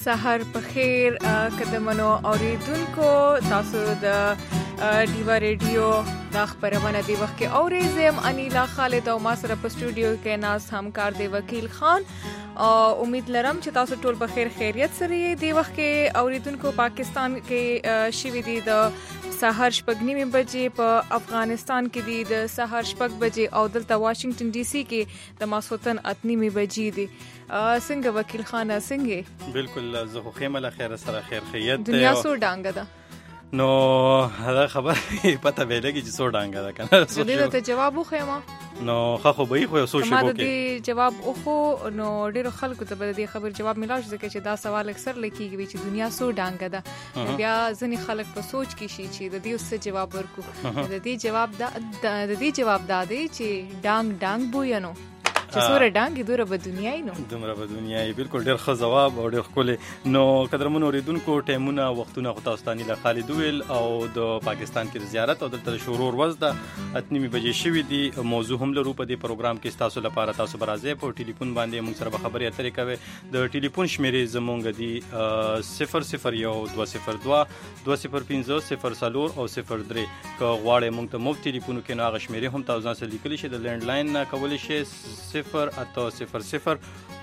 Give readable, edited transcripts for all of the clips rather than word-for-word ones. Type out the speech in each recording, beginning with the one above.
سحر په خیر قدمونو اوریدونکو تاسو د ډیوا ریډیو د خبرونه دی وخت کې اورېزم انیلا خالد او ما سره په سټوډیو کې ناس همکار دی وکیل خان. امید لرم چې تاسو ټول په خیر خیریت سره دی وخت کې اوریدونکو. پاکستان کې شوی دی د سحر 6:30 بجې، په افغانستان کې دی د سحر 6 بجې او دلته واشنگټن ډي سي کې د ماسوتن 8:30 بجې دی. څنګه وکیل خان څنګه؟ بالکل زه خو خیمه له خیر سره خیر خیریت دنیا سو ډانګه ده. نو دا خبر پته ویلګي چې څو ډانګه ده کنه. دې ته جواب وخېما نو خو به خو سو شي وکي. ما دې جواب اوخو نو ډیرو خلکو ته به دې خبر جواب ملاو ځکه چې دا سوال اکثر لکېږي چې دنیا سو ډانګه ده. بیا ځنې خلک په سوچ کې شي چې د دې څه جواب ورکو. د دې جواب دا دی چې ډانګ بوینو چې سوره ډانګي دوره په دنیاي نو دومره په دنیاي. بالکل ډېر ښه ځواب او ډېر ښکلی. نو قدرمنو اوریدونکو ټایمونه وختونه خو تاسو ته له خالد ویل او د پاکستان کې زیارت او دلته شروع ورځ ده 8:30 بجې شوې دي. موضوع هم لرو په دې پروګرام کې تاسو لپاره. تاسو برازه په ټلیفون باندې موږ سره خبرې اترې کوي. د ټلیفون شمیرې زمونږ دي 001-202 205 0 او 03 که غواړئ موږ ته مفت ټلیفون کې نو هغه شمیرې هم تاسو ځان سره لیکلی شي. د لینډ لاین کولی شي 0-800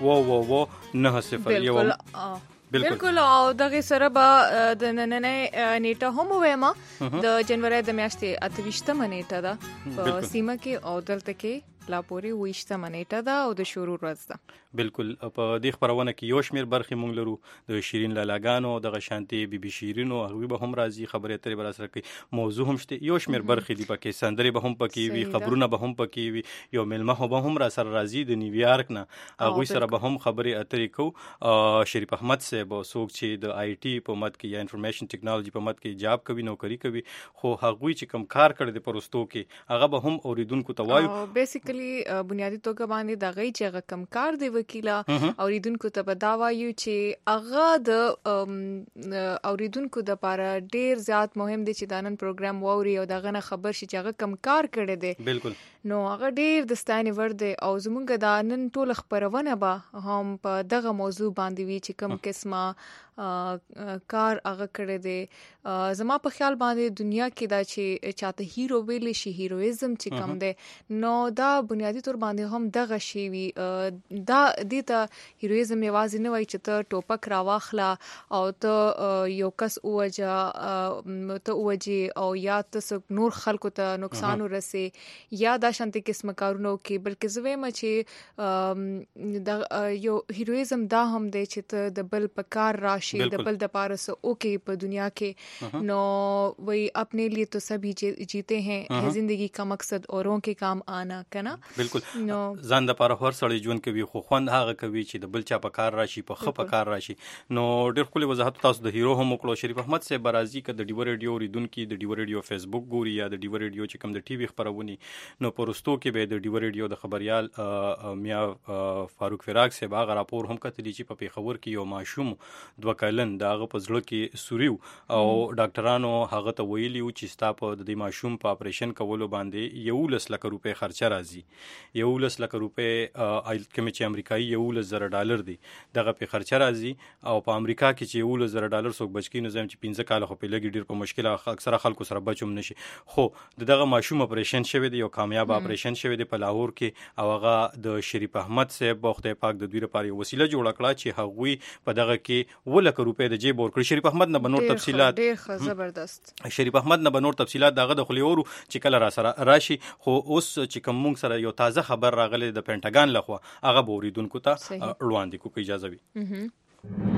90 بالکل. او دغه سره به د نننې نیټه هم وېما د جنوري د میاشتې 28 نیټه ده په سیمه کې او دلته کې لا پورې 28 نیټه ده او د شروع ورځ ده. بالکل. په دې خبرونه کې یو شمیر برخې مونږ لرو د شیرین لالاګانو د غشانتي بیبي شیرینو هغه به هم راځي خبرې اترې بر سره کوي. موضوع هم شته یو شمیر برخې دی پکې سندري به هم پکې وي خبرونه به هم پکې وي. یو ملمه به هم را سره راځي د نیویارک نه هغه سره به هم خبرې اترې کو. شریف احمد صاحب څوک چې د آی ټي په مد کې یا انفارمیشن ټیکنالوژي په مد کې جاب کوي نوکری کوي خو هغه چې کم کار کړی د پروستو کې هغه به هم اوریدونکو ته وایو. بیسیکلی بنیادی توګه باندې د غي چې هغه کم کار دی وکیلا اوریدونکو ته به دا وایو چې هغه د اوریدونکو د لپاره ډیر زیات مهم دی چې دا نن پروګرام ووري او دغه نه خبر شي چې هغه کم کار کړی دی. بالکل. نو هغه ډیر د ستاینې ور دی او زمونږ د نن ټول خبرونه به هم په دغه موضوع باندې وی چې کوم قسمه کار هغه کړی دی. زما په خیال باندې دنیا کې دا چې چاته هیرو ویل شي هیرویزم چې کم دی نو دا بنیادی تور باندې هم دغه شی وی. دا د ته هیرویزم یوازې نه وای چې ته ټوپک راواخلا او ته یو کس اوجه او یا ته نور خلکو ته نقصان ورسي یا دا شانتي قسم کارونه کوي بلکې زویم چې دا یو هیرویزم دا هم دی چې ته د بل په کار راشي د بل د پاره سو اوکي په دنیا کې نو وہی اپنے لیے تو سبھی جیتے ہیں زندگی کا مقصد اوروں کے کام آنا کنا. بالکل. ځان د پاره هر سړی ژوند کوي خو خوند هغه کوي چې د بل چا په کار راشي په خپه کار راشي. نو ډېر کلی وضاحت تاسو د هیرو هم وکړو. شریف احمد صاحب برازي ک د ډیو ریډیو ریدونکو د ډیو ریډیو فیسبوک ګوري یا د ډیو ریډیو چې کوم د ټي وي خبرونه نو پرستو کې به د ډیو ریډیو د خبريال میا فاروق فراق صاحب هغه راپور هم کتلی چې په پیښور کې یو ماشوم 2 کلن دغه په زړه کې سوریو او ډاکټرانو هغه ته ویلیو چې ستا په د ماشوم په اپریشن کولو باندې 11 لک روپے خرچه راځي. 11 لک روپے کوم چې امریکایي $11,000 دی دغه په خرچه راځي او په امریکا کې چې $11,000 څوک بچکی نه زم چې 15 کال خو په لګي ډیر په مشکل اکثره خلکو سره بچوم نشي. خو دغه ماشوم اپریشن شوی دی یو کامیاب اپریشن شوی دی په لاهور کې او هغه د شریف احمد صاحب خدای پاک د دوی لپاره وسیله جوړ کړه چې هغوی په دغه کې 1 لک روپے د جیب ورکړي. شریف احمد نه بنور تفصيلات ډیر زبردست. شریف احمد نه بنور تفصيلات دغه د خلیورو چې کله را سره راشي خو اوس چې کوم موږ سره یو تازه خبر راغلی د پینټاګان لخوا هغه به اوریدونکو ته وړاندې کوو اجازه وي.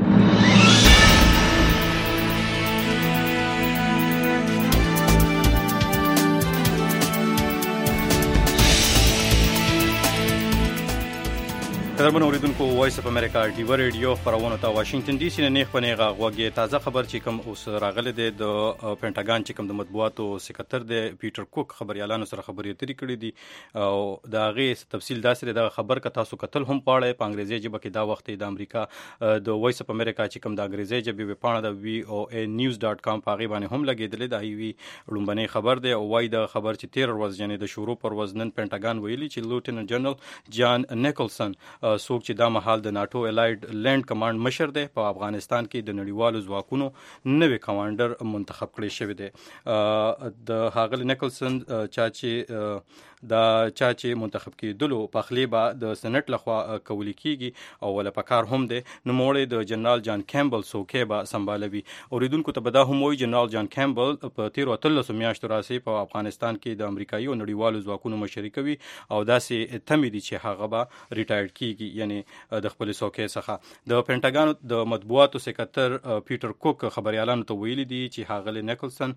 قدرمن اوریدونکو وایس اف امریکا ډیو ریډیو خبرونه ته واشنگټن ډي سي نه نیخ پنهغه غوږی تازه خبر چې کوم اوس راغله د پینټاګان چې کوم د مطبوعاتو سکرټر د پیټر کوک خبريالانو سره خبرې اترې کړې دي او دا غي تفصیل داسره د خبر ک تاسو کتل هم پاړې په انګریزي ژبه کې دا وخت د امریکا د وایس اف امریکا چې کوم د انګریزي ژبه په پاڼه د VOA.news.com په غي باندې هم لګیدل د ایوي لومبني خبر دی او وای د خبر چې 13 ورځ یعنی د شروع پر ورځ نن پینټاګان ویلي چې لوټننټ جنرال جان نیکلسن څوک چې دا مهال د ناتو الایډ لینډ کمانډ مشر دی په افغانستان کې د نړیوالو ځواکونو نوې کمانډر منتخب کړی شوی دی. د هاغلی نیکلسن چا چې منتخب کېدلو پخلی به د سنټ لخوا کولی کیږي او ولا پکار هم دی نو موړې د جنرال جان کیمبل څوکۍ به سمبالوي. اوریدونکو ته به دا هم وایي جنرال جان کیمبل په تیرو 13 میاشتو راځي په افغانستان کې د امریکایي او نړیوالو ځواکونو مشري کوي او داسې تمې دي چې هغه به ریټایرډ کیږي یعنی د خپل څوکۍ څخه. د پینټاګان د مطبوعاتو سکرټر پیټر کوک خبريالانو ته ویلي دي چې هاغلی نیکلسن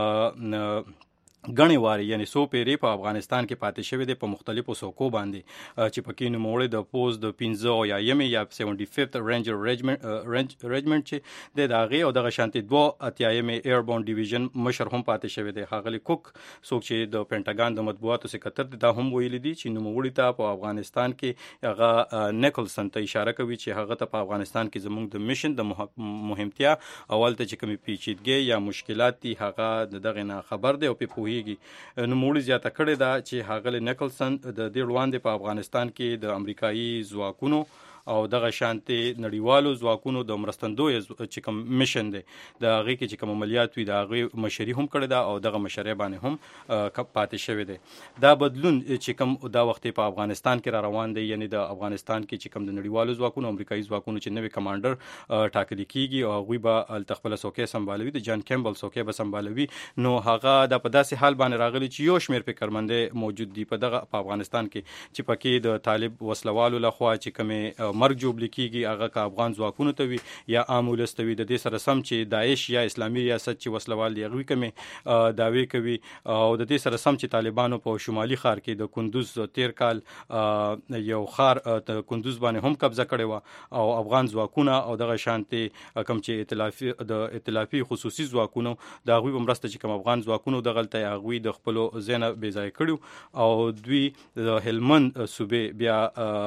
غنی واری یعنی سو پیری په افغانستان کې پاتې شوی دی په مختلفو څوکو باندې چې پکې نوموړی د پوز د 15 یا یم یا 75th رینجر ریجمنټ چې د داغي او دغه شانتي 2 اتیایم ایربون ډیویژن مشر هم پاتې شوی دی. هاغلی کوک څوک چې د پینټاګان د مطبوعاتو سکرټر دا هم ویلي دي چې نوموړی ته په افغانستان کې هغه نیکلسن ته اشاره کوي چې هغه ته په افغانستان کې زموږ د میشن د مهمتیا اول ته چې کومي پیچیدګي یا مشکلات دي هغه دغه نه خبر دی او په نو موړي زیاته کړې ده چې هاغلی نیکلسن د دې وړاندې په افغانستان کې د امریکایي ځواکونو او دغه شانتي نړیوالو ځواکونو د مرستندوی چې کوم میشن دی د هغې کې چې کوم عملیات وي د هغې مشري هم کړې ده او دغه مشرۍ باندې هم پاتې شوی دی. دا بدلون چې کوم دا وخت په افغانستان کې را روان دی یعنی د افغانستان کې چې کوم د نړیوالو ځواکونو امریکایي ځواکونو چې نوې کمانډر ټاکل کیږي او هغوی به خپل څوکۍ سمبالوي د جان کیمبل څوکۍ به سمبالوي نو هغه د په داسې حال باندې راغلی چې یو شمېر فکرمندې موجود دي په دغه په افغانستان کې چې پکې د طالب وسلوالو لخوا چې کومې مرګ جوړ کیږي هغه که افغان ځواکونو ته وي یا عام ولس ته وي د دې سره سم چې داعش یا اسلامي ریاست چې وسلوال دی هغوی کومې دعوې کوي او د دې سره سم چې طالبانو په شمالي ښار کې د کندوز تیر کال یو ښار ته کندوز باندې هم قبضه کړې وه او افغان ځواکونه او دغه شانتي کوم چې ائتلافي خصوصي ځواکونو د هغوی په مرسته چې کوم افغان ځواکونو دغلته هغوی د خپلو ځای نه بې ځای کړي او دوی د هلمند صوبې بیا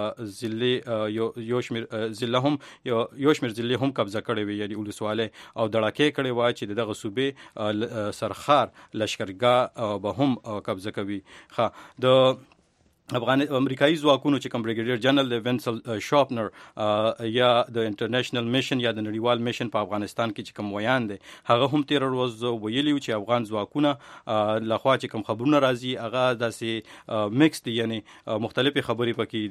ضلعې یو شمېر ضلعې هم قبضه کړې وي یعنی ولسوالۍ او دړکې کړې وه چې دغه صوبې سرخار لشکرګاه به هم قبضه کوي. د امریکایي ځواکونو چې کوم بریګیډیر جنرال د وینسل شاپنر یا د انټرنیشنل میشن یا د نړیوال میشن په افغانستان کې چې کوم ویان دی هغه هم تیر ورځ ویلی چې افغان ځواکونه لخوا چې کوم خبرونه راځي هغه داسې میکس دي یعنی مختلفې خبرې پکې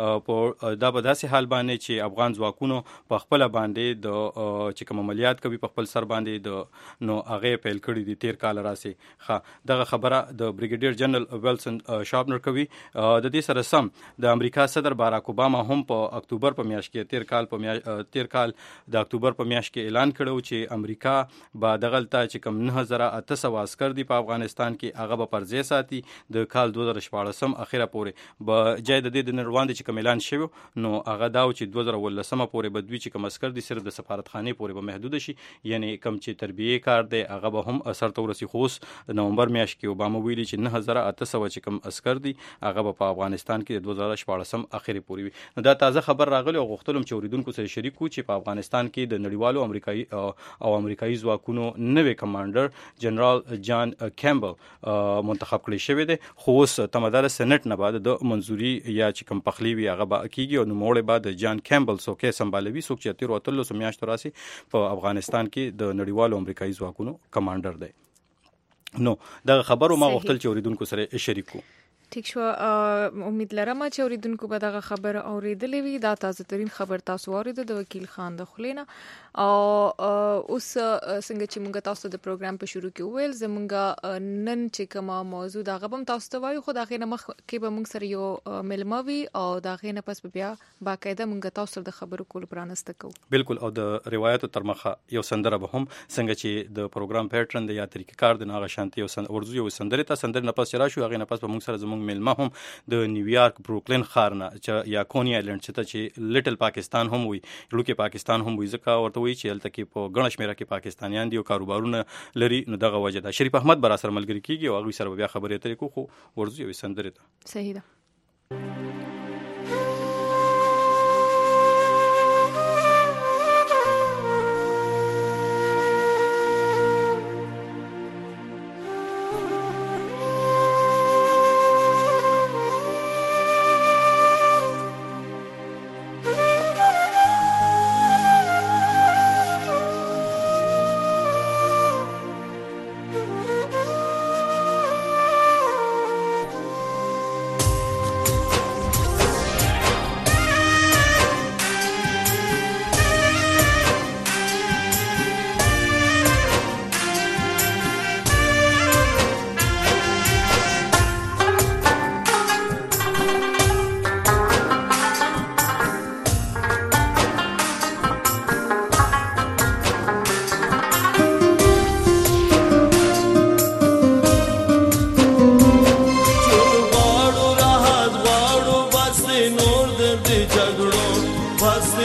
دي دا به داسې حال باندې چې افغان ځواکونو په خپل باندې د چې کوم عملیات کوي په خپل سر باندې نو هغه پیل کړی دي تیر کال راسي. دغه خبره د بریګیډیر جنرال ویلسن شاپنر کوي. د دې سره سم د امریکا صدر باراک اوباما هم په اکتوبر په میاشت کې تیر کال د اکتوبر په میاشت کې اعلان کړو چې امریکا به دغلته چې کوم 9800 عسكر دي په افغانستان کې هغه به پر ځای ساتي د کال 2014 اخیره پورې به جای د دې د وړاندې چې کوم اعلان شوی نو هغه دا چې 2013 پورې به دوی چې کوم عسكر دي صرف د سفارتخانه پورې به محدود شي یعنی کم چې تربیه کار دی هغه به هم اثر تورسي. خو نومبر میاشت کې اوباما ویلي چې 9800 چې کوم عسكر دي هغه په افغانستان کې د 2014 اخیری پورې وي. نو دا تازه خبر راغلی او غوښتلم چې اوریدونکو سره شریک کړو چې په افغانستان کې د نړیوالو امریکایي ځواکونو نوې کمانډر جنرال جان کیمبل منتخب کړی شوی دی خو اوس تمدار سېنات نه بعد د منځوري یا چې کوم پخلی وي هغه به کیږي او نوموړی بعد جان کیمبل څوکۍ سمبالوي څوک چې 13 میاشتو راسي په افغانستان کې د نړیوالو امریکایي ځواکونو کمانډر دی. نو دا خبرو ما غوښتل چې اوریدونکو سره شریک کړو. ٹھیک شو امید لرم چې اوریدونکو به دغه خبر اوریدلې وي. دا تازه ترین خبر تاسو اوریدو د وکیل خان د خلینا او اوس څنګه چې موږ تاسو د پروګرام په شروع کې ویل زمونږ نن چې کومه موضوع دا غبم تاسو ته وایو خو دا غینه مخ کې به موږ سره یو ملموي او دا غینه پس بیا باقاعده موږ تاسو د خبرو کول پرانسته کوو. بالکل او د روایتو ترمخه یو سندره به هم څنګه چې د پروګرام پیټرن د یا طریقې د ناغه شانتي او ورزو یو سندره ته سندره نه پس راشو هغه نه پس به موږ سره زموږ ملما هم د نیویارک بروکلین ښار نه یا کونی آیلند چې لیټل پاکستان هم وي لوکي پاکستان هم وي ځکه ورته وي چې هلته کې په غنښ میرا کې پاکستانیان دي او کاروبارونه لري نو دغه وجه ده. شریف احمد برا سره ملګری کیږي او هغه سره بیا خبرې اترې کوو خو ورزو یو سندره ته صحیح ده.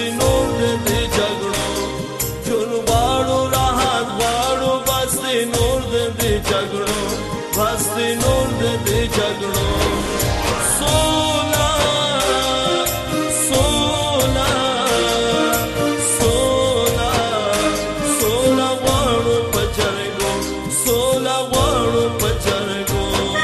نور دې جګړو جون واړو راحت واړو بس نور دې جګړو بس نور دې جګړو سولا سولا سولا سولا واړو پچرګو سولا واړو پچرګو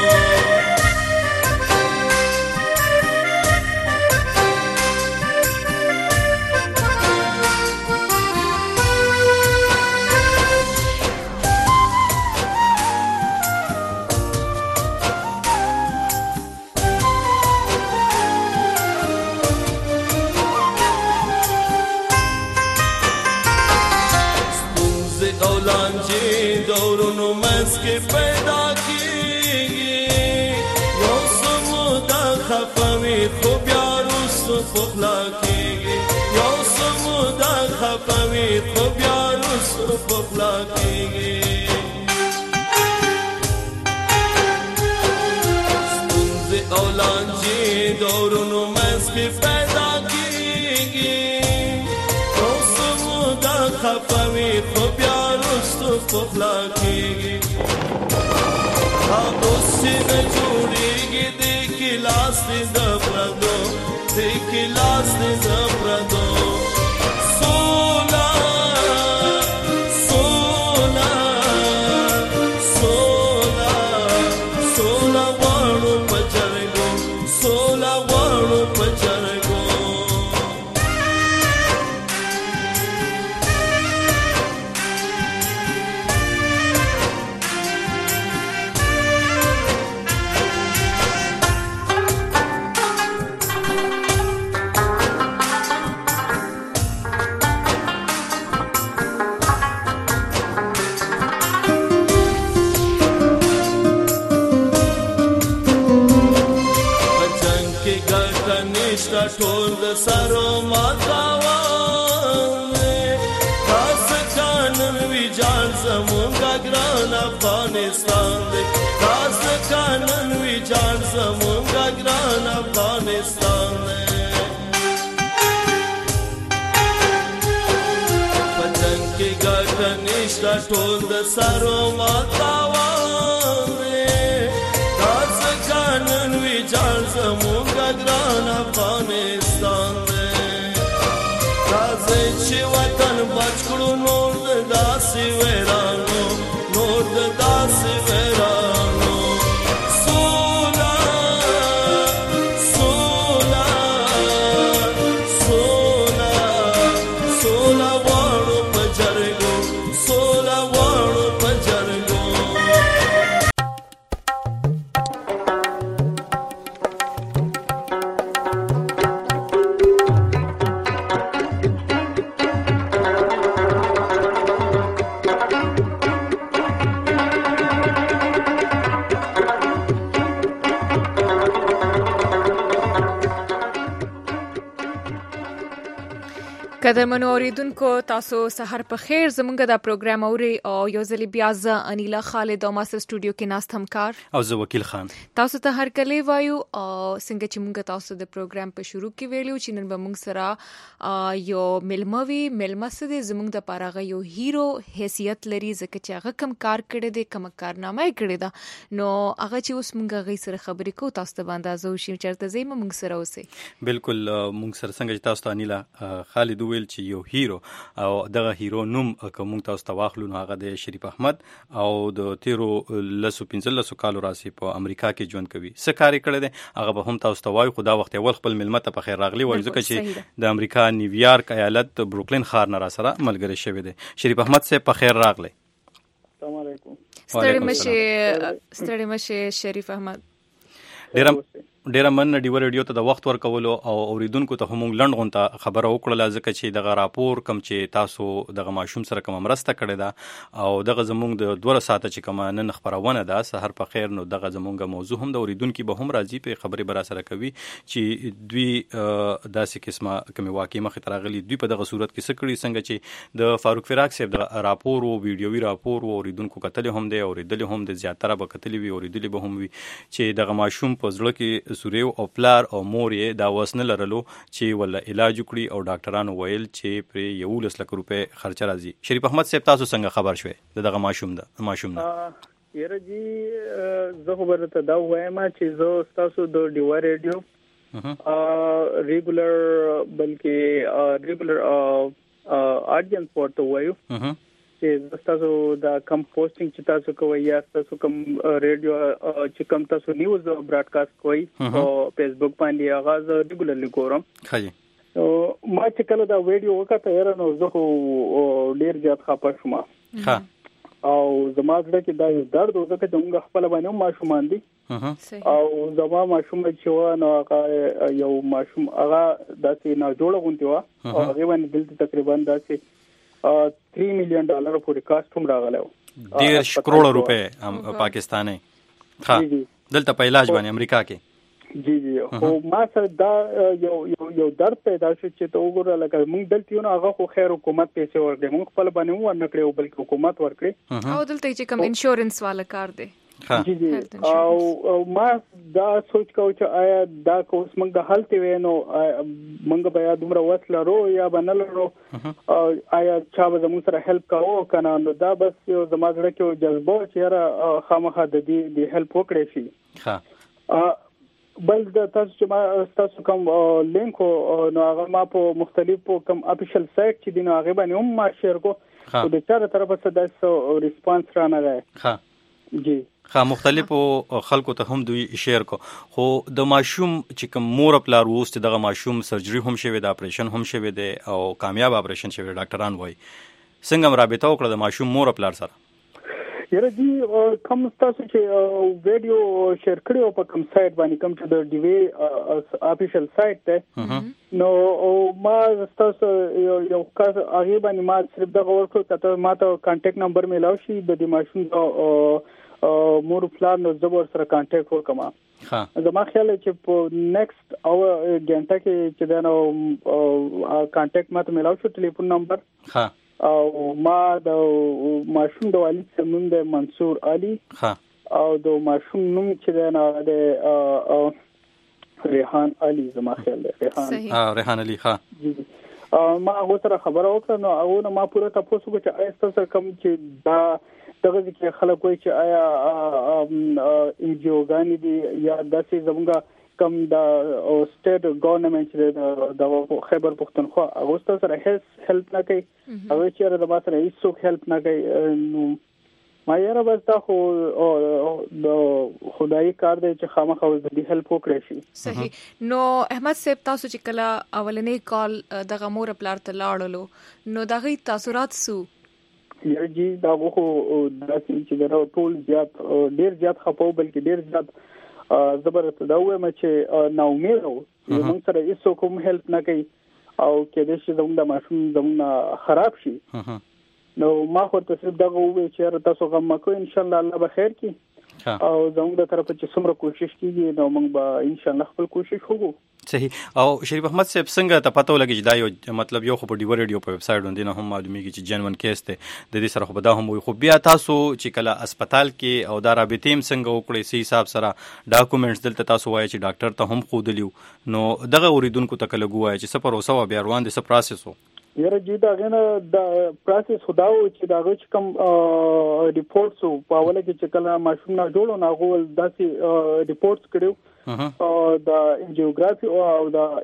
دورونو مسکه پیدا کیږي یو سمودا خفوي خو بیا رسو پخلا کیږي یو سمودا خفوي خو بیا رسو پخلا کیږي ستونزې او لانجې دورونو مسکه پیدا کیږي یو سمودا خفوي خو بیا پخلا کیږي هغه سینه جوړیږي د کلاس د پردو د کلاس د پردو سولا سولا سولا سولا واړو پچرګو سولا واړو پچرګو ټول د سرو ماتاوانه تاس کانن وی جان زمونږه ګران افغانستان دی تاس کانن وی جان زمونږه ګران افغانستان دی پجنګ کې ګټه نشته ټول د سرو ماتاوانه تاس کانن وی جان زمونږه ګران افغانستان دی راځي چې وطن بچ کړو نور د داسې ویرانو نور د داسې ویرانو سولا سولا سولا سولا واړو پچرګو سولا واړو پچرګو قدرمنو اوریدونکو تاسو سحر په خیر زمونږ دا پروګرام اوري او یو ځل بیا ز انیلا خالد او ماستر سټوډیو کې ناست همکار او زه وکیل خان تاسو ته هر کله وایو او څنګه چې مونږ تاسو د پروګرام په شروع کې ویلو چې نن به مونږ سره یو ملموي ملمسه د زمونږ د پاره یو هیرو حیثیت لري ځکه چې هغه کم کار کړی دی کم کارنامه کړی دا نو هغه چې اوس مونږ غي سره خبرې کوو تاسو ته باندې زو شي چرته زې مونږ سره اوسه بالکل مونږ سره څنګه چې تاسو ته انیلا خالد ویل چې یو هیرو او دغه هیرو نوم کوم تاسو ته واخلو نو هغه د شریف احمد او د تیرو لسو 15 کالو راسي په امریکا کې ژوند کوي څه کار کړی دی هغه به هم تاسو ته وایو خو دا وخت اول خپل ملمت په خیر راغلی وایو ځکه چې د امریکا نیویارک ایالت بروکلین ښار نه را سره ملګری شوی دی شریف احمد صاحب په خیر راغلی السلام علیکم ستړي مشه شریف احمد ډیره من ډیو ریډیو ته د وخت ورکولو او اوریدونکو ته هم لند غونته خبره وکړه ځکه چې دغه راپور کم چې تاسو دغه ماشوم سره کوم مرسته کړې ده او دغه زمونږ د 2 ساعته چې کوم نن خبرونه ده سحر په خیر نو دغه زمونږ موضوع هم د اوریدونکو به هم راځي په خبري برا سره کوي چې دوی داسې قسمه کوم واقعي مخ ترغلي دوی په دغه صورت کې سکړي څنګه چې د فاروق فراق صاحب د راپور او ویډیوي راپور او اوریدونکو کتل هم دی اوریدل هم د زیاتره به کتل وی اوریدل به هم وي چې دغه ماشوم په ځړ کې سوریو او پلار او مور یې دا وسنه لرلو چې ولا علاج وکړي او ډاکټرانو ویل چې پر 1 لک روپے خرچ راځي. شریف احمد صاحب تاسو څنګه خبر شوي دغه ماشوم نه؟ یره جی زه خبره ته دا وایم چې زه تاسو د ډیوا ریډیو ریګولر آډینس ورته وایو چې تاسو دا کم پوسټینګ چې تاسو کوی یا تاسو کم ریډیو چې کم تاسو نیوز براډکاسټ کوی او فیسبوک باندې آغاز ریګولرلی کوم. خو ما چې کله دا ویډیو وکړه یاره نو زه ډیر زیات خپه شوم او زما زړه کې دا یو درد وکړ چې موږ خپل باندې ماشومان دي او زما ماشوم چې و نو هغه یو ماشوم هغه داسې نه جوړ غونډي و او هغه باندې دلته تقریبا داسې $3 million پورې کاست هم راغلی و. 10 کروڑ روپے پاکستاني. ها دلته په علاج باندې امریکا کې. جی خو ما سره دا یو درد پیدا شو چې ته وګوره لکه موږ دلته یو هغه خو خیر حکومت پیسې ورکړي موږ خپل باندې ورنه کړو بلکې حکومت ورکړي او دلته چې کوم انشورنس والا کار دی. جی او ما دا سوچ کوم چې آیا دا کوس موږ د حالت وینو موږ بیا دومره وسلرو یا بنلرو آیا چا به موږ سره هیلپ کاوه کنه نو دا بس یو زما زړه کې جذبه چې را خامخا د دې هیلپ وکړي شي. ها بل د تاسو چې ما تاسو کوم لینک نو هغه ما په مختلفو کوم افیشل سایت چې دینه هغه باندې هم ما شیر کو او د چاره طرفه څه د ریسپانس را نه راځي. ها جی مختلفو خلکو ته هم دوی شیر کو خو د ماشوم چې کوم مور پلار وست دغه ماشوم سرجری هم شوی د اپریشن هم شوی دی او کامیاب اپریشن شوی ډاکټران وایي څنګه رابطه وکړه د ماشوم مور پلار سره؟ یره جی کوم تاسو چې ویډیو شیر کړو په کوم سایت باندې کوم چې د ډیوی افیشل سایت ته نو ما تاسو یو کار هغه باندې ما صرف دا ورکو ته ما ته کانټیکټ نمبر میلاو شي د دې ماشوم مور پلان نو زبر سره کانټیکټ وکما. زما خیال چې په نیکسټ او غنټه کې چې دا نو کانټیکټ ما ته میلاو شو ټلیفون نمبر او ما د ماشوم د والد سمون د منصور علي او د ماشوم نوم چې دا د ریحان علي زما خیال دی ریحان علي. ما هغه سره خبره وکړه نو هغه ما پوره تاسو کو چې آیا تاسو کوم چې دا دغه کې خلک وایي چې آیا انجیوګانی دي یا داسې زموږه کم د سټیټ ګورنمنت د خیبر پختونخوا هغه سره هیلپ نه کوي هغه چې د ما سره هیڅ هیلپ نه کوي نو ما یې بس دا خو د خدای کار دی چې خامخا د هیلپ وکړي شي. صحیح. نو احمد صاحب تاسو چې کله اولنې کال د غمور پلار ته لاړلو نو دغه تاثیرات سو؟ یره جی دا خو داسې چې دا ټول زیات ډیر زیات خپو بلکې ډیر زیات زبرت دا وایم چې نا امید وو چې موږ سره هیڅ کوم هیلپ نه کوي او کې د شي زموږ د ماشوم زموږ خراب شي نو ما خو ته صرف دا ووي چې تاسو غم مکو ان شاء الله الله به خیر کړي او زموږ د طرفه چې څومره کوشش کیږي نو موږ به ان شاء الله خپل کوشش وکړو. صحیح. او شریف احمد صاحب څنګه ته پته ولګی چې دا یو مطلب یو خو په ډیو ریډیو په ویب سایټ باندې نه هم معلومیږي چې جنون کیس ته د دې سره خو به دا هم وي خو بیا تاسو چې کله هسپتال کې او دا رابطې هم څنګه وکړي سي حساب سره ډاکومېنټس دلته تاسو وایي چې ډاکټر ته هم خو دلیو نو دغه اوریدونکو ته کله ګوایي چې سفر او سوا بیا روان دي څه پروسس وو؟ یره جی دا غنه د پروسس خداو چې دا غوښ کوم ریپورټس په اوله کې چې کله ماشوم نه جوړو نه غول داسې ریپورټس کړو د انجیوګرافي او د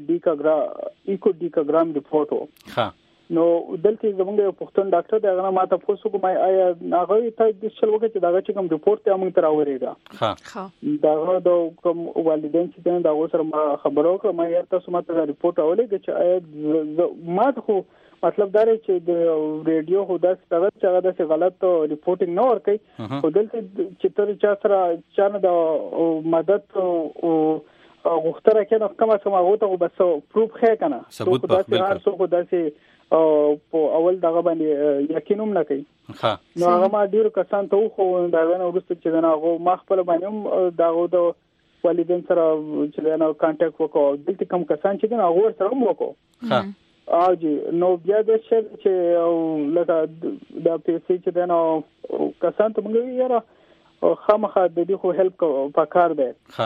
ایکوډیکاګرام ریپورټ وو نو دلته زموږ یو پښتون ډاکټر دی هغه ما ته پوښتنه کومه آیا هغه ته د شل وخت چې دا چې کوم ریپورت ته موږ تر اورېګا دا د کوم والدین چې دا سره خبرو کوم ما یې تاسو ماته ریپورت اولېګ چې آیا ما خو مطلب دا چې د ریډیو هو دا څنګه چې دا غلط ریپورټینګ نه ور کوي خو دلته چې تر چا سره چانه د مدد او غوښتنه کوي کومه هغه ته بس پروف خې کنه ثبوت په هر څه خو داسې په اول دغه باندې یقینوم نه کوي نو هغه ما ډیر کسان ته خو دا نه ورسته چې دا هغه ما خپل باندې دغه د والدین سره چې دا کانټیکټ وکړو دلته کوم کسان چې دا هغه سره وکړو اجي نو بیا د شر چې لکه د پیسې چې دا کسان ته موږ یې را خامخا د دې خو هیلپ پکار دی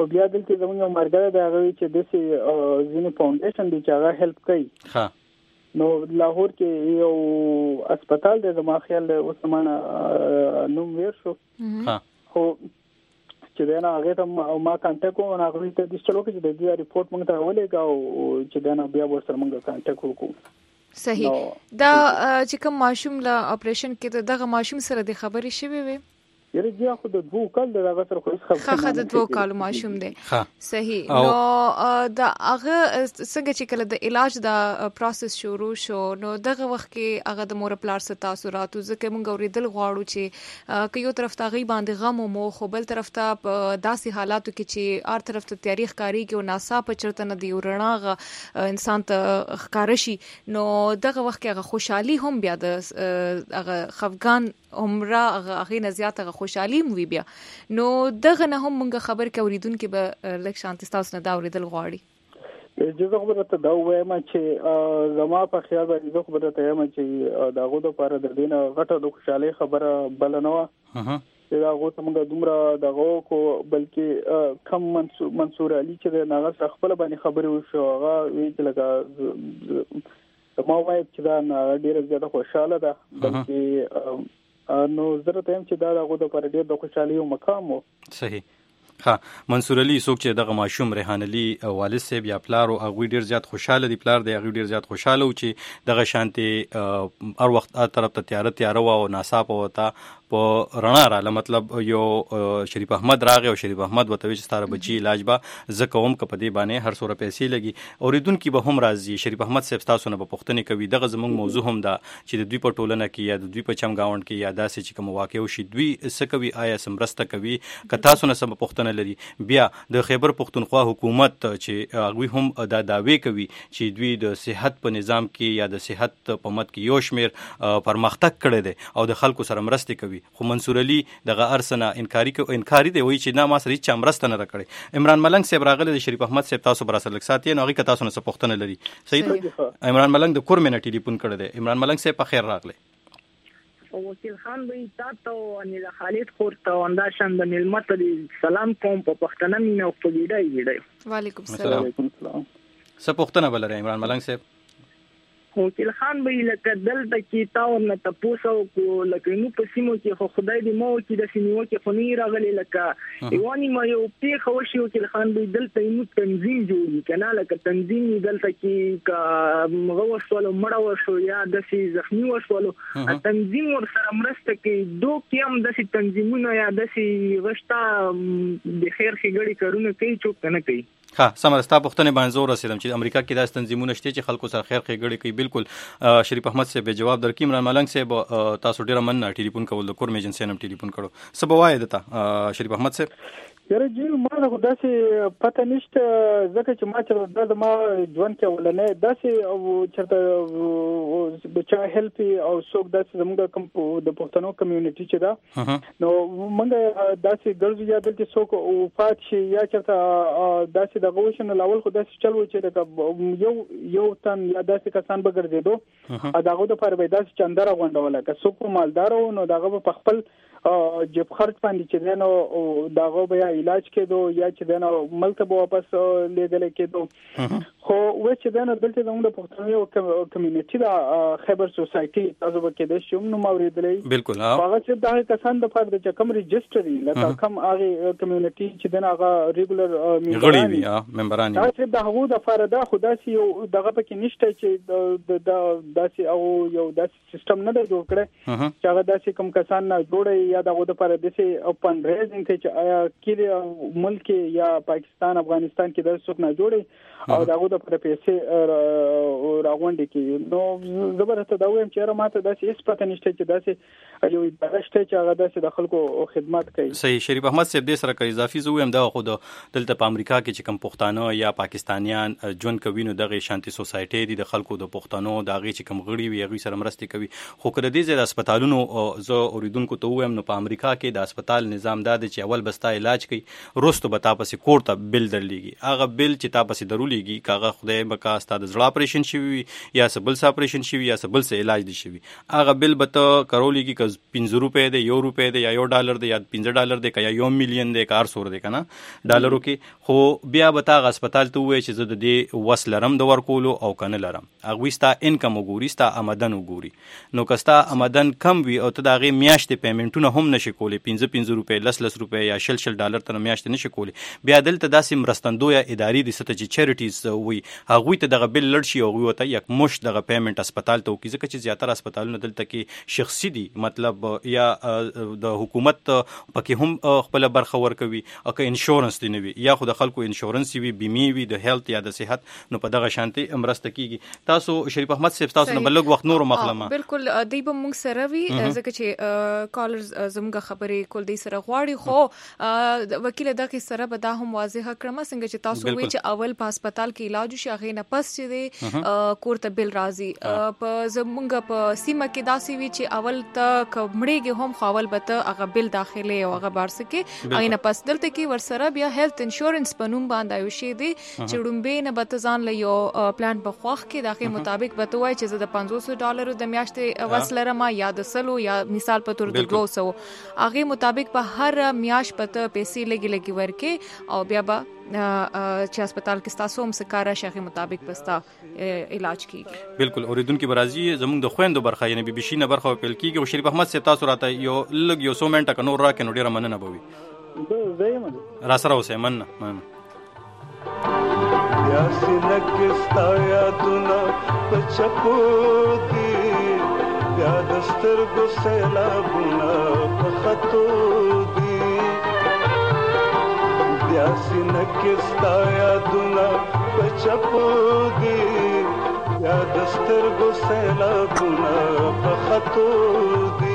خو بیا دلته زموږ یو مرګره د هغه چې د ځینې فاونډیشن دی چې هغه هیلپ کوي. ها نو لاهور کې یو هسپتال دی زما خیال دی اوس زمانه نوم ویر شو. ها خو چې دا نه هغه ته ما کانټیکټ کوم او هغه ته د چلو کې د دې ریپورت موږ ته ولېګا او چې دا نه بیا ورسره موږ کانټیکټ وکړو. صحیح. دا چې کوم ماشوم لا اپریشن کې دغه ماشوم سره د خبرې شوي وي یره جیا خو د 2 کال دغه سره خو خبره د 2 کال ماشوم دی. صحیح. نو دا هغه څنګه چې کله د علاج دا پروسس شروع شو نو دغه وخت کې هغه د مور پلار ست تاثیرات ځکه موږ اوریدل غواړو چې که یو طرف ته غي باندې غم مو خو بل طرف ته داسې حالاتو کې چې ار طرف ته تاریخ کاری کې او ناصاپ چرته نه دی ورناغه انسان ته ښکار شي نو دغه وخت کې هغه خوشحالي هم بیا د هغه خفګان عمره هغه نه زیاته خوشحالي مو بیا نو دغه نه هم موږ خبر کوریدونکو به لک شانتي تاسو نه دا اوریدل غواړي. جزو خبره ته دا وایم چې زما په خیال باندې زه خبره ته یم چې داغه د لپاره د دینه غټه د خوشحالي خبره بل نه و. دا غو ته موږ دومره دغه کو بلکې کم منصور علي چې ناغه خپل باندې خبرې وشو هغه وی چې لکه ما وایم چې دا ډیره زیاته خوشاله ده بلکې نو زه ته هم چې دا دغه د پر ډیر د خوشحالي او مقام وو. صحیح. ها منصور علي څوک چې دغه ماشوم ریحان علي والد صاحب یا پلار او هغه ډیر زیات خوشاله دي پلار دی هغه ډیر زیات خوشاله و چې دغه شانتي هر وخت طرف ته تیار و او ناصاپ وتا په رڼا را مطلب یو شریف احمد راغی او شریف احمد وته چې ستاره بچي علاج با زکوم ک په دې باندې هر څوره پیسې لګي اوریدونکو به هم راضي شریف احمد صاحب تاسو نه په پښتنه کوي دغه زموږ موضوع هم دا چې د دوی په ټولنه کې یا د دوی په چمګاوند کې یا داسې چې کوم واقع وشي دوی سکوي آیا سمرسته کوي ک تاسو نه سم پښتنه لري بیا د خیبر پښتونخوا حکومت چې هغه هم دا داوی کوي چې دوی د صحت په نظام کې یا د صحت په مت کې یو شمیر پرمختګ کړی دی او د خلکو سره مرسته کوي خو منصور علي دغه ارسنه انکاری دی وایي چې نه ما سره هیڅ مرسته نه راکړي. عمران ملنګ صاحب راغلی د شریف احمد صاحب تاسو برا سره لک ساتي نو هغه تاسو نه څه پښتنه لري. صحیح. عمران ملنګ د کور مینه ټلیفون کړی دی. عمران ملنګ صاحب په خیر راغلی. وکیل خان به تاسو ان خالد خورته انداشن د ملمت سلام کوم په پښتنه مینه او په ویډای. وعلیکم السلام. څه پښتنه بلره عمران ملنګ صاحب؟ وکیل خان به لکه دلته کې تاو نه تاسو کو لکه نو په سیمو کې خو خدای دې مو کې د سیمو کې خو نه راغلي لکه ایوانی ما یو په خوشي وکیل خان به دلته نو تنظیم جوړی کنه لکه تنظیم دلته کې کا مغو وسولو مړ وشو یا د سي زخمی وسولو تنظیم ور سره مرسته کې دوه کېم د سي تنظیمونه یا د سي غشتا د خیر خګړي کارونه کوي چوک نه کوي. ها سمرستا پښتنه باندې زور رسیدم چې امریکا کې د تنظیمونو شته چې خلکو سره خیر خګړي کوي. بالکل شریف احمد صاحب جواب درکې. عمران ملنګ صاحب تاسو ډیر مننه ټلیفون کول د کور ایجنسی نم ټلیفون کړو سبا دته شریف احمد صاحب یره جی ما خو داسې پته نشته ځکه چې ما چې ما ژوند کې ولنه داسې او چرته بچا هیلپ او څوک داسې زموږ کوم د پښتنو کمیونټي چې دا نو موږ داسې ګرځو یا دلته څوک او فات شي یا چرته داسې د غوښنه لاول خو داسې چلو چې یو تن یا داسې کسان به ګرځېدو داغه د پر به داسې چندره غونډوله که څوک مالدار نو داغه په خپل جب خرج باندې چې دنه داغه بیا علاج کېدو یا چې دنه ملک به واپس لګل کېدو خو و چې دنه دلته زموږ د پښتنو یو کمیونټي دا خیبر سوسایټي تاسو به کې د شوم نو موریدلې بالکل هغه چې دا کسان د فرد چې کم ريجستري لکه کم هغه کمیونټي چې دنه هغه ریګولر ممبران دا چې دغه د فردا خداسي یو دغه پکې نشته چې داسې او یو داسې سیستم نه جوړ کړي چې هغه داسې کم کسان نه جوړي یا دغه د پر دسه فند ریزینګ چې آیا کله ملک یا پاکستان افغانستان کې د څوک نه جوړي او دغه د پر پیسې راغونډي کې نو زبرته دا وایم چې ماته داسې هیڅ پته نشته چې داسې یو اداره شته چې هغه داسې د خلکو خدمت کوي. صحیح. شریف احمد صاحب دې سره کوي اضافي زو هم دا خو دلته په امریکا کې چې کوم پښتانه یا پاکستانیان ژوند کوي نو دغه شانتي سوسایټي دي د خلکو د پښتنو دغه چې کوم غړي وي هغه سره مرسته کوي خو کله دې د هسپتالونو زه اوریدونکو ته وایم نو په امریکا کې د هسپتال نظام دا دی چې اول بستا علاج کوي روستو به تاسو کور ته بل درلېږي هغه بل چې تاسو درولېږي کاغه خدای بکا ستاسو د زړه اپریشن شوی یا سبل اپریشن شوی یا سبل سه علاج دي شوی هغه بل به ته کرولېږي ک 5 روپے دی €1 دی یا $1 دی یا $5 دی یا $1 مليون دی کار سور دی کنه ډالرو کې خو بیا به تاسو هسپتال ته وای چې زه د دې وسلرم د ورکولو او کنه لرم هغه ستا انکم وګوري ستا آمدن وګوري نو کستا آمدن کم وي او ته دغه میاشتې پیمنټونه هم نشي کولی 5 روپے $10 روپے یا $10 تر میاشتې نشي کولی بیا دلته داسې مرستندوی ادارې د ست چې چیریټیز وي هغه ته دغه بل لړ شي او وته یک مش دغه پیمنټ هسپتال ته وکړي ځکه چې زیاتره هسپتالونه دلته کې شخصي دي مطلب یا د حکومت پکې هم خپل برخه ورکوي او که انشورنس دی نه وي یا خو د خلکو انشورنس وي بیمه وي د هیلث یا د صحت نو په دغه شانتي مرسته کیږي تاسو شریف احمد صاحب تاسو نه بلګ وخت نور مخلمه بالکل دی به موږ سره وی ځکه چې کالرز زموږ خبرې کول دی سره غواړي خو وکیل دغه سره به دا هم واضح کړم څنګه چې تاسو وی چې اول په هسپتال کې علاج شي هغه نه پس چې دی کور ته بل راځي په زموږ په سیمه کې داسې وی چې اول ته کمړېږي هم خاول به ته هغه بل داخله او هغه بار سکے هغه نه پس دلته کې ورسره بیا هیلث انشورنس په نوم باندې یو شی دی چې ډومبې نه به ځان له یو پلان په خوخ کې دغه مطابق به توای چې زه د $500 د میاشتې وسلره ما یا د سلو یا مثال په تور د 200 هغه مطابق په هر میاش پته پیسې لګي ورکې او بیا به چې هسپتال کې تاسو هم سکارا شغه مطابق پستا علاج کیږي بالکل اوریدونکو برازي زموږ د خويندو برخه یعنی بي بي شي نه برخه پیل کیږي او شریف احمد صاحب تاسو راته یو لګ یو 100 منټه کنو راکې نو ډیره مننه بوي زه را سره اوسه مننه یا سینکستا یادونه پچپو دی بیا دسترګو سیلابونه پخاتو دی بیا سینکستا یادونه پچپو دی بیا دسترګو سیلابونه پخاتو دی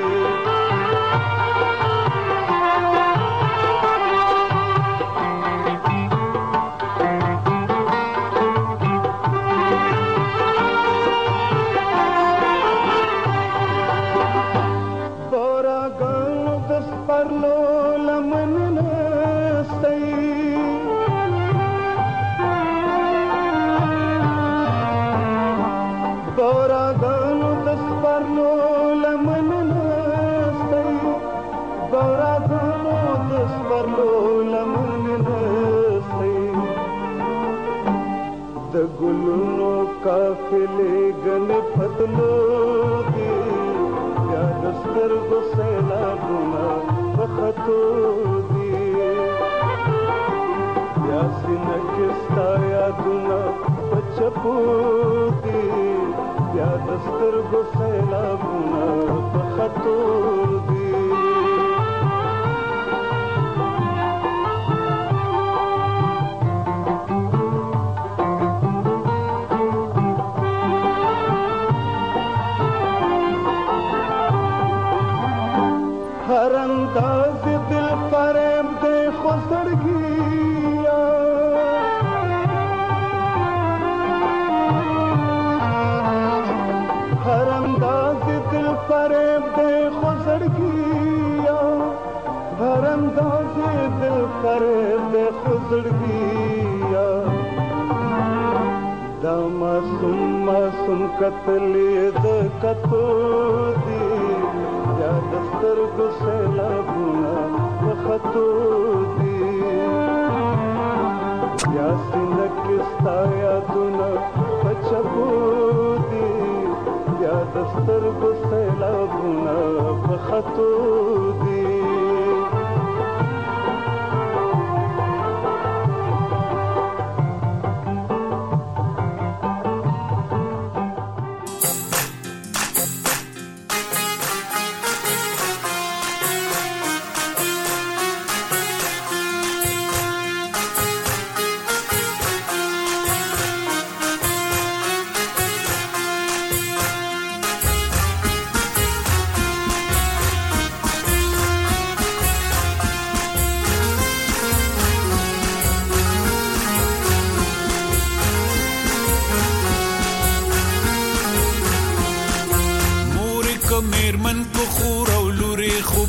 काफिले गन फतलो दी या दस्तर गो सैलाबुना बखतो दी या सिनकिस्ता यादुना बचपो दी या दस्तर गो सैलाबुना बखतो दी हर अंदाज दिल फरेब दे खुसड़गिया हर अंदाज दिल फरेब दे खुसड़गिया हर अंदाज दिल फरेब दे खुसड़गिया दामा सुम कतले द कतो दी या दस्तर गुस्सेला बुना बखतो दी या सिनकिस्ता यादुना बचपो दी या दस्तर गुस्सेला बुना बखतो दी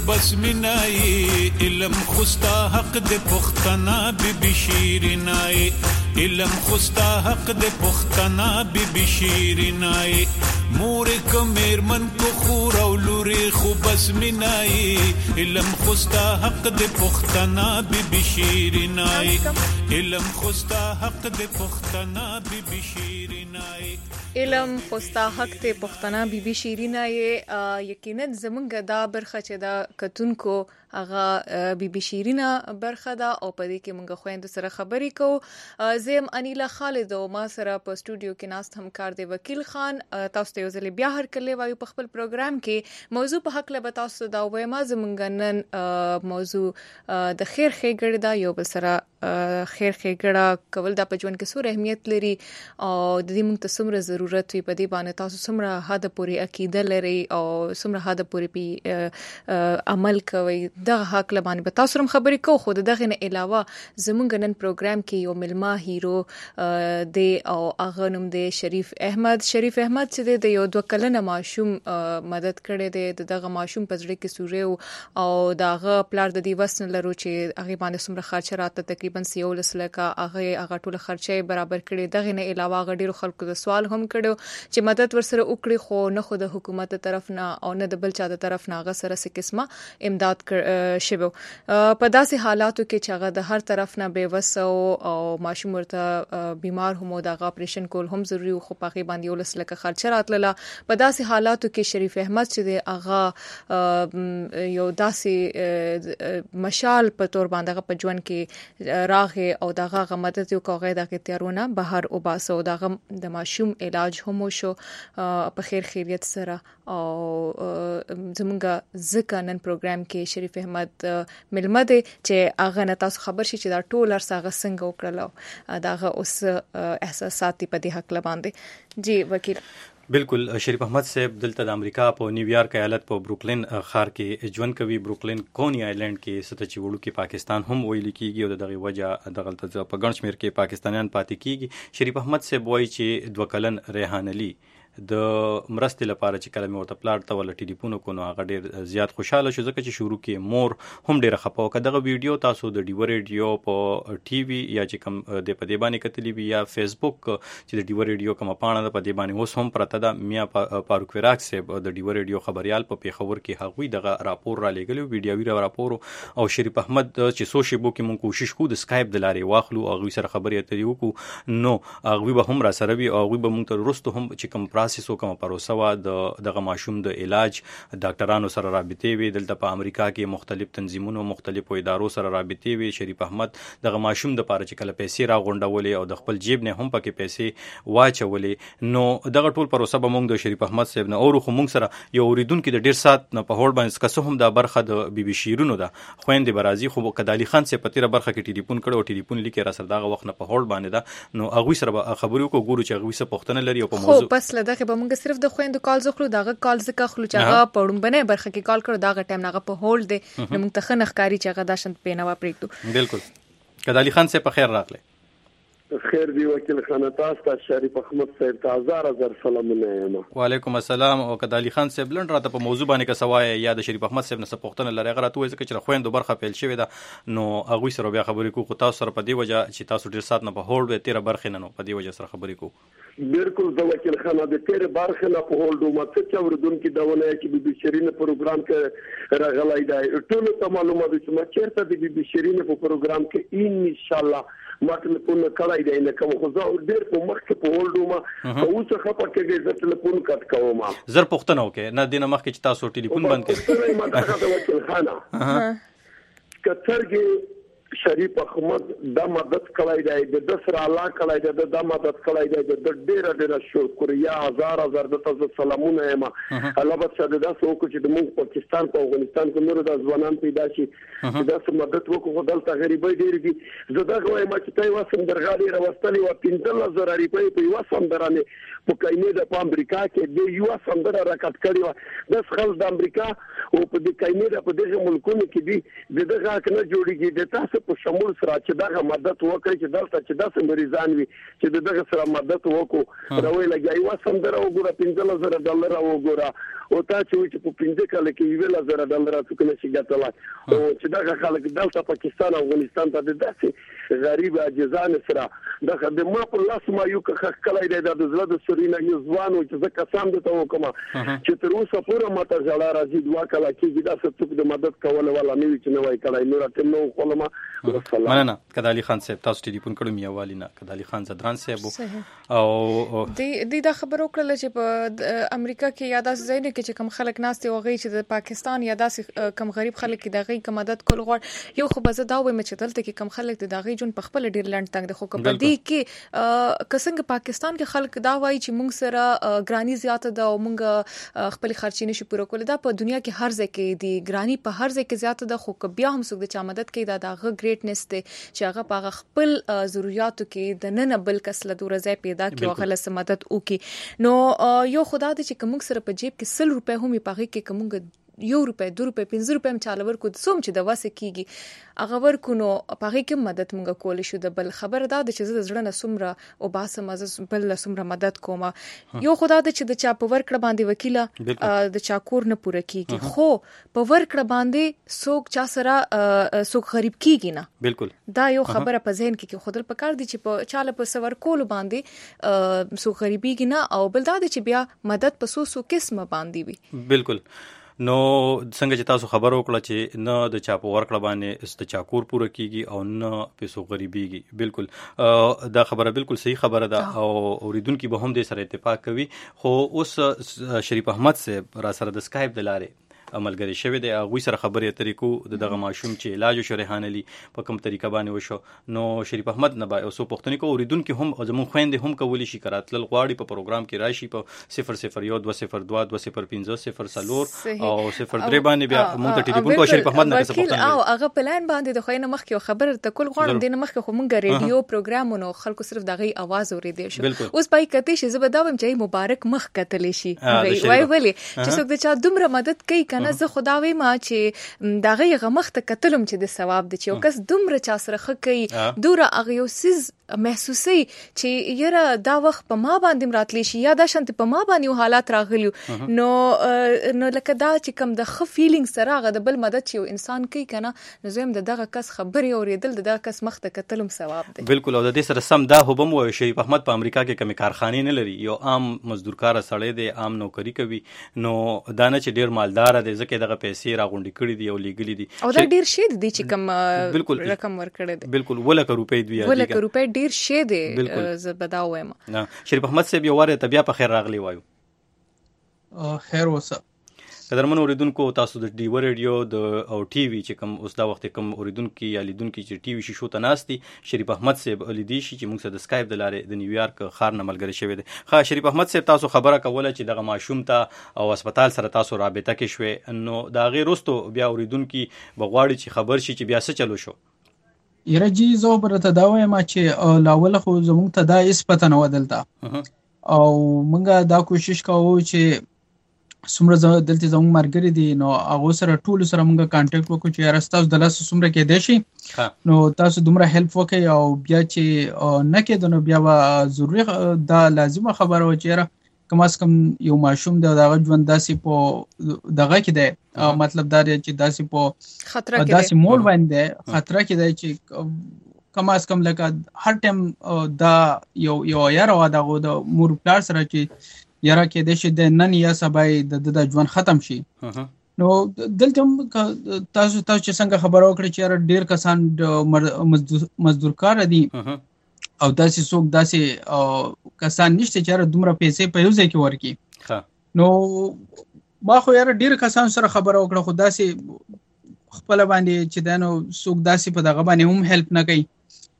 بس منای علم خوستا حق د پختنا بی شیرینای علم خوستا حق د پختنا بی شیرینای مور کمر من کو خور او لوري خو بس منای علم خوستا حق د پختنا بی شیرینای علم خوستا حق د پختنا بی شیرینای علم خوستا حق ته پښتنه بیبي شیرینه یقینا زمونږ دا برخه چې دا کتونکو هغه بیبي شیرینه برخه ده او په دې کې مونږ خويند سره خبرې کوو زم انیلا خالد او ما سره په استودیو کې ناست همکار دی وکیل خان تاسو ته یو ځل بیا هر کله وایو په خپل پروګرام کې موضوع په حق له تاسو دا وایم زمونږ نن موضوع د خیر ښېګړه دا یو بل سره خیر ښېګړه کول د پجون کې سور اهمیت لري او د دې مونږ ته څومره ضرورت وي په دې باندې تاسو څومره حد پورې عقیده لري او څومره حد پورې په عمل کوي دغه حق له باندې تاسو هم خبرې کوو خو دغه نه علاوه زمونږ نن پروګرام کې یو ملما هیرو دی او هغه نوم دی شریف احمد چې د یو 2 کلنه ماشوم مدد کړي دی دغه ماشوم په ځړې کې سورې او دغه پلار د دې وسن لرو چې هغه باندې څومره خرچ راته تقریبا 13 لکه هغه ټول خرچه برابر کړي دغه نه علاوه غډیرو خلکو د سوال هم کړو چې مدد ورسره وکړي خو نه خو د حکومت طرف نه او نه د بل چا د طرف نه هغه سره څه قسمه امداد شوه په داسې حالاتو کې چې هغه د هر طرف نه بېوسه او ماشوم ورته بیمار هم او د اپریشن کول هم ضروری خو په غي باندې ولس لکه خرچه راتله په داسې حالاتو کې شریف احمد چې د هغه یو داسې مشال په تور باندې په ژوند کې راغې او دغه مدد یو کوغه د اختیارونه بهر او باسو دغه د ماشوم علاج هم شو په خیر خیریت سره او زمونږ ځکه نن پروګرام کې شریف احمد ملمه دی چې هغه نه تاسو خبر شي چې دا ټول ارسغه څنګه وکړل داغه اوس احساسات په دې حق لباندې جی وکیل بالکل شریف احمد صاحب دلته د امریکا په نیویارک ایالت په بروکلین ښار کې ژوند کوي بروکلین کونی آیلند کې ستچې وړو کې پاکستان هم ویل کېږي او دغه وجه دغلته په ګڼ شمېر کې پاکستانیان پاتې کېږي شریف احمد صاحب وایي چې 2 کلن ریحان علي د مرستې لپاره چې کله مې ورته پلاټ ته ول ټلیفون وکړو هغه ډیر زیات خوشاله شو ځکه چې شروع کې مور هم ډیره خپه وکړه دغه ویډیو تاسو د ډیو ریډیو په ټي وي یا چې کوم د پدې باندې کتلی وی یا فیسبوک چې د ډیو ریډیو کوم پاڼه د پدې باندې اوس هم پرته ده میا فاروق وراق صاحب د ډیو ریډیو خبريال په پیښور کې هغوی دغه راپور را لېږلو ویډیوي راپور او شریف احمد چې سوشي بو کې مونږ کوشش کوو د سکایپ د لارې واخلو هغوی سره خبرې اترې وکړو نو هغوی به هم را سره وي او هغوی به مونږ ته وروسته هم چې کوم پروسس وکړو پروسه وا دغه ماشوم د علاج ډاکټرانو سره رابطې وي دلته په امریکا کې مختلف تنظیمونو مختلفو ادارو سره رابطې وي شریف احمد دغه ماشوم د پاره چې کله پیسې راغونډولې او د خپل جیب نه هم پکې پیسې واچولې نو دغه ټول پروسه به موږ د شریف احمد صاحب نه اورو خو موږ سره یو اوریدونکو د ډیر سات نه په هوړ باندې کسه هم د برخه د بیبي شیرونو ده خويندې برازي خو کدالي خان سه پتیره برخه کې ټلیفون کړو ټلیفون لیکي را سره دغه وخت نه په هوړ باندې ده نو هغه سره خبرو کو ګورو چې هغه سره پښتنه لري او په موضوع خو بس لدغه به موږ صرف د خويندو کال زخلو دغه کال زکه خلو چې هغه پړم بنه برخه کې کال کړو دغه ټایم هغه په هولډ دی نو موږ ته خنخکاری چې هغه داشن پېنوا پریږدو بالکل کدالي خان سے په خیر راغله خیر دی وکیل خان تاسو ته شریف احمد صاحب ته هزار سلامونه وعلیکم السلام او کدالي خان صاحب لند راته په موضوع باندې کا سوای یا د شریف احمد صاحب نه سپوختنه لری غره توې ځکه چې خويندو برخه پیل شوې ده نو هغه سره بیا خبرې کو تاسو سره په دی وجه چې تاسو ډیر سات نه په هولډ به 13 برخه نه نو په دی وجه سره خبرې کو بالکل د وکیل خان د 13 برخه نه په هولډ مته چې اوردونکو دونه کې د بشرینه پروګرام کې راغلای دی ټول ته معلومه ده چې ما چیرته د بشرینه په پروګرام کې ان شاء الله ما ټلیفون کړای دی نه کوم خو زه ډیر په مخ کې په هولډ ما او څه خبر کې زه ټلیفون کټ کوم زر پښتنه وکي نه دینه مخ کې چې تاسو ټلیفون بند کړئ ما دا د وکیل خانه کترګي شریف احمد د مدد کړای دی د دسر اعلی کړای دی د مدد کړای دی د ډیر شکریا هزار د تاسو سلامونه ما الله بس د تاسو کو چې د موږ پاکستان په افغانستان کې نور د ځوانان پیدا شي د تاسو مدد وکړو دلته غریبۍ ډیر دي زه دا وایم چې تاسو واسم درغالي راوستلې و 15000 روپۍ په واسم درانه په کینې د امریکا کې د یو واسم در راکټ کړی و د خلک د امریکا او په د کینې په دغه ملکونو کې دي دغه کنه جوړیږي د تاسو څه په شمول سره چې دغه مدد وکړي چې دلته چې داسې مریضان وي چې دغه سره مدد وکړو راوي لګي وسم درو وګوره $15,000 وګوره او تاسو چې په 15 کال کې $1,000 څخه نشي ګټلای او چې دغه خلک دلته پاکستان او افغانستان ته داسې غریب عاجزان سره دغه د ما په لاس ما یو کله د زړه د سورینه یو ځوان چې زه قسم دته وکم چې تر اوسه پورې ماته ځړا راځي دوا کله کې دا څه څوک د مدد کول ولا نه وي چې نو وای کړای نور ته نو خلما مننه کدالي خان صاحب تاسو ټلیفون کړو میا والینا کدالي خان زدران صاحب او د خبرو کړل چې په امریکا کې یا داس زین کې چې کم خلک ناشته وغي چې د پاکستان یا داس کم غریب خلک کې دغه کوم مدد کول غواړي یو خو به زه دا وایم چې دلته کې کم خلک د دغه جون په خپل ډیر لند تنگ د خو په دې کې کسنګ پاکستان کې خلک دا وایي چې موږ سره ګرانی زیاته ده او موږ خپل خرچې نشو پوره کولای دا په دنیا کې هر ځای کې دی ګرانی په هر ځای کې زیاته ده خو بیا هم څوک د چا مدد کوي دا دغه ګریټنس دی چې هغه په خپل ضرورتو کې د نن بل کس له دور ځای پیدا کوي او غل سم مدد وکي نو یو خدا دې چې کوم سره په جیب کې $100 هم پاږي کې کوم €1 $2 $5 هم چاله ورکو سوم چې د واسه کیږي هغه ورکو نو پاږي کې مدد مونږ کول شو د بل خبر دا چې زړه نه سمره او باسم از بل سمره مدد کوم یو خدا دې چې د چا په ورکړه باندې وکیله د چا کور نه پوره کیږي خو په ورکړه باندې څوک چا سره څوک غریب کیږي نه بالکل دا یو خبره په ذهن کې خودل پکار دي چې په چاله په سور کول باندې څوک غریبیږي نه او بل دا چې بیا مدد په سو قسمه باندې وي بالکل نو څنګه چې تاسو خبر وکړه چې نه د چا په ورکړه باندې است چا کور پوره کیږي او نه پیسو غریبیږي بالکل دا خبره بالکل صحیح خبره ده او اوریدونکو به هم دې سره اتفاق کوي خو اوس شریف احمد صاحب را سره د سکایپ د لارې عملګری شوی دی هغه سره خبرې طریقو دغه ماشوم چې علاج شریحان علي په کوم طریقه باندې وشو نو شریف احمد نه با اوسو پښتني کو اوریدونکو هم زمون خويندې هم کولی شي کراتل غواړي په پروګرام کې راشي په 001-202-205-0 او 03 باندې بیا مونږ ته ټلیفون کو شریف احمد نه څه پښتني او هغه پلان باندې د خوینه مخکې خبر ته کول غواړم دینه مخکې خو مونږ ریډیو پروګرامونو خلکو صرف دغه आवाज اوریدل شو اوس پای کته شي زبداوم چې مبارک مخ کتل شي وای ولی چې څوک د چا دومره مدد کوي کنه زه خداوي ما چې دغه غمخ ته کتلم چې د ثواب دي چې او کس دومره چا سره خکې دوره اغیوسز محسوسي چې یره دا وخت په ما باندې راتلی شي یا دا شنت په ما باندې حالات راغلیو نو لکه دا چې کوم د خ فیلینګ سره غو د بل مدد چې انسان کوي کنه نو زم دغه کس خبري اوریدل دغه کس مخ ته کتلم ثواب دي بالکل او د دې سره سم دا هوبم و شریف احمد په امریکا کې کمی کارخانه نه لري یو عام مزدورکار سړی دی عام نوکری کوي نو دانه چې ډیر مالدار دی ځکه دغه پیسې راغونډي کړي دي او لګلي دي او دا ډیر شي دي چې کوم رقم ورکړي دي بالکل $1,00,000 دی $1,00,000 ډیر شي دي زبداو وایم شریف احمد صاحب یو واره طبيعه په خیر راغلی وایو خیر وسه قدرمن اوریدونکو تاسو د ډیو ریډیو د او ټي وي چې کوم اوس دا وخت کوم اوریدونکو یا لیدونکو چې ټي وي شو ته ناشتي شریف احمد صاحب لیدي شي چې موږ سره د سکایپ د لارې د نیویارک خار نه ملګری شوی دی ښه شریف احمد صاحب تاسو خبره کوله چې دغه ماشوم ته او هسپتال سره تاسو رابطه کې شوي نو دا غیر وروسته بیا اوریدونکو بغواړي چې خبر شي چې بیا څه چلو شو یره جی زه برته دا وایم چې لاول خو زموږ ته دا اس پته نه ودلته او موږ دا کوشش کوو چې څومره دلته زموږ مرګري دي نو هغه سره ټول سره موږ کانټیکټ وکړو چې راستاو د لاس څومره کې دی شي نو تاسو دومره هیلپ وکړئ او بیا چې نه کېد نو بیا ضروري دا لازمه خبره و چې کم از کم یو ماشوم دی دغه ژوند داسې په دغه کې دی مطلب دا دی چې داسې په خطر کې داسې مول باندې خطر کې دی چې کم از کم لکه هر ټیم دا یو یاره و دغه د مور پلار سره چې یاره کې د شه د نن یا سبا د ژوند ختم شي نو دلته تاسو چې څنګه خبرو کړی چې ډیر کسان مزدورکار دي او داسې څوک داسې کسان نشته چې دومره پیسې په یو ځای کې ورکي نو ما خو یاره ډیر کسان سره خبرو کړه خو داسې خپل باندې چې دانو څوک داسې په دغه باندې هم هیلپ نه کوي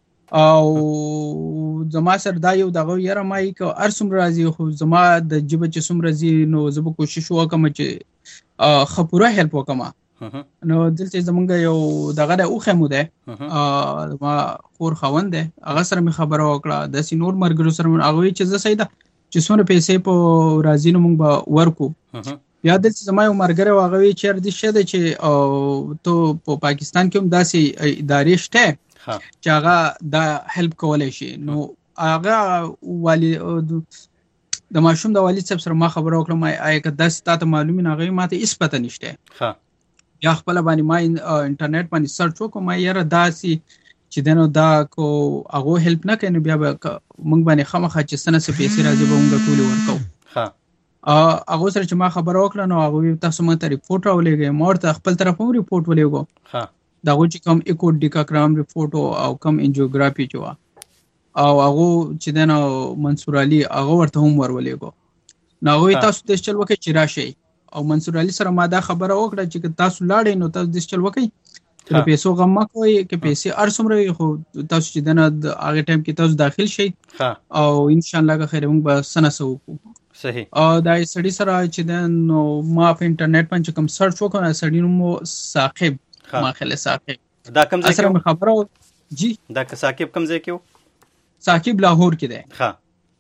او زما سره دا یو دغه یاره ما یې هر څومره راځي خو زما د جبه چې څومره راځي نو زه به کوشش وکم چې خپوره هیلپ وکم نو دلته زمونږ یو دغه د اوخه مو ده ما خور خوند ده هغه سره می خبره وکړه د سینور مرګرو سره هغه چې زه سیده چې څومره پیسې په راځي نو موږ به ورکو بیا د زما یو مرګره واغوي چې د شه د چې تو په پاکستان کې هم داسې ادارې شته چې هغه دا هیلپ کولای شي. نو هغه والی د ماشوم د والد صاحب سره ما خبره وکړم آیا که داسې تاسو معلومه نه غوي ماته هیڅ پته نشته. یا خپل باندې ما انټرنیټ باندې سرچ وکم ما یاره داسې چې دنو دا کو هغه هیلپ نه کوي بیا موږ باندې خامخا چې سنه څه پیسې راځي به موږ ټول ورکو. هغه سره چې ما خبره وکړه نو هغه تاسو ماته ریپورت راولېږي مور ته خپل طرف هم ریپورت ولېګو دا چې کوم ایکو ډیکاګرام ریپورت او کوم انجیوګرافي جوړه او هغه چې دنو منصور علي هغه ورته هم ورولېګو. نو هغه تاسو د چل وکړي چې راشي او منصور علي سره ما دا خبره وکړه چې تاسو لاړې نو تاسو د چل وکړي که پیسو غم ما کوي که پیسې ارسمره خو تاسو چې دنه د هغه ټایم کې تاسو داخل شئ او ان شاء الله که خیر موږ به سنه سو صحیح. او دا سړی سره چې دنه ما په انټرنیټ باندې کوم سرچ وکړم سړی نو ثاقب ما خله ثاقب دا کوم ځای کې خبره جی دا که ثاقب کوم ځای کې ثاقب لاهور کې ده.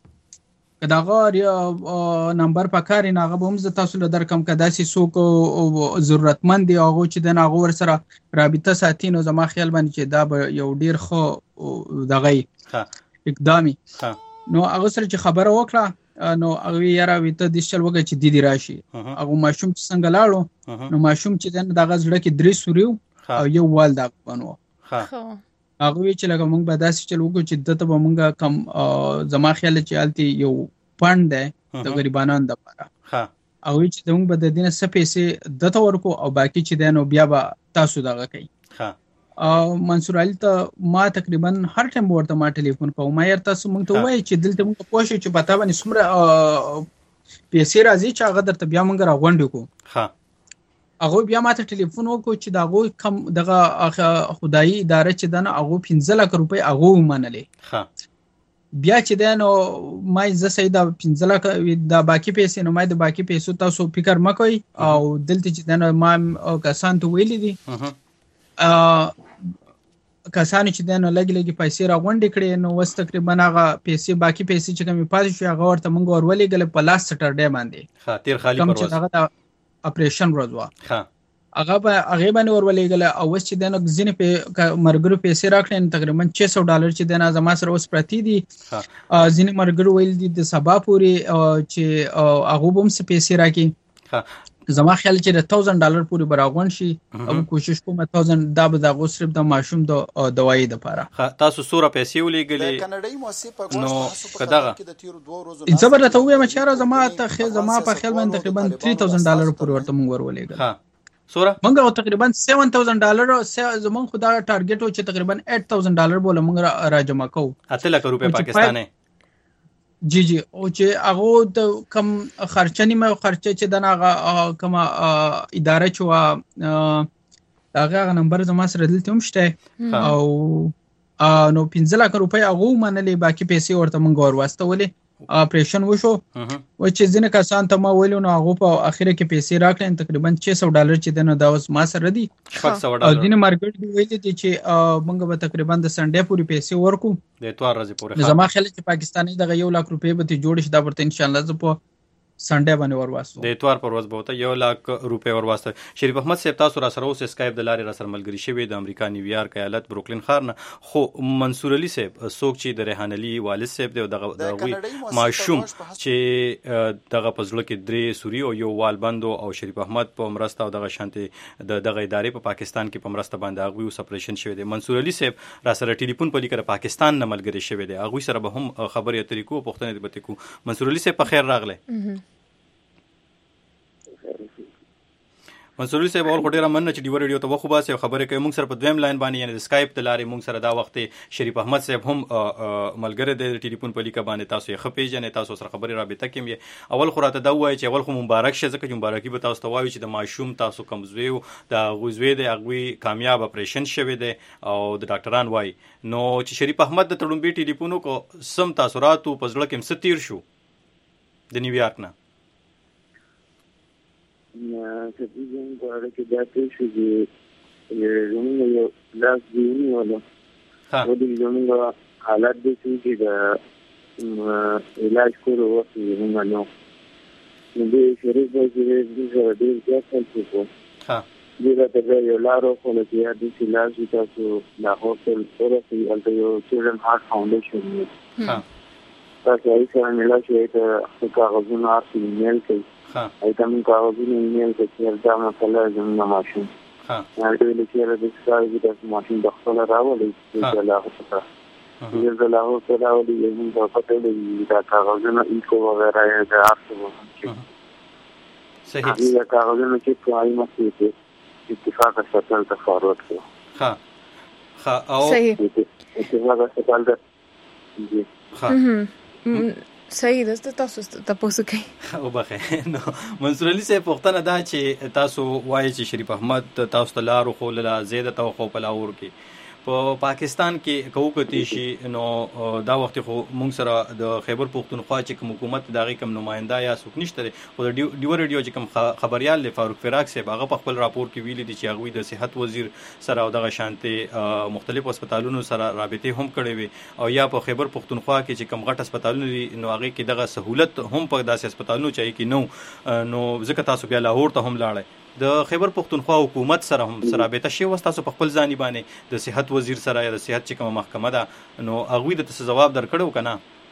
کداغه نمبر پکاري ناغه به هم تاسو له درکم کدا سي سوق ضرورتمند دی هغه چې د ناغه ور سره رابطه ساتي نو زما خیال باندې چې دا به یو ډیر خو دغه اقدامي نو هغه سره چې خبره وکړه نو هغه یاره ویته د شل وګه چې دی راشي هغه ماشوم څنګه لاړو نو ماشوم چې دغه زړه کې درې سوريو او یو وال دا بنو هغه چې لکه موږ به داسې چل وکړو چې دته به موږ کم زما خیال چې حالتي یو فند ده د غریبانو لپاره هغه چې موږ به د دینه څه پیسې دته ورکو او باقي چې دنو بیا به تاسو دغه کوي. او منصور علي ته ما تقریبا هر ټایم ورته ما ټلیفون کوم ما ير تاسو موږ ته وایي چې دلته موږ پوښتنه چې پتا باندې څومره پیسې راځي چې هغه درته بیا موږ راغونډو کو. هغه بیا ماته ټلیفون وکړ چې دا هغه کم دغه خدای اداره چې دنه هغه 15 لک روپۍ هغه منلې بیا چې دنه ما ز سیدا 15 لک د باقي پیسې نو ما د باقي پیسو تاسو فکر مکوئ او دلته چې دنه ما کسان ته ویلې دي کسان چې دنه لګي پیسې راغونډې کړې نو وس تقریبا هغه پیسې باقي پیسې چې کمی پاتې شو هغه ورته مونږ ورولې غل په لاس سټرډې باندې خاطر خالی پرواز اپریشن ورځوا هغه باندې ورولېګل او وس چې دنه ځینې په مرګرو پیسې راکړې تقریبا $600 چې دنه زما سره اوس پرتی دي ځینې مرګرو ویل دي د سبا پوري چې هغه هم څه پیسې راکې زما خیال چې $1000 پوري براغون شي او کوشش کوم 1000 دا به د غوسرب د ماشوم د دوايي د لپاره تاسو سوره پیسې ولېګلې کاناډایي مؤسسه په ګوښه کداغه د تیر 2 ورځې زبر ته وایم چې زما په خیال باندې تقریبا $3000 پوري ورته مونږ ورولېګل سوره مونږ تقریبا $7000 زمون خدا ټارګټ و چې تقریبا $8000 بوله مونږ را جمع کوو 8 لک روپے پاکستاني جی او چې هغه د کم خرچنی مې خرچه چې دغه کوم اداره چې هغه نمبر زما سره دلته هم شته او نو 15 لک روپۍ هغه منلې باقي پیسې ورته مونږ ورواستولې اپریشن وشو و چې ځینې کسان ته ما ویلو نو هغه په اخره کې پیسې راکړل تقریبا $600 چې دنه دا اوس ما سره دي او ځینې مارکیټ دی ویل دي چې مونږ به تقریبا د سنډې پورې پیسې ورکو د اتوار ورځې پورې زما خیال چې پاکستاني دغه 1 لک روپۍ به جوړ شي دا ورته ان شاء الله زه په سنډې باندې ورواستو د اتوار پر ورځ به ته 1 لک روپۍ ورواستو. شریف احمد صاحب تاسو را سره اوس اسکایپ د لارې را سره ملګری شوی د امریکا نیویارک ایالت بروکلین ښار نه خو منصور علي صاحب څوک چې د ریحان علي والد صاحب دی دغه ماشوم چې دغه پزړه کې درې سوري او یو وال بندو او شریف احمد په مرسته او دغه شانتي دغه ادارې په پاکستان کې په مرسته باندې هغه اوس اپریشن شوی دی. منصور علي صاحب را سره ټلیفون په لیکره پاکستان نه ملګری شوی دی هغه سره به هم خبرې اترې کو پښتنه دی بته کو. منصور علي صاحب په خیر راغله. منصور علي صاحب اول خټه مننه چې ډیو ریډیو ته وخو باسي خبرې کوي مونږ سره په دویم لاین باندې یعنی د اسکایپ د لارې مونږ سره دا وخت شریف احمد صاحب هم ملګری د ټلیفون په لیکه باندې تاسو یې خپې جنې تاسو سره خبرې رابطه کوم اول خو راته دا وایي چې اول خو مبارک شه ځکه چې مبارکي به تاسو ته وایي چې د ماشوم تاسو کمزوي د غوزوي د هغه کامیاب اپریشن شوی دی او د ډاکټران وایي نو چې شریف احمد د تړونبي ټلیفونو کو سم تاثیراتو په ځړه کې مستیر شو د نیویارک نه کدیږي په اړه کې دا څه چې زموږ یو لاس دی ونیولو او د زموږ حالت دي چې د علاج کولو وخت زموږ نو دې شریف به دې سره ډېر زیات هلپ وکړو. ها دې راته یو لارو خو له چې د سیلاس تاسو لاهور ته ورسئ هلته یو چلډرن هارټ فاونډیشن دی. ها تاسو هغې سره ملا شئ ته کاغذونه اخلي ایمیل کوي. ایته موږ کاغذونه ایمیل کوي چې دا مسله زموږ ماشوم ډېر چېرې د سکار کې تاسو ماشوم د خپله راولئ د لاهور څخه د لاهور څخه راولئ موږ ته پته لګي دا کاغذونه ایکو وغیره یې د هر څه صحیح هغې د کاغذونه چې کوي مخکې کې اتفاق سطل ته فارورډ کړو. ها او صحیح اتفاق سطل ته صحیح ده. تاسو تاسو کوي او بخیر نو منصور علي صاحب پوښتنه ده چې تاسو وایي چې شریف احمد تاسو ته لارو خو له زیاده توقع په لاهور کې په پاکستان کې کوکتی شي نو دا وخت خو موږ سره د خیبر پختونخوا چې کوم حکومت دغه کم نماینده یا څوک نشته او د ډیو ریډیو چې کوم خبريال له فاروق فراق صاحب هغه په خپل راپور کې ویلي دي چې هغه د صحت وزیر سره او دغه شانته مختلف هسپتالونو سره رابطه هم کړې وي او یا په خیبر پختونخوا کې چې کوم غټ هسپتالونه دي نو هغه کې دغه سہولت هم په داسې هسپتالونو چي کې نو ځکه تاسو بیا لاهور ته هم لاړئ. د خیبر پختونخوا حکومت سره هم رابطه شي وستاسو په خپل ځاني باندې د صحت وزیر سره یا د صحت چې کومه محکمه ده نو هغه د تاسو جواب درکړو کنه؟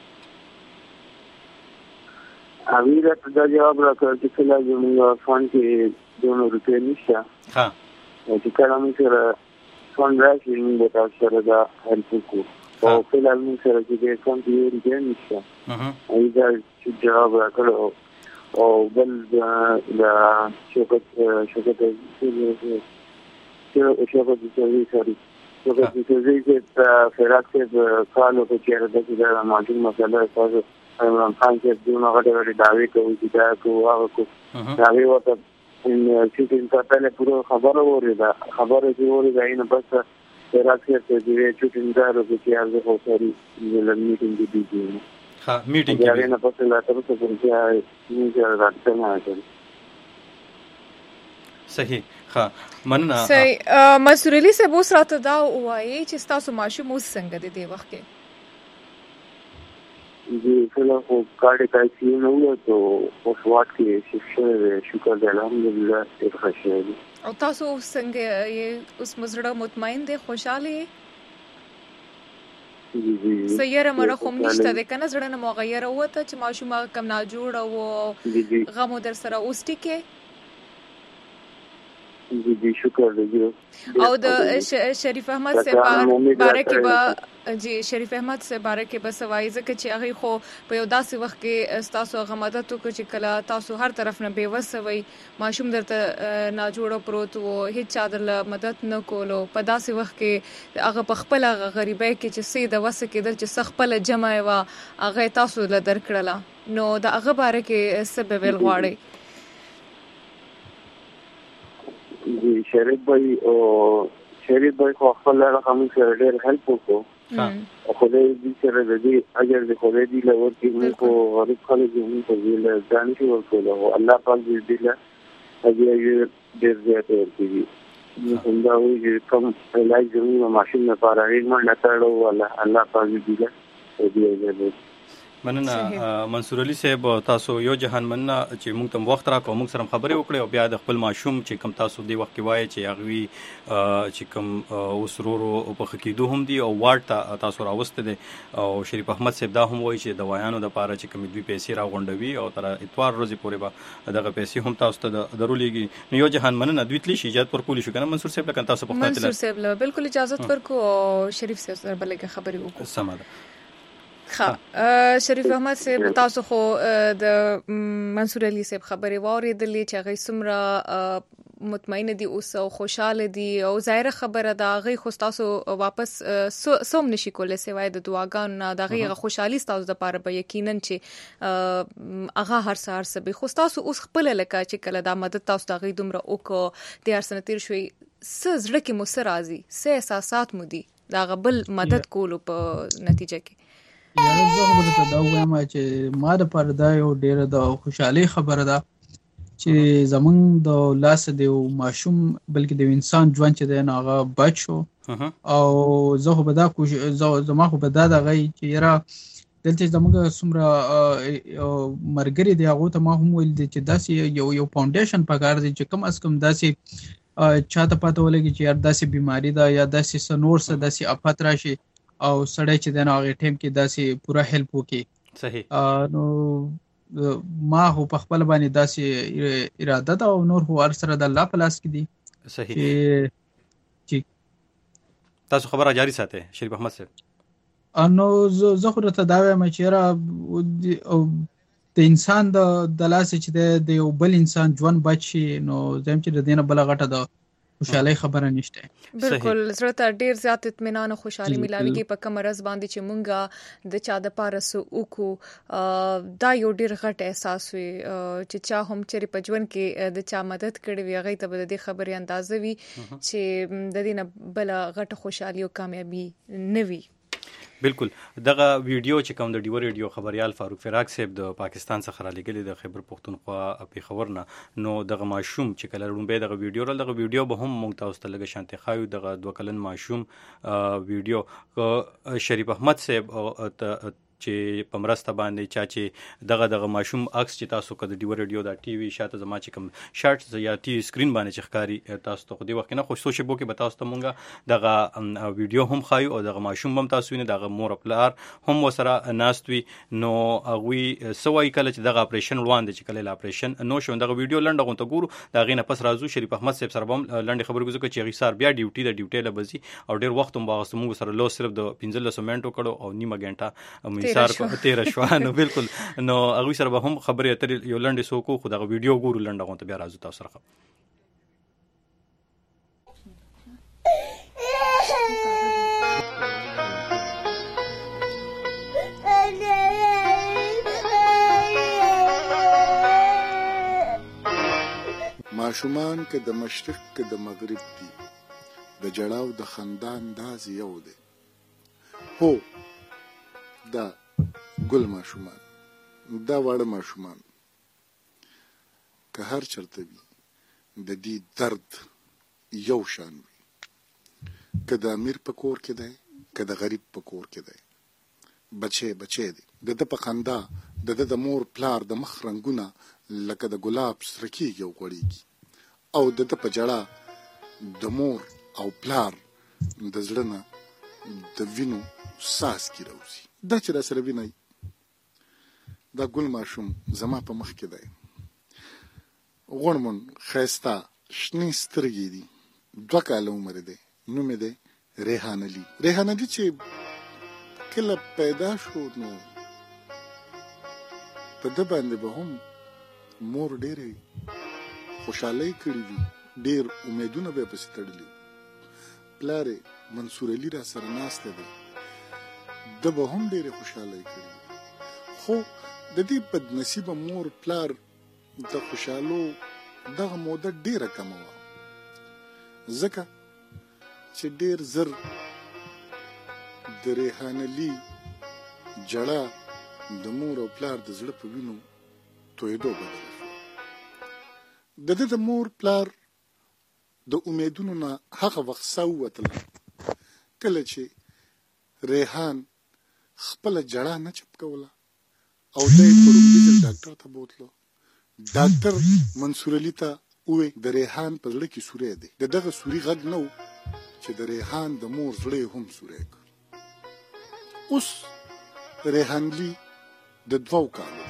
هغه راته دا جواب راکړ چې کله زموږ فون کې دونه روپۍ نشته. ها چې کله موږ سره فون راشي موږ تاسو سره دا هلپ وکړو او کله موږ سره چې فون کې روپۍ نشته هغه دا جواب راکړ او بل د شوکت چې فراق صاحب کال وکړ چې دا موجود مسله تاسو عمران خان چې دونه غټه دعوی کوي چې دا هغه کو دعوی ورته چې ان ته پورا خبره وریدا خبره چې وریدا نه بس فراق صاحب چې چې انتظار وکړي چې هغه خو سوري د میټینګ دی ها میټینګ کې نه پته لا تاسو په ځای نه راځي نه صحیح. ها مننه. صحیح. منصور علي صاحب اوس راته دا وایي چې تاسو ماشوم اوس څنګه دی وخت کې؟ جی فلحال خو کارډ کایسی نه و ته اوس وخت کې شکر شکر دی الحمدلله ډېر ښه دی. او تاسو څنګه اوس مزړه مطمئن دی خوشاله سیاره مړه خو نشته ده کنه زړه نه مغیر وته چې ماشوم کم نه جوړ او غمو در سره اوس ټیکه جی شکر دی. او د شریف احمد سے بارکه با جی شریف احمد سے بارکه بس وای زکه چې هغه خو په یو داسې وخت کې تاسو هغه مدد وکړي چې کله تاسو هر طرف نه بیوسه وي ماشوم درته نه جوړ پروت وو هیڅ چا در مدد نه کولو په داسې وخت کې هغه په خپل غریبۍ کې چې سید وسه کېدل چې خپل جمع وا هغه تاسو له درکړه نو د هغه بارکه سبب ویل غواړي. جی شریف بھائی خو خپل رقم سره ډېر هلپ وکړو او خدای دې سره دې اجر دې خدای دې له ورته موږ کو غریب خلک موږ په دې له ځان شي ورکول او الله پاک دې له اجر دې زیات ورکړي. موږ دا وایي کوم علاج زموږ ماشین لپاره یې نه تړو الله پاک دې له دې مننه منصور علي صاحب تاسو یو جهان مننه چې موږ تم وخت راکو موږ سره خبرې وکړې او بیا د خپل ماشوم چې کم تاسو دی وخت کې وایي چې هغه چې کم وسرورو په خکېدو هم دی او واټ تاسو راوسته دي او شریف احمد صاحب دا هم وایي چې د وایانو د پاره چې کم دوی پیسې راغونډوي او تر اتوار ورځې پورې به دغه پیسې هم تاسو ته درولېږي. نو یو جهان مننه دوی تلی شي اجازه ورکول شو کنه منصور صاحب لکه تاسو په خپل منصور صاحب بالکل اجازه ورکو او شریف صاحب سره بلکې خبرې وکړو. سمه شریف احمد صاحب تاسو خو د منصور علي صاحب خبرې واورېدلې چې هغه څومره مطمئن دي اوس او خوشاله دي او ظاهر خبره ده هغه خو تاسو واپس سوم نشي کولای سوای د دعاګانو نه دغه خوشحالي تاسو د پاره به یقینا چې هغه هر سهار سبي خو تاسو اوس خپل لکه چې کله دا مدد تاسو دغه دومره وکړو د هر سنتیر شوي زړه کې مو سره راځي سه احساسات مو دي دا غبل مدد کولو په نتیجه کې یاره زه خبره ته دا وایم چې ما د پر دا یو ډیره د خوشحالي خبره ده چې زمونږ د لاس دی ماشوم بلکې د انسان ژوند چې دی هغه بچ شو او زه خو به دا زما خو به دا دغه چې یاره دلته زموږ څومره مرګري دی هغه ته ما هم ویل دي چې داسې یو فاونډیشن پکار دی چې کم از کم داسې چاته پته ولګي چې یار داسې بیماری ده یا داسې سنور څه داسې افت راشي او سړی چې د هغه ټیم کې داسې پوره هیلپ وکړي. صحیح. نو ما هو په خپل باندې داسې اراده ده او نور هو سره د الله په لاس کې دي. صحیح. تاسو خبره جاری ساتئ شریف احمد صاحب. نو زه خو ته دا وایم چې را د انسان د لاسه چې د یو بل انسان ژوند بچ شي نو زم چې د دینه بل غټه د خوشحالي خبره نشته. بالکل زړه ته ډیر زیات اطمینان او خوشحالي ملاويږي په کوم مرز باندې چې مونږه د چا د پارس وکړو دا یو ډیر غټ احساس وي چې چا هم چې په ژوند کې د چا مدد کړي وي هغه ته به د خبرې اندازه وي چې د دینه بل غټ خوشحالي او کامیابی نه وي. بالکل. دغه ویډیو چې کوم د ډیو ریډیو خبريال فاروق فراق صاحب د پاکستان څخه را لګلې د خیبر پختونخوا پیښور نه نو دغه ماشوم چې کله لومبه دغه ویډیو به هم مونږ تاسو ته لګ شانتي خایو دغه 2 کلن ماشوم ویډیو شریف احمد صاحب چې په مرسته باندې چا چې دغه ماشوم عکس چې تاسو کده ډیو ریډیو دا ټي وي شاته زما چې کوم شارټ یا ټي سکرین باندې چې ښکاری تاسو ته خو دی وخت نه خو سوچ بو کې به تاسو ته مونږه دغه ویډیو هم خایو او دغه ماشوم هم تاسو وینئ دغه مور پلار هم وسره ناستوي نو هغه سوای کله چې دغه اپریشن روان دي چې کله اپریشن نو شو دغه ویډیو لنډه غونته ګورو دا غینه پس رازو شریف احمد صاحب سره هم لنډه خبر ګوزو چې هغه سار بیا ډیوټي لبزي او ډیر وخت هم باغ سمو سره لو صرف د 15 منټو کړو او نیمه غنټه میثار کو 13 شو نو بالکل نو هغه سره به هم خبرې اترې یو لنډه سوکو خو دغه ویډیو ګورو لنډه غونته بیا راځو تاسو سره. ماشومان که د مشرق که د مغرب دي د جړاو د خندا انداز یو دی. هو دا ګل ماشومان دا واړه ماشومان که هر چرته وي د دې درد یو شان وي که د امیر په کور کې دی که د غریب په کور کې دی بچی دی د په خندا د مور پلار د مخ رنگونه لکه د ګلاب سره کېږي او غوړېږي او د په جړه د مور او پلار د زړه نه د وینو ساس کې راوځي. دا چې را سره وینئ دا ګل ماشوم زما په مخ کې دی غوړمون ښایسته شنې سترګې دي 2 کاله عمر دی نوم یې دی ریحان علي چې کله پیدا شو نو په ده باندې به هم مور ډېرې خوشحالۍ کړي وي ډېر امیدونه به یې پسې تړلي پلار یې منصور علي را سره ناسته دی ده به هم ډېرې خوشحالۍ کړي خو د دې بدنصیبه مور پلار د خوشحالو دغه موده ډېره کمه وه ځکه چې ډېر زر د ریحان علي جړه د مور او پلار د زړه په وینو تویدو بدله شو. د ده د مور پلار د امیدونو نه هغه وخت ساه ووتله کله چې ریحان خپله جړه نه چپ کوله او دی په لومړي ځل ډاکټر ته بوتلو. ډاکټر منصور علي ته وویل د ریحان په زړه کې سوری دی د دغه سوري غږ نه و چې د ریحان د مور زړه هم سوری کړ. اوس ریحان علي د 2 کالو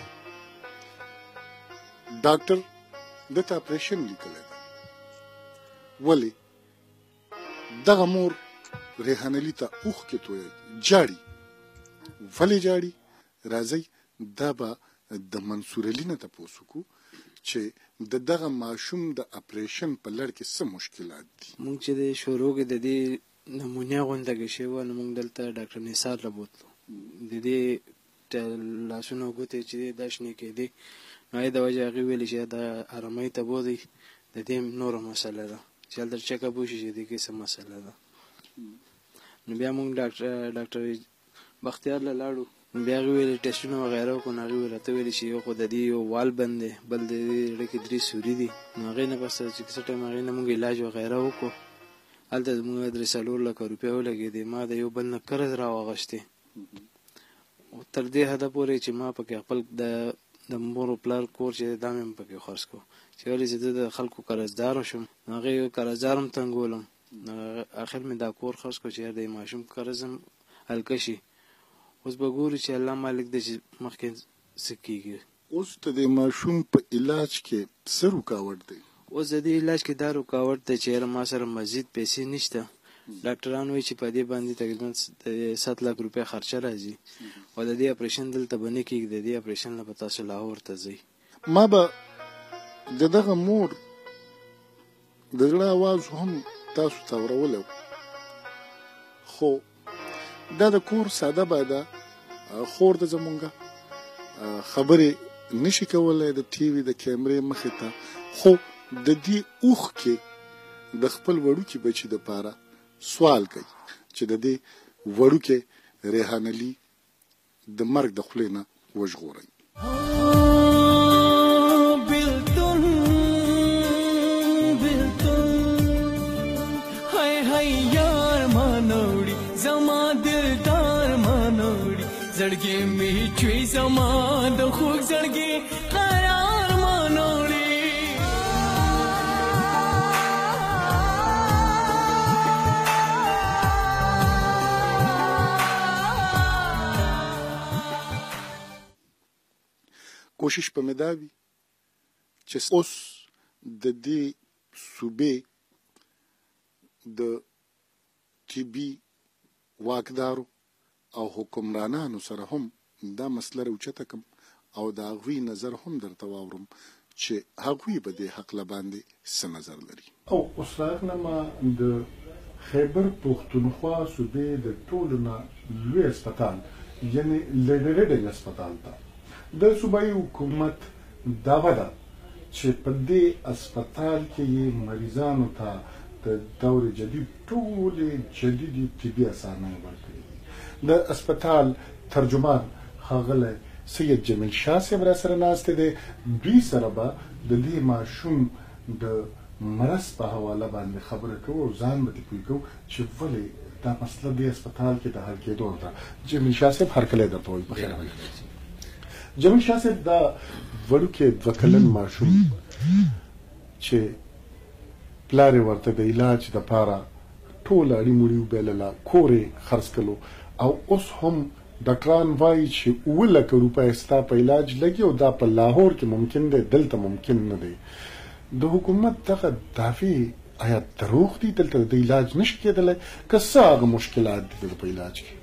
ډاکټر دته اپریشن لیکلی دی ولې دغه مور ریحان علي ته اوښکې تویوي جاړي ولې جاړي راځئ دا به د منصور علي نه تپوس وکړو چې د دغه ماشوم د اپریشن په لړ کې څه مشکلات دي. موږ چې د شروع کې د دې نمونیا غونډه شوې وه نو موږ دلته ډاکټر نثار ته بوتلو د دې لاسونه ګوتې چې دا شنې کېدې نو د وجه هغې ویلې چې د ارامۍ ته بوځئ د دې نوره مسله ده چې هلته چیکاپ وشي چې د کې څه مسله ده نو بیا موږ ډاکټر بختیار له لاړو بیا هغې ویلې ټسټونه وغیره وکړو نو هغې ویل راته ویلې چې یو خو د دې یو وال بند دی بل د دې زړه کې 3 سوري دي نو هغې نه پس چې څه ټایم هغې نه موږ علاج وغیره وکړو هلته زموږ 3-4 لکه روپۍ ولګېدې ما د یو بل نه قرض راواغوښتې تر دې حده پورې چې ما پکې خپل د مور او پلار کور چې دا مې پکې خرڅ کو چې ولې چې د خلکو قرضدار شم هغه قرضدارم تنګولم اخر مې دا کور خرڅ کو چې د ماشوم قرضم هلکه شي اوس به ګورو چې الله مالک د مخکې سکیږي. اوس ته د ماشوم په علاج کې څه رکاوټ دی؟ اوس د دې علاج کې دا رکاوټ دی چې ما سره مزید پیسې نشته. ډاکټران وایي چې په دې باندې تقریبا 7 لک روپۍ خرچه راځي او د دې اپریشن دلته به نه کېږي. د دې اپریشن لپاره تاسو لاهور ته ځئ. ما به د دغه مور د زړه اواز هم تاسو ته اورولو، خو دا د کور ساده باده خور د زمونږه خبرې نشي کولای د ټي وي د کیمرې مخې ته، خو د دې اوښ کې د خپل وړوکي بچي دپاره سوال کوي چې د دې وړوکې ریحان علي د مرګ د خولې نه وژغورئ. زړګي می چوي زما د خوږ زړګي قرار مانوړي کوشش په مې دا وي چې اوس د دې صوبې د ټي بي واکدارو او حکمرانانو سره هم دا مسله راوچته کم او د هغوی نظر هم درته واورم چې هغوی به دې حق باندې څه نظر لري. او اوس راغلمه د خیبر پښتونخوا صوبې د ټولو نه لوی هسپتال یعنې لیډرډنګ هسپتال ته د صوبایي حکومت دعوه ده چې په دې هسپتال کې یې مریضانو ته د دور جدید ټولې جدیدي طبي اسانۍ ورکړي. د اسپتال ترجمان ښاغلی سید جمیل شاه صاحب را سره ناست دی. دوی سره به د دې ماشوم د مرض په حواله باندې خبره کوو او ځان به پوه کوو چې ولې دا مسله دې اسپتال کې د حل کېدو ده. جمیل شاه صاحب هرکلی درته وایي. بخیر راغلی. جمیل شاه صاحب دا وړوکی 2 کلن ماشوم چې پلار یې ورته د علاج دپاره ټول اړي مړي وبایلله، کور یې خرڅ کړلو او اوس هم ډاکټران وایي چې 7 لک روپۍ ستا په علاج لګي او دا په لاهور کې ممکن دی، دلته ممکن نه دی. د حکومت دغه دعوې آیا دروغ دي؟ دلته د علاج نشي کېدلی که څه هغه مشکلات دي دلته په علاج کې؟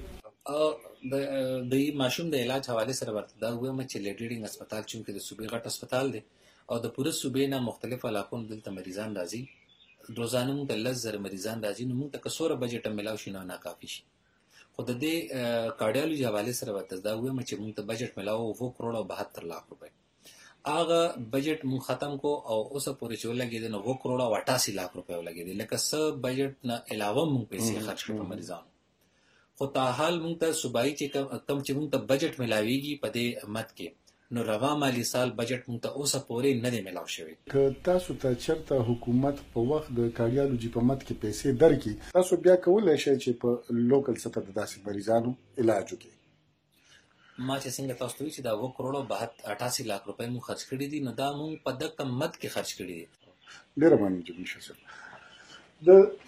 د ماشوم د علاج حواله سره ورته دا وایم چې لیډرډنګ هسپتال چونکې د صوبې غټ هسپتال دی او د پوره صوبې نه مختلف علاقو نه دلته مریضان راځي. روزانه موږ ته 10,000 مریضان راځي، نو موږ ته که څومره بجټ میلاو شي نه ناکافي شي. خو د دې کارډیالوجي حواله سره ورته دا وایم چې موږ ته بجټ میلاو 2 کروڑ او 72 لک روپۍ. هغه بجټ موږ ختم کو او اوسه پورې چې ولګېدل نو 2 کروڑ او 88 لک روپۍ ولګېدل. لکه څه بجټ نه علاوه موږ پیسې خرج کړو په مریضانو. خو تاحال موږ ته صوبایي چې کم چې موږ ته بجټ میلاویږي په دې مد کې نو روا مالی سال بجټ موږ ته اوسه پورې نه دی میلاو شوی. که تاسو ته چېرته حکومت په وخت د کارډیالوجي په مد کې پیسې درکړي تاسو بیا کولی شئ چې په لوکل سطح د داسې مریضانو علاج وکړي. ما چې څنګه تاسو ته وایي چې دا 2 کروڑ او 88 لک روپۍ موږ خرج کړي دي، نو دا موږ په دغه مد کې خرج کړي دي. ډېره مننه جمیل شاه صاحب. د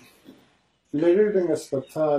لیډرډنګ هسپتال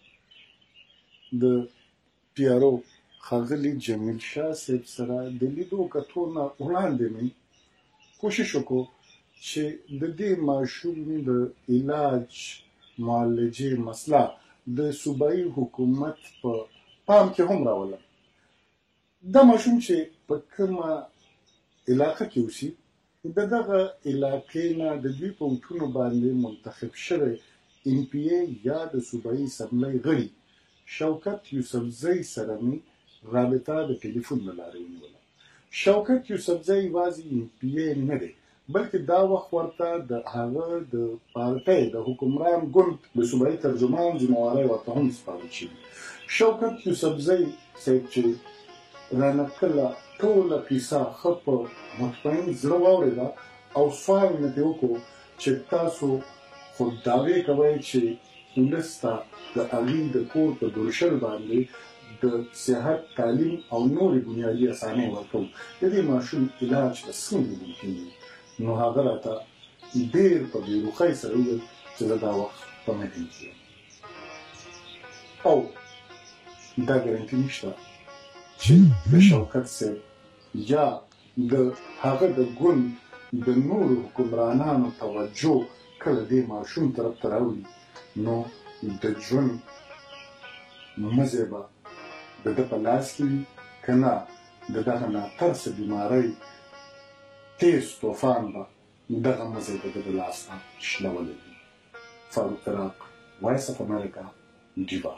د پی آر او ښاغلي جمیل شاه صاحب سره د لیدو کتو نه وړاندې مې کوشش وکړو چې د دې ماشوم د علاج معالجې مسله د صوبایي حکومت په پام کې هم راولم. دا ماشوم چې په کومه علاقه کې اوسي د دغه علاقې نه د دوی په وټونو باندې منتخب شوی NPA یا د صوبایي اسمبلۍ غړي شوکت یوسفزۍ سره مې رابطه د ټلیفون له لارې ونیوله. شوکت یوسفزۍ یوازې NPA نه دی بلکې دا وخت ورته د هغه د پارټۍ د حکمران ګوند د صوبایي ترجمان ذمهوارۍ ورته هم سپارل شوي. شوکت یوسفزۍ صاحب چې رانه کله ټوله قیصه ښه په مطمئن زړه واورېده او سوال مې ترې وکړو چې تاسو خو دعوې کوئ چې ولس ته د هغې د کور په دورشل باندې د صحت تعلیم او نورې بنیادي اسانۍ ورکوو د دې ماشوم علاج به څنګه ممکن وي نو هغه راته ډېر په بېروخۍ سره وویل چې زه دا وخت په میټینګ کې یم او دا ګارنټي نشته چې د شوکت صاحب یا د هغه د ګوند د نورو حکمرانانو توجه کله دې ماشوم طرف ته راوړي نو د ژوند مزې به د ده په لاس کې وي که نه د دغه ناترسه بیمارۍ تیز طوفان به دغه مزې د ده د لاس نه شلولی وي. فاروق عراق، وایس اف امریکا، ډیوا.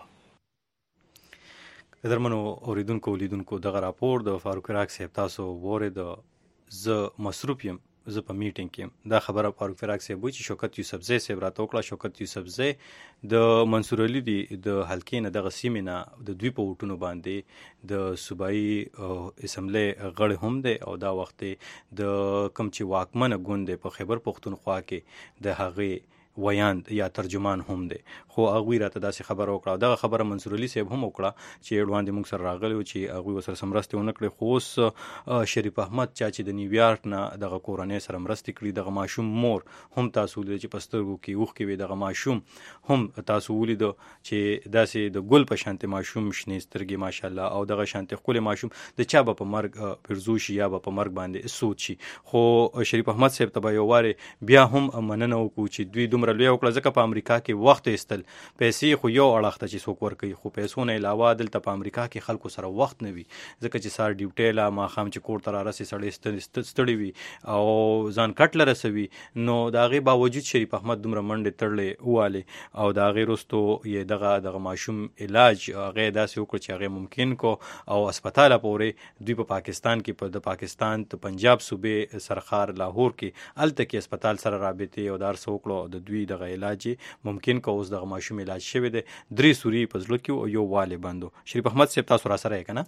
قدرمنو اوریدونکو لیدونکو دغه راپور د فاروق عراق صاحب تاسو واورېد. زه مصروف یم، زه په میټینګ کې یم. دا خبره فاروق عراق صاحب وایي چې شوکت یوسفزی صاحب راته وکړه. شوکت یوسفزی د منصور علي د حلقې نه دغه سیمې نه د دوی په ووټونو باندې د صوبایي اسمبلۍ غړی هم دی او دا وخت د کوم چې واکمنه ګوند دی په خیبر پښتونخوا کې د هغې ویاند یا ترجمان هم دی. خو هغوی راته داسې خبره وکړه. دغه خبره منصور علي صاحب هم وکړه چې وړاندې موږ سره راغلی و چې هغوی ورسره څه مرستې ونه کړې. خو اوس شریف احمد چا چې د نیویارک نه دغه کورنۍ سره مرستې کړي، دغه ماشوم مور هم تاسو ولیده چې په سترګو کې اوښکې وي، دغه ماشوم هم تاسو ولیده چې داسې د ګل په شانتې ماشوم، شنې سترګې ماشاءالله، او دغه شانتې ښکلی ماشوم د چا به په مرګ پرزو شي یا به په مرګ باندې سود شي. خو شریف احمد صاحب ته به یو وارې بیا هم مننه وکړو چې دوی دومره لویه وکړه، ځکه په امریکا کې وخت ایستل پیسې خو یو اړخ ته چې څوک ورکوي، خو پیسو نه علاوه دلته په امریکا کې خلکو سره وخت نه وي، ځکه چې سهار ډیوټۍ له ماښام چې کور ته رارسي سړی ستړی وي او ځان کټ له رسوي. نو د هغې باوجود شریف احمد دومره منډې تړلې ووالې او د هغې وروستو یې دغه ماشوم علاج هغې داسې وکړ چې هغې ممکن کو او اسپتاله پورې دوی په پاکستان کې د پاکستان د پنجاب صوبې سرخار لاهور کې هلته کې اسپتال سره رابطې او دا هر څه وکړو د دوی دغه علاج ممکن کو. اوس دغه ماشوم علاج شوی دی، 3 سوري په زړه کې او یو والی بندو. شریف احمد صاحب تاسو را سره یې که نه؟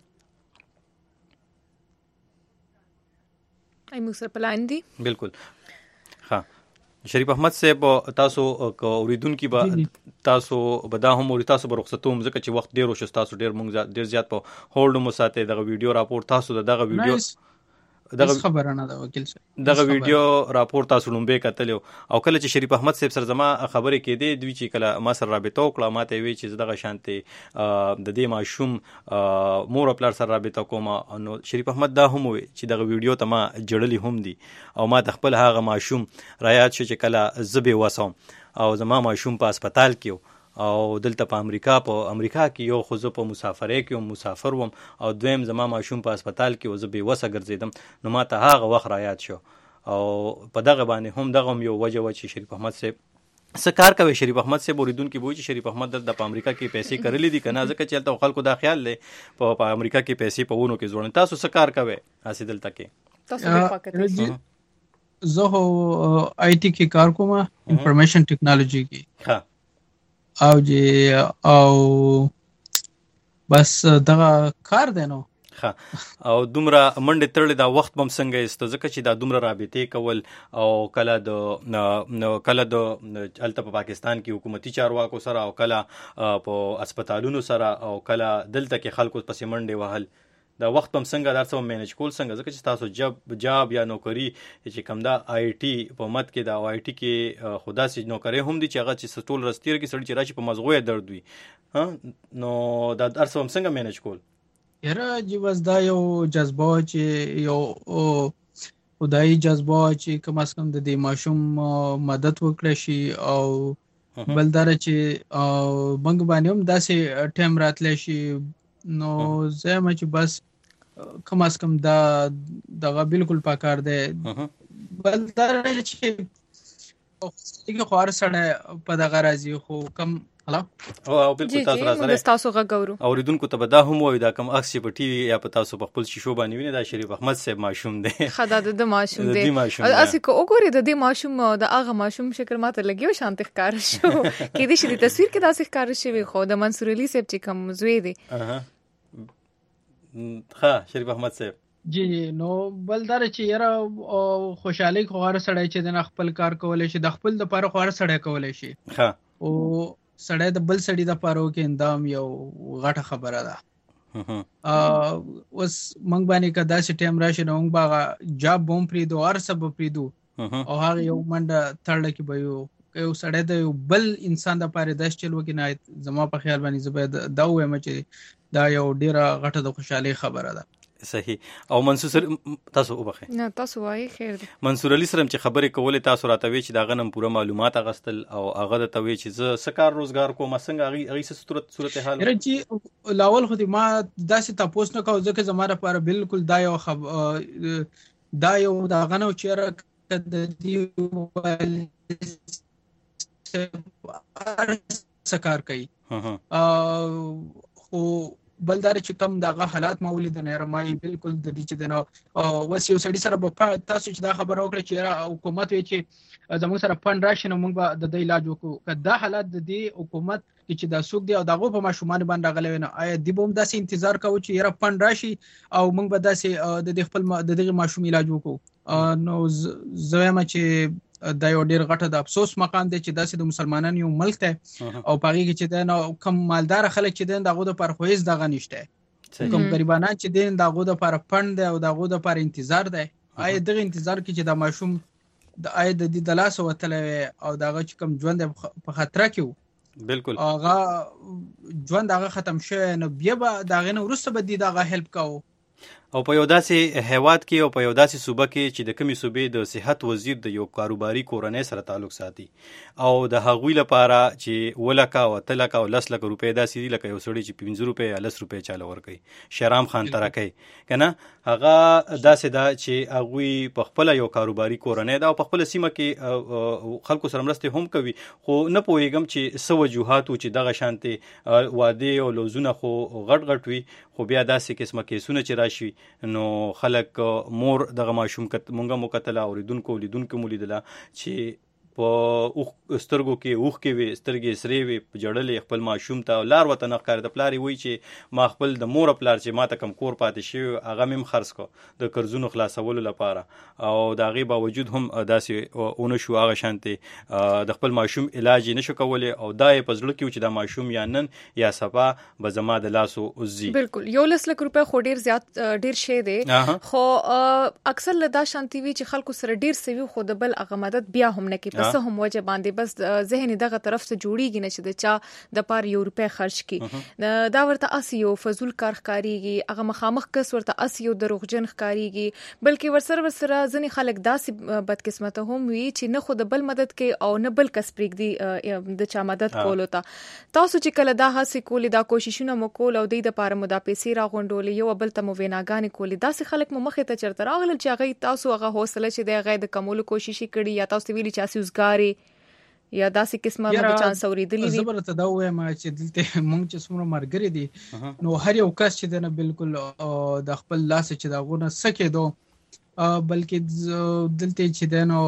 ای موږ سره په لاین دي. بالکل ښه. شریف احمد صاحب تاسو اوریدونکي به تاسو به دا هم اوري، تاسو به رخصتوم ځکه چې وخت ډېر وشو، تاسو ډېر زیات په هولډ مو ساتئ. دغه ویډیو راپور تاسو دغه ویډیو خبره نه ده وکیل صاحب، دغه ویډیو راپور تاسو لومبه کتلو او کله چې شریف احمد صاحب سره زما خبرې کېدې دوی چې کله ما سره رابطه وکړه ما ته وی چې دغه شانتي د دې ماشوم مور خپل سره رابطه کوم. نو شریف احمد دا هم وی چې دغه ویډیو ته ما جړلې هم دي او ما د خپل هغه ماشوم رايات شو چې کله زبې وسوم او زما ماشوم په هسپتال کې او دلته په امریکا کې یو خو زه په مسافرۍ کې مسافر وم او دویم زما ماشوم په هسپتال کې و زه بې وسه ګرځېدم. نو ما ته هغه وخت رایاد شو او په دغه باندې هم دغه یو وجه و چې شریف احمد صاحب څه کار کوي. شریف احمد صاحب اوریدونکي وایي چې شریف احمد د په امریکا کې پیسې کړلې دي که نه، ځکه چې هلته خلکو دا خیال دی په امریکا کې پیسې په ونو کې ځوړن. تاسو څه کار کوئ هسې دلته کې؟ زه خو آی ټي کې کار کوم، انفارمیشن ټیکنالوژي کې او بس دغه کار دی. نو او دومره منډې تړلې دا وخت بم څنګه ایسته ځکه چې دا دومره رابطې کول او کله د هلته په پاکستان کې حکومتي چارواکو سره او کله په اسپتالونو سره او کله دلته کې خلکو پسې منډې وهل، دا وخت هم څنګه دا څه مینج کول څنګه؟ ځکه چې تاسو جاب یا نوکری چې کوم دا آی ټي په مت کې دا آی ټي کې خدا سي نوکری هم دي چې هغه چې ټول رستیر کې سړی چې راشي په مزغوې درد وي، نو دا درس هم څنګه مینج کول؟ یاره جی بس دا یو جذبه چې یو خدایي جذبه چې کم از کم د دې ماشوم مدد وکړي شي او بلدار چې بنګ باندې هم داسې ټیم راتلی شي. نو زما چې بس کم از کم دغه بالکل پکار دی. بلدار چې خو هر سړی په دغه راځي خو کم هلا او بالکل تاسو را سره تاسو غوړو اوریدونکو ته به دا هم وایي دا کم عکس په ټي وي یا په تاسو په خپل شیشو باندې ویني دا شریف احمد صاحب ماشوم دی. خدا د ماشوم دی اسی کو وګوري د دې ماشوم د هغه ماشوم شکل ماته لګیو شانت ښکار شو کې دې شې تصویر کې داسې ښکار شوی خو د منصور علي صاحب چې کوم زوی دی. شریف احمد صاحب جی نو بلدار چې یاره خوشحالي خو هر سړی چې د خپل کار کولای شي د خپل د لپاره خو هر سړی کولای شي او سړی د بل سړی د لپاره کې اندام یو غټه خبره ده. اوس موږ باندې کدا چې ټیم راشي نو موږ باغه جاب بوم پریدو ار سب پریدو او هغه یو منډه تړل کې به یو سړی د یو بل انسان د پاره داس چل وکي نه زما په خیال باندې زبې دا وایم چې دا یو ډیره غټه د خوشحالي خبره ده. صحیح. او منصور تاسو وبخه نه تاسو وایي خیر دی. منصور علي سره چې خبرې کولې تاسو راته وی چې دا غنم پوره معلومات اغستل او هغه د توی چې ز سکار روزګار کوم څنګه هغه صورت حال رچې لاول خو ما داسې تاسو نه کوم ځکه زما لپاره بالکل دا یو دا غنو چیرې د دی سکار کوي خو بلدار چې کم دغه حالات مولید نه رمای بالکل د دې چې دنه وس یو سړي سره په تاسو چې دا خبره وکړه چې حکومت وی چې زموږ سره فند راشي نو موږ د دې علاج وکړو کدا حالات د دې حکومت چې دا سوق دی او دغه په ماشومان باندې غلې نه آیا دی بوم داسې انتظار کوو چې یره فند راشي او موږ به داسې د خپل د دغه ماشوم علاج وکړو نو زویم چې دا یو ډیر غټه د افسوس مقام دی چې داسې د مسلمانانو یو ملک ته او پاږي چې دا نو کم مالدار خلک چې دغه د پر خوېز دغه نشته کوم غریبانان چې دغه د پر فند او دغه د پر انتظار دی آیا دغه انتظار کې چې د ماشوم د آیا د دې د لاس وتل او دغه چې کم ژوند په خطر کې بالکل هغه ژوند هغه ختم شوی نو بیا به دغه نو ورسته به دغه هیلپ کوو او په یو داسې هیواد کې او په یو داسې صوبه کې چې د کمی صوبې د صحت وزیر د یو کاروباري کورنۍ سره تعلق ساتي او د هغوی لپاره چې ولکه او تلکه او 10 لک روپۍ داسې دي لکه یو سړی چې 15 روپۍ یا 10 روپۍ چاله ورکوي شرام خان ترکي کنه هغه داسې دا چې هغوی په خپل یو کاروباري کورنۍ دا او په خپل سیمه کې خلکو سره مرسته هم کوي خو نه پوهیږم چې سو وجوهاتو چې دغه شانته واده او لوزونه خو غټ وي خو بیا داسې قسمه کیسونه چې راشي نو خلک مور دغه ماشوم مونږه مکتله اوریدونکو لیدونکو مولیدله چې په سترګو کې اوخ کې وي سترګې سری وي جړلې خپل ماشوم ته لار وته نه ښکار د پلاری وای چې ما خپل د مور پلار چې ما ته کم کور پاتې شي هغه مم خرڅ کو د قرضونو خلاصولو لپاره او دا غي باوجود هم داسې اون شو هغه شانته د خپل ماشوم علاج نشو کولای او دای په ځړ کې چې دا ماشوم یا نن یا سبا به زما د لاسو عزي بالکل یو لک روپے خو ډیر زیات ډیر شي دی خو اکثر لدا شانتي وی چې خلکو سره ډیر سوي خو د بل هغه مدد بیا هم نه کوي بس هم وجه باندې بس ذهن دغه طرف څخه جوړیږي نه چې د چا د پار یو روپے خرج کی دا ورته اسیو فزول کار ښکاریږي هغه مخامخ کس ورته اسیو دروغجن ښکاریږي بلکې ورسره ځنی خلک داسې بدقسمته هم وي چې نه خود بل مدد کوي او نه بل کس پرېږدي د چا مدد کولو ته تاسو چې کله دا هڅه کولې دا کوششونه مو کول او د لپاره مو دا پیسې راغونډولې یو بل ته مو ویناګانې کولې داسې خلک مو مخې ته چرته راغلل چې هغه تاسو هغه حوصله چې د غي د کمولو کوشش کړي یا تاسو ویلي چې اسوسګاری یا داسې قسمه مو چانس اوریدلی وي زبر ته دا وایم چې دلته مونږ چې څومره مرګري دي نو هر یو کس چې نه بالکل د خپل لاس چې دا غونه سکه دو بلکې دلته چې دنو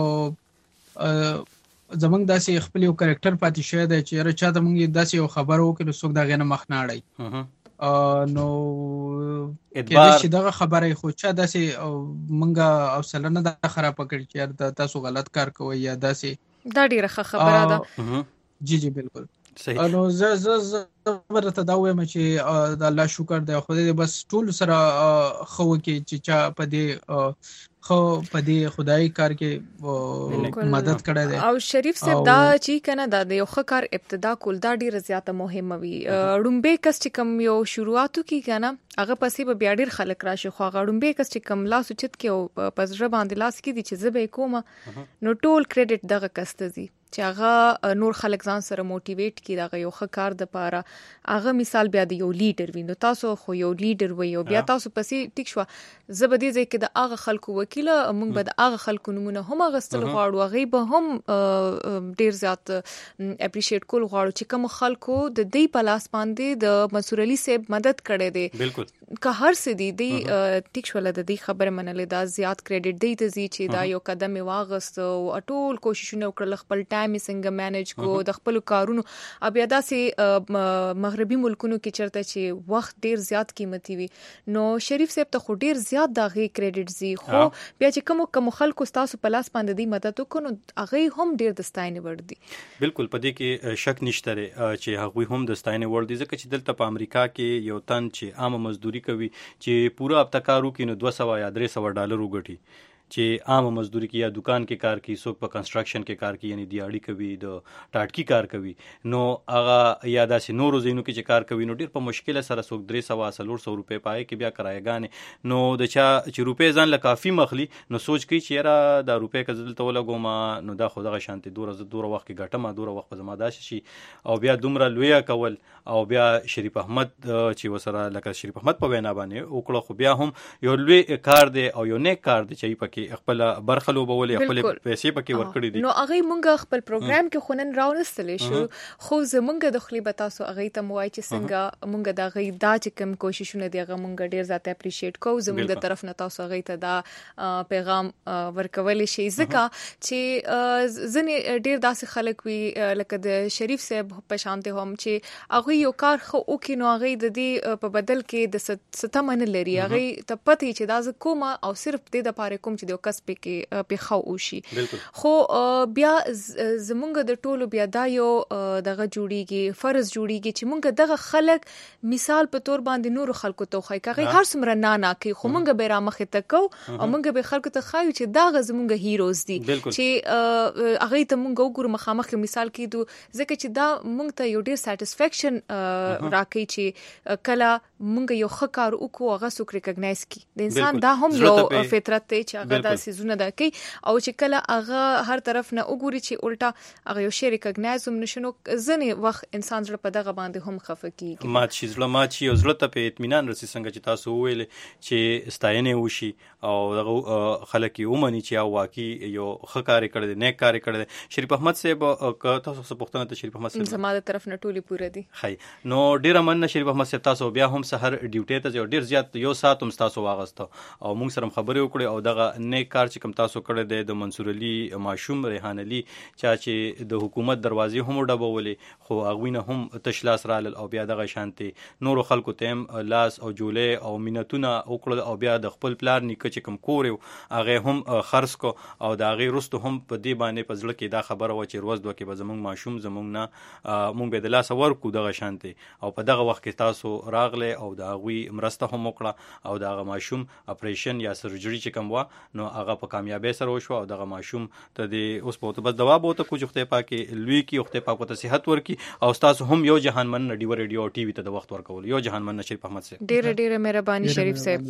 زمونږ داسې خپل یو کریکټر پاتې شوی دی چې را چاته مونږ داسې یو خبر وکړو څوک دا غنه مخ نه اړای نو کله چې دغه خبره خو چا داسې مونږه حوصله نه د خراب کړی چې تاسو غلط کار کوئ یا داسې دا ډیره خبره ده جی بالکل صحیح نو ز ورته دا وایم چې د الله شکر دی خدای دې بس ټول سره خو کې چې چا په دې خو په دې خدای کار کې مدد کړی دی او شریف صاحب دا چې کنه دا د یو ښه ابتدا کول دا ډیره زیاته مهمه وي ډومبه کس چې کم یو شروعاتو کې کنه هغه پسې به بیا ډیر خلک راشي خو هغه ډومبه کس چې کم لاس چت کې او پزړه باندې لاس کې دي چې زبې کومه نو ټول کریډټ دغه کسته دي چې هغه نور خلک ځان سره موټیویټ کړي دا یو ښه کار د پاره هغه مثال بیا د یو لیډر وینو تاسو خو یو لیډر وي او بیا تاسو پسې ټیک شو زبدي ځکه کې د هغه خلکو وکیل موږ به د هغه خلکو نمونه هم غستل غواړو هغه به هم ډیر زیات اپریشیټ کول غواړو چې کوم خلکو د دې په لاس باندې د منصور علي صاحب مدد کړي دي بالکل که هر څه دي د ټیک شو د دې خبره منلې دا زیات کریډټ دی ته چې دا یو قدم واغست او ټول کوششونه وکړل خپل ټایم ټایم څنګه مینیج کو د خپل کارونو بیا داسې مغربي ملکونو کې چرته چې وخت ډیر زیات قیمتي وي نو شریف صاحب ته خو ډیر زیات دغه کریډټ زی خو بیا چې کوم خلکو تاسو په لاس باندې دی مدد وکړو هغه هم ډیر د ستاینې وړ دي بالکل په دې کې شک نشته چې هغه هم د ستاینې وړ دي ځکه چې دلته په امریکا کې یو تن چې عامه مزدوري کوي چې پورا هفته کار وکړي نو $200 یا $300 وګټي چې عامه مزدوري کې یا دکان کې کار کوي څوک په کنستراکشن کې کار کوي یعنی دیاړي کوي د ټاټکی کار کوي نو هغه یا داسې نورو ځینو کې چې کار کوي نو ډیر په مشکل سره څوک $300 پای کې بیا کرایګانې نو د چا چې روپې ځان له کافي مخلي نو سوچ کوي چې یاره دا روپې کزل ته ولګوم نو دا خو دغه شانتي دوره وخت کې ګټم دوره وخت په زما داسې شي او بیا دومره لوی کول او بیا شریف احمد چې وسره لکه شریف احمد په وینا باندې وکړه خو بیا هم یو لوی کار دی او یو نیک کار دی چې کې خپل برخه لوبولې خپل پیسې پکې ورکړې دي نو هغه مونږ خپل پروګرام کې خونن راونستلې شو خو زمونږ د خلی بتاسو هغه ته موای چې څنګه مونږ د غي دا چې کوم کوششونه دی هغه مونږ ډیر زیات اپریشیټ کوو زمونږ د طرف نه تاسو هغه ته دا پیغام ورکول شي ځکه چې ځنې ډیر داسې خلک وي لکه د شریف صاحب په شانته هم چې هغه یو کار خو او کې نو هغه د دې په بدل کې د ستمن لري هغه ته پته چې دا ز کومه او صرف د لپاره کوم چې د کس په خو وشي خو بیا زمونږ د ټولو بیا دا یو دغه جوړیږي فرض جوړیږي چې مونږ دغه خلک مثال په تور باندې نور خلکو ته خای کوي هر څومره نه کوي خو مونږ به را مخه تکو او مونږ به خلکو ته خایو چې دا زمونږ هیروز دي چې هغه ته مونږ وګورو مخامخ مثال کیدو ځکه چې دا مونږ ته یو ډیر سټیسفیکشن راکړي چې کله مونږ یو ښه کار وکړو هغه څوک ریکګنایز کی د انسان دا هم یو فطرت دی چې هغه د سيزونه دا کوي او چې کله هغه هر طرف نه وګوري چې الټا هغه یو شی ریکګنایز هم نشو ځنه وخت انسان زړه په دغه باندې هم خفه کیږي مات شي او زړه ته په اطمینان رسي څنګه چې تاسو ویل چې ستاینه وشي او دغه خلک یې ومني چې او واقعي یو ښه کار کړی دی نیک کار کړی دی شریف احمد صاحب تاسو څه پوښتنه ته شریف احمد صاحب زموږ طرف نه ټولي پوره دي خای نو ډیر مننه شریف احمد صاحب تاسو بیا هم سحر ډیوټي ته ډیر زیات یو ساعت هم تاسو واغسته او موږ سره خبرې وکړې او دغه نیک کار چې کوم تاسو کړی دی د منصور علي ماشوم ریحان علي چې د حکومت دروازې هم ډبولې خو هغه نه هم تشلاس رال او بیا دغه شانتي نور خلکو ته لاس او جولې او مينتونه وکړل او بیا د خپل پلار نیکه چې کوم کور هغه هم خرڅ کو او دا غي رستو هم په دې باندې په ځل کې دا خبره و چې روز دوه کې به زمونږ ماشوم زمونږ نه مونږ به د لاس ورکو دغه شانتي او په دغه وخت کې تاسو راغله او دا غوي مرسته هم وکړه او دغه ماشوم اپریشن یا سرجری چې کوم و نو هغه په کامیابی سره وشو او دغه ماشوم ته د اوس په بس دوا بوته کو جوخته پاکي لوی کی وخته پاکو ته صحت ورکی او تاسو هم یو جهان من ډیو ریډیو ټي وي ته د وخت ورکول یو جهان من شریف احمد صاحب ډیره مهرباني شریف صاحب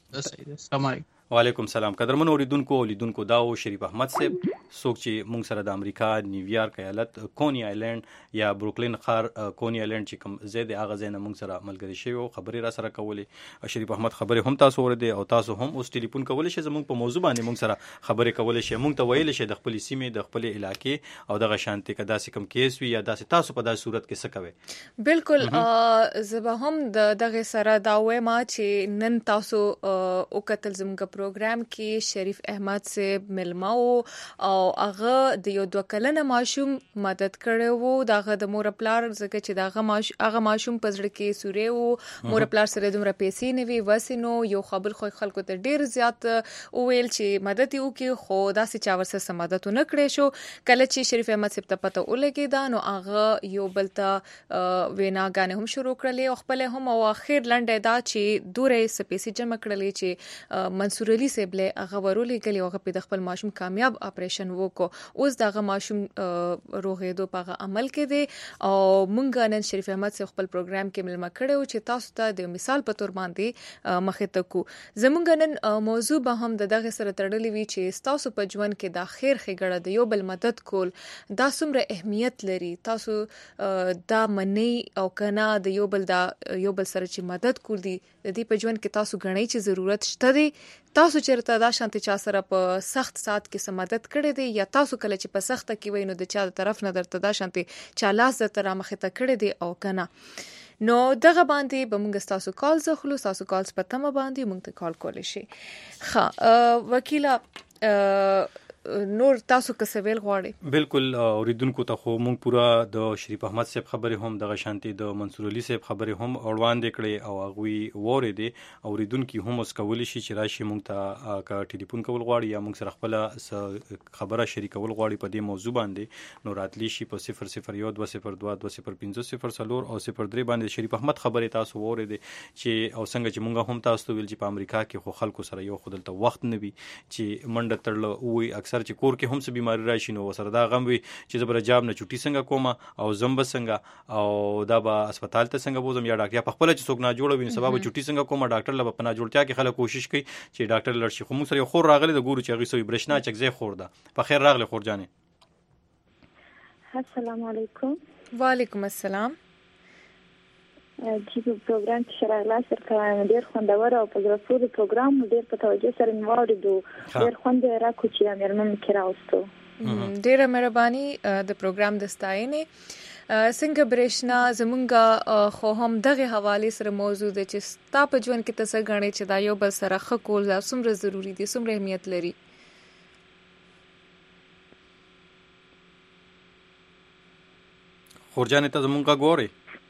السلام علیکم وعلیکم السلام قدرمن اوریدونکو دا و شریف احمد صاحب څوک چې موږ سره د امریکا نیویارک ایالت کونی آیلند یا بروکلین ښار کونی آیلند چې کوم زید اغه زین موږ سره ملګری شوی او خبرې را سره کولې شریف احمد خبرې هم تاسو ورده او تاسو هم اوس ټلیفون کولای شئ زموږ په موضوع باندې موږ سره خبرې کولای شئ موږ ته ویل شئ د خپل سیمې د خپل علاقې او دغه شانتي کدا سې کوم کیس وي یا داسې تاسو په داسې صورت کې څه کوي بالکل زبا هم دغه سره دا وایم چې نن تاسو او کتل زموږ پروګرام کې شریف احمد صاحب ملماو او هغه د یو 2 کلنه ماشوم مدد کړو وو دغه د مور پلار زکه چې دغه ماشوم پزړه کې سوري وو مور پلار سره دومره پیسې نه وی وسینو یو خبر خو خلکو ته ډیر زیات ویل چې مدد یو کې خو داسې چا ورسره مدد نه کړې شو کله چې شریف احمد صاحب ته پته ولګی دا نو هغه یو بلته ویناګانې هم شروع کړلې او خپل هم او اخر لنډه دا چې دوره سپیسي جمع کړلې چې منصور علي صاحب له هغه ورولې کلی هغه په خپل ماشوم کامیاب اپریشن وکړو اوس دغه ماشوم روغېدو په عمل کې دی او مونږ نن شریف احمد صاحب خپل پروګرام کې ملما کړو چې تاسو ته د مثال په تور باندې مخه تکو زمونږ نن موضوع به هم دغه سره تړلې وی چې تاسو په ژوند کې د خیر ښېګړه د یو بل مدد کول دا څومره اهمیت لري تاسو دا منی او کنا د یو بل سره چې مدد کول دي د دې په ژوند کې تاسو غنئ چې ضرورت شته دی تاسو چیرته دا شانتي چا سره په سخت سات کې سم مدد کړې دي یا تاسو کله چې په سخت کې وینو د چا طرف نه درته دا شانتي چا لاس د تر مخه ته کړې دي او کنه نو دغه باندې به موږ تاسو کال زخلو تاسو کالز په تمه باندې موږ ته کال کولای شي ها وکیلا نور تاسو کسبل غواړي. بالکل اوریدونکو ته خو مونږ پورا د شریف احمد صاحب خبره هم دغه شانتي د منصور علي صاحب خبره هم وړاندې کړې او هغه وریدي اوریدونکو هم اوس کولی شي چې راشي مونږ ته کا ټلیفون کول غواړي یا مونږ سره خپل خبره شریکول غواړي په دې موضوع باندې نو راتلی شي په 00120220500 او 03 باندې شریف احمد خبره تاسو وریدي چې او څنګه چې مونږ هم تاسو ویل چې په امریکا کې خو خلکو سره یو خدلته وخت نه وي چې منډه تړل وي اکثر چې کور کې هم څه بیماری راشي نو سره دا غم وي چې زبر جاب نه چټي څنګه کومه او زمب څنګه او دا به هسپتال ته څنګه بوزم یا ډاکټر په خپل چې څوک نه جوړ وي سبب چټي څنګه کومه ډاکټر لبه پنا جوړتیا کې خلک کوشش کوي چې ډاکټر لړشي خو موږ سره یو خور راغلی د ګورو چې هغه سوی برښنا چکځي خور ده په خیر راغلی خور جانې. السلام علیکم. وعلیکم السلام. چې پروګرام کې شرایط سره ډیر خوندور او په ګرافوري پروګرام ډیر په توجه سره نواړو ډیر خوند راکو چې امرمن کراوستو. ډیره مهرباني د پروګرام د ستاینې. څنګه برښنا زمونږه خو هم دغه حواله سره موضوع ده چې ستا په ژوند کې تاسو غاڼې چې دا یو بل سره خکول دا څومره ضروری دي څومره اهمیت لري. خورجانې ته زمونږه ګوري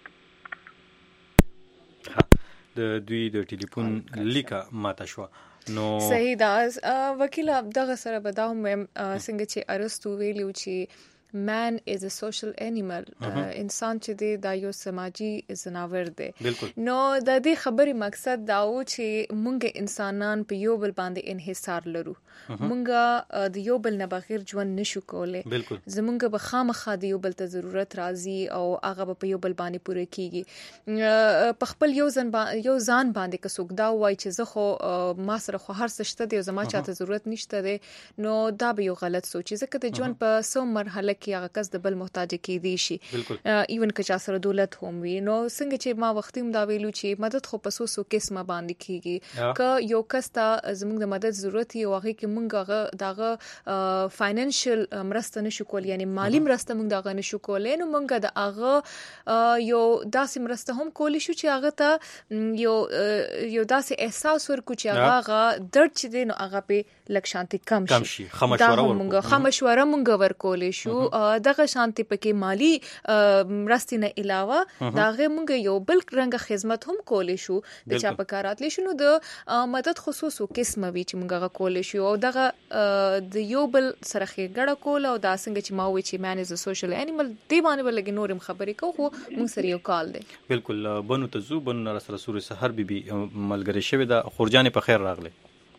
د دوی د ټلیفون لیکه ماته شو نو صحیح ده. وکیل دغه سره به دا هم څنګه چې ارسطو ویلو چې man is a social animal انسان چې دی دا یو سماجی ځناور دی. نو د دې خبرې مقصد دا و چې مونږ انسانان په یو بل باندې انحصار لرو. مونږ د یو بل نه بغیر ژوند نشو کولای. زمونږ به خامخا د یو بل ته ضرورت راځي او هغه په یو بل باندې پوره کیږي. په خپل یو ځان باندې که څوک دا وایي چې زه خو ما سره خو هر څه شته دی او زما چاته ضرورت نشته دی نو دا به یو غلط سوچ ځکه د ژوند په سو مرحله کې هغه کس د بل محتاج کېدی شي ایون که چا سره دولت هم وي. نو څنګه چې ما وختیم دا ویلو چې مدد خو په سو قسمه باندې کیږي که یو کس ته زموږ د مدد ضرورت یو هغه کې مونږ دغه فاینانشل مرسته نشو کول یعنی مالی مرسته مونږ دغه نشو کولای نو مونږ د هغه یو داسې مرسته هم کولی شو چې هغه ته یو داسې احساس ورکو چې هغه درد چې دی نو هغه په لک شانتي کم شي. خمشوره مونږ ورکول شو دغه شانتي پکې مالی مرستې نه علاوه داغه مونږ یو بل رنګ خدمت هم کولې شو د چا په کارات لې شنو د مدد خصوصو قسمه وی چې مونږ کولې شو او دغه د یو بل سره خېګړه کول او دا څنګه چې ما وی چې مان از ا سوشل انیمل دی باندې ولګي نورم خبرې کو خو مونږ سره یو کال دی. بالکل بنو تزو بن رسول سورې سحر بیبي ملګری شوی دا خورجانې په خیر راغله.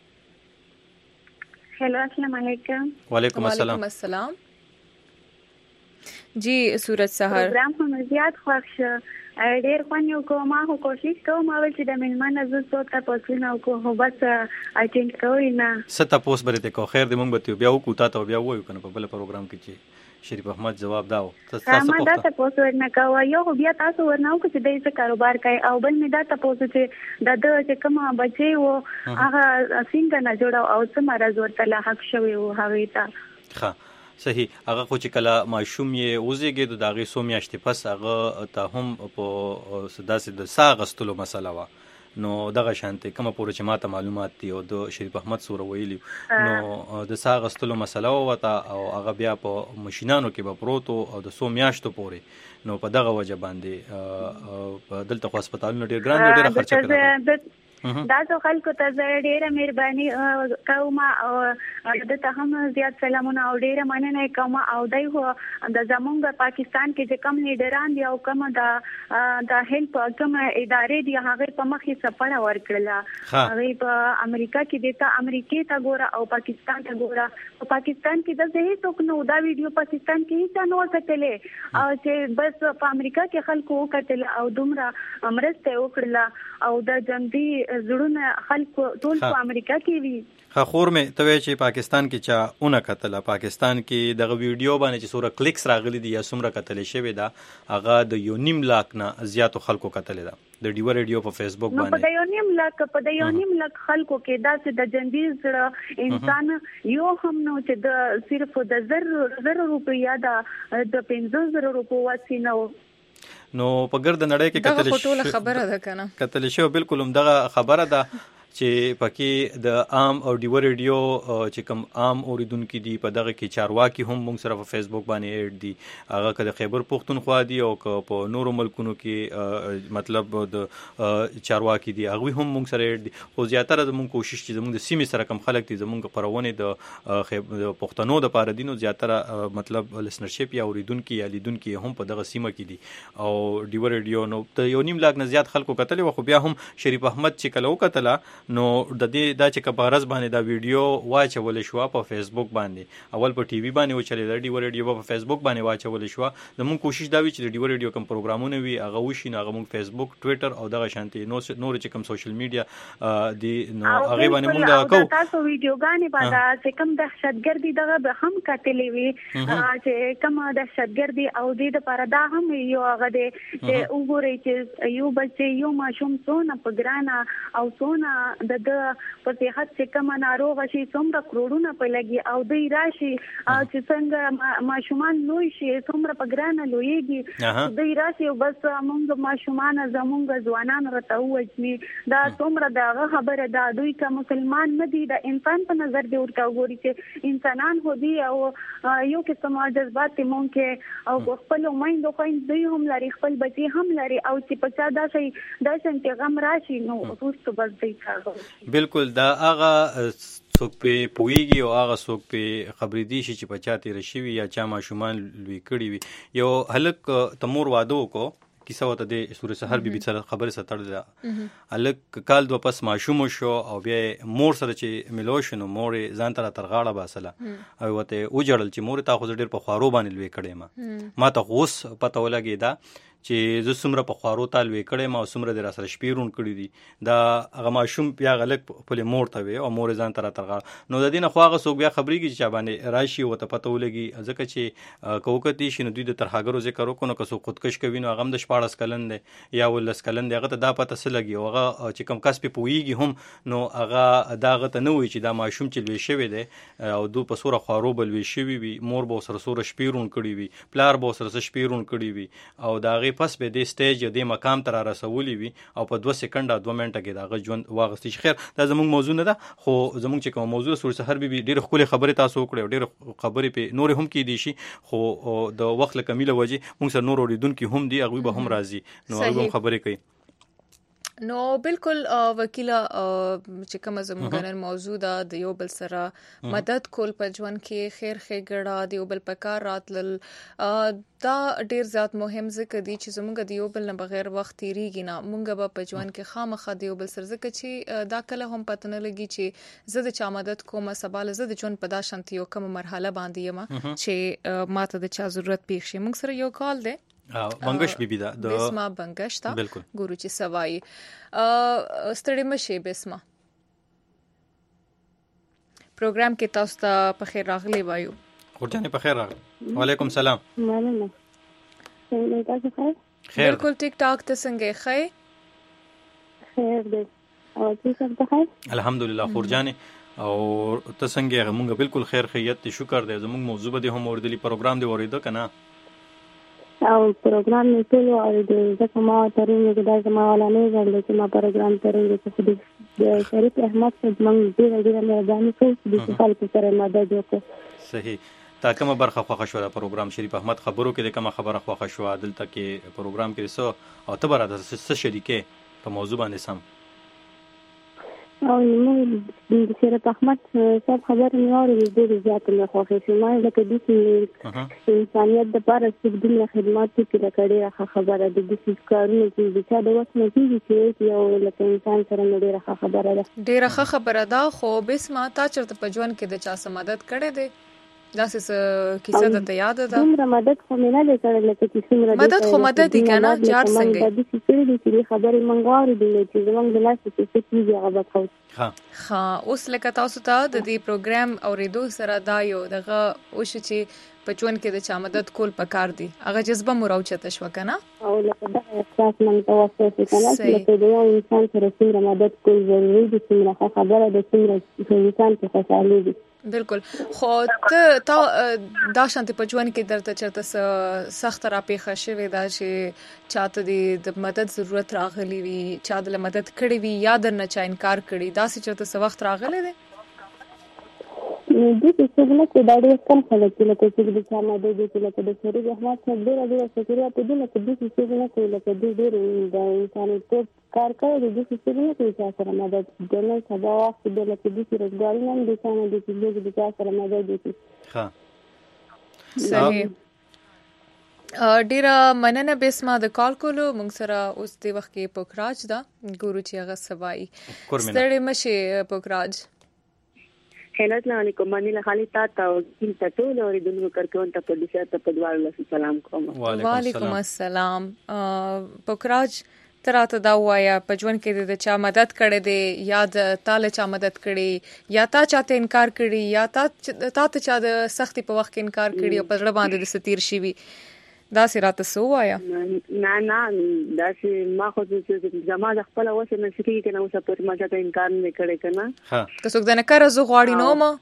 هلو السلام علیکم. وعلیکم السلام. جی سورج سحر پروګرام هم زیات خوښ شو ډیر خوانیو کوم هغه کوشش کوم چې د ملمنه زو ته پوسټونه کو هو بس اټینډ کوی نه ستا پوسټ برته کو خیر دې مونږ به بیا وکړو تا بیا وایو کنه په بل پروګرام کې چې شریف احمد جواب داو تاسو ما دا تاسو ورنه کاوه یو بیا تاسو ورناو چې دای څه کاروبار کوي او بل می دا تاسو چې د چې کوم بچي وو هغه څنګه نه جوړاو او څه مرز ورته لا حق شوی وو هغه ته ښه صحیح هغه خو چې کله ماشوم یې وزیږي د داغي سو میاشتې پس هغه ته هم په داسې د ساغستلو مسله وا نو دغه شانته کومه پوره چې ماته معلومات دي او د شریف احمد سور ویلی نو د ساغستلو مسله وته او هغه بیا په ماشينانو کې به پروتو او د سو میاشتو پورې نو په دغه وجه باندې په دلته خو هسپتالونو ډیر ګران ډیر خرچه کوي. دا څو خلکو ته ډیره مهرباني کوم او د ته هم زیات سلامونه او ډیره مننه کوم او دای هو د زمونږ پاکستان کې چې کم لیډران دي او کم د هیلپ کوم ادارې دي هغه په مخې سپړه ورکړه هغه په امریکا کې د امریکای ته ګوره او پاکستان ته ګوره په پاکستان کې د زه هیڅ نو دا ویډیو پاکستان کې هیڅ نه وکړلې او چې بس په امریکا کې خلکو وکړل او دومره مرسته وکړه او د جندي زړونه خلکو ټول په امریکا کې وی خور مې ته چې پاکستان کې چا اون کتل پاکستان کې دغه ویډیو باندې چې سوره کلیکس راغلي دي یا سمره کتل شوی دا هغه د یو نیم لاک نه زیاتو خلکو کتل دا د ډیو ریډیو په فیسبوک باندې په یو نیم لاک خلکو کې دا چې د جندي زړه انسان یو هم نو چې د صرف د زر روپیا د 500 روپیا وسینو نو په ګرد نړۍ کې کتل شو خبره ده کنه کتل شو بالکل هم دغه خبره ده چې پکې د عام او ډیو ریډیو چې کوم عام اوریدونکو دي په دغه کې چارواکي هم موږ سره په فیسبوک باندې اډ دي، هغه که د خیبر پختونخوا دي او که په نورو ملکونو کې مطلب د چارواکي دي هغوی هم موږ سره اډ دي. خو زیاتره زموږ کوشش چې زموږ د سیمې سره کم خلک دي زموږ پرونې د پښتنو د پاره دي، نو زیاتره مطلب لسنرشپ یا اوریدونکي یا لیدونکي هم په دغه سیمه کې دي. او ډیو ریډیو نو د یو نیم لاک نه زیات خلکو کتلې و، خو بیا هم شریف احمد چې کله وکتله نو د دې دا چې کبارز باندې دا ویډیو واچول شو په فیسبوک باندې، اول په ټي وي باندې وچلې د ډیو ریډیو په فیسبوک باندې واچول شو. زموږ کوشش دا وی چې د ډیو ریډیو کوم پروګرامونه وي هغه وشي، هغه موږ فیسبوک ټویټر او دغه شانتي نور چې کوم سوشل میډیا دی نو هغه باندې موږ دا کوو. تاسو ویډیوګانې بعد چې کوم دهشتګردي دغه به هم کتلې وي چې کوم دهشتګردي او د لپاره دا هم یو هغه دی چې وګورئ چې یو بچي یو ماشوم څونه په ګرانه او څونه د په صحت چې کوم ناروغ شي څومره کروڑونه په لګي او دوی راشي چې څنګه ماشومان لوی شي څومره په ګرانه لویږي دوی راشي او بس موږ ماشومان زموږ ځوانان راته وځي دا څومره دا خبره دا دوی که مسلمان نه دي د انسان په نظر دی ورته وګوري چې انسانان هو دي او یو قسم جذبات مونږ او خپل میندو خویند دوی هم لري خپل بچي هم لري او چې په چا دا شي دا څنګه غم راشي نو وروسته بس دی کاږي. بالکل دا هغه څوک په پویږي او هغه څوک په خبرې دي چې په چا تیر شي یا چا ماشومان لوی کړي وي. یو هلک تمور واده وکړو کیسه وته د سورې سحر بیبي سره خبره ستړل الک کال دو پس ماشوم شو او بیا مور سره چې ملو شنو مور ځان تر غاړه باسله او وته او جړل چې مور تا خو ډیر په خوارو باندې لوي کړي ما ته غوس پته ولګی دا چې زه څومره په خوارو تالوي کړم او څومره د راسره شپیرون کړی دي دا هغه ماشوم بیا غلک په مور ته وي او مور ځان تر غاړه نو د دینه خو هغه څوک بیا خبرېږي چې باندې راشي وته پته ولګي ځکه چې کوکتی شنو دوی د ترهاګرو ذکر وکړو که څوک خودکش کوي نو هغه د 14 کلن دی یا ولس کلن دی هغه ته دا پته سره لګي او هغه چې کم کس په پويږي هم نو هغه داغه ته نه وي چې دا ماشوم چې لوي شوی دی او دو په سوره خوارو بل وي شوی وي مور به سره سوره شپیرون کړی وي پلار به سره شپیرون کړی وي او داغه پس به د سټیج د مقام تر رسولي وي او په 2 سکند 2 منټه کې داغه ژوند واغستې. خیر دا زموږ موضوع نه ده خو زموږ چې کوم موضوع سورې سحر بیبي ډېر خپل خبره تاسو وکړه ډېر خبرې په نور هم کې دي شي خو د وخت له کمیله وجه موږ سره نور اوریدونکو هم دي هغه به هم راځي نو هغه خبرې کوي. نو بالکل وکیله چې کوم زموږ نن موضوع ده د یو بل سره مدد کول په ژوند کې خیر ښېګړه د یو بل په کار راتلل دا ډیر زیات مهم ځکه دی چې زموږ د یو بل نه بغیر وخت تیریږي نه مونږ به په ژوند کې خامخا د یو بل سره ځکه چې دا کله هم پته نه لګي چې زه د چا مدد کوم سبا زه د ژوند په دا شانتي یو کوم مرحله باندې یم چې ماته د چا ضرورت پیښ شي. موږ سره یو کال دی بنگش بیبی دا بسما بنگش تا ګورو چې سوای ستړي مشه بسما پروګرام کې تاسو ته په خیر راغلی وایو. خورجانې په خیر راغلی. وعلیکم السلام. مننه. تاسو خیر؟ بالکل ټیک ټاک ته څنګه خیر؟ خیر دی. او تاسو ته خیر؟ الحمدلله خورجانې او ته څنګه موږ بالکل خیر خیریت ته شکر دی. زموږ موضوع به هم اوریدلی پروګرام دی اوریدو کنه او پروګرام نه ټولو او د ځکه ما ترېنه کې دا زما ولانه غواړم چې ما پروګرام ترېنه کې د شریف احمد څخه موږ ډېر مهرباني کوو چې خلکو سره مدد وکړو. صحیح. تا کومه برخه خوښه شو د پروګرام شریف احمد خبرو کې د کومه خبره خوښه شو دلته کې پروګرام کې څه او ته براته څه شریکې په موضوع باندې سم او موږ د شریف احمد صاحب خبر نه اوري ډېر زیات نه خوښه شو ما لکه د انسانیت د لپاره چې د خدمات کې راکړې خبره د دې کارونه چې د چا د وخت نه کیږي چې یو لکه انسان سره ډېر خبره ده ډېر خبره ده خو بسما تا چرته په ژوند کې د چا سم مدد کړې ده دا څه کیسه ده یاد ده څومره مدد خو مې نه کړل لکه چې څومره مدد خو مدد دي کنه جار څنګه د دې چې خبرې منغواړي چې زمونږ د لاس څخه څه کیږي هغه وکړو. ها اوس لکه تاسو ته د دې پروګرام اوریدو سره دا یو دغه اوس چې په ژوند کې د چا مدد کول پکار دي هغه جذبه مو راوچته شو کنه او لکه دا احساس من توسط کنه چې د یو انسان سره څنګه مدد کول ضروري دي څنګه خبره د څنګه انسان ته خوشاله دي بالکل. خو ته دا شانتي په ژوند کې درته چرته سخت را پیښه شوې دا چې چاته د مدد ضرورت راغلی وي، چا د مدد کړې وي یا درنه چا انکار کړي، دا چې چرته وخت راغلی دی؟ د دې څنګه کې دا ډېر کم خلک چې د چا مدد دي چې د شریف احمد څخه ډېر شکریه په دې کې د دې څنګه کې لکه ډېر د انسانیت کار کوي، د دې څنګه کې چې سره مدد دنه سبا وخت د لکه د روزګار نه د څنګه د چې د چا سره مدد دي. ها صحیح. ډیره مننه بسمه د کال کولو. موږ سره اوس د وخت کې پوکراج دا ګورو چې هغه سبای ستړي مشه پوکراج. السلام علیکم. منی له خالي تا او کینته ټول اوریدونکو کارکون ته په دې سره په دواړو له سلام کوم. وعلیکم السلام. پوکراج تراته دا وایا په ژوند کې د چا مدد کړي دي یا د تاله چا مدد کړي یا تا چاته انکار کړي یا تا ته چا د سختي په وخت کې انکار کړي او په ځړ باندې د ستیر شي وي، دا سراته سو وایا؟ نه دا چې ما خو چې زما د خپل وسه نشکی کنه اوس په ما ته انکار نه کړي کنه. ها که څوک دنه کار زو غواړي نو ما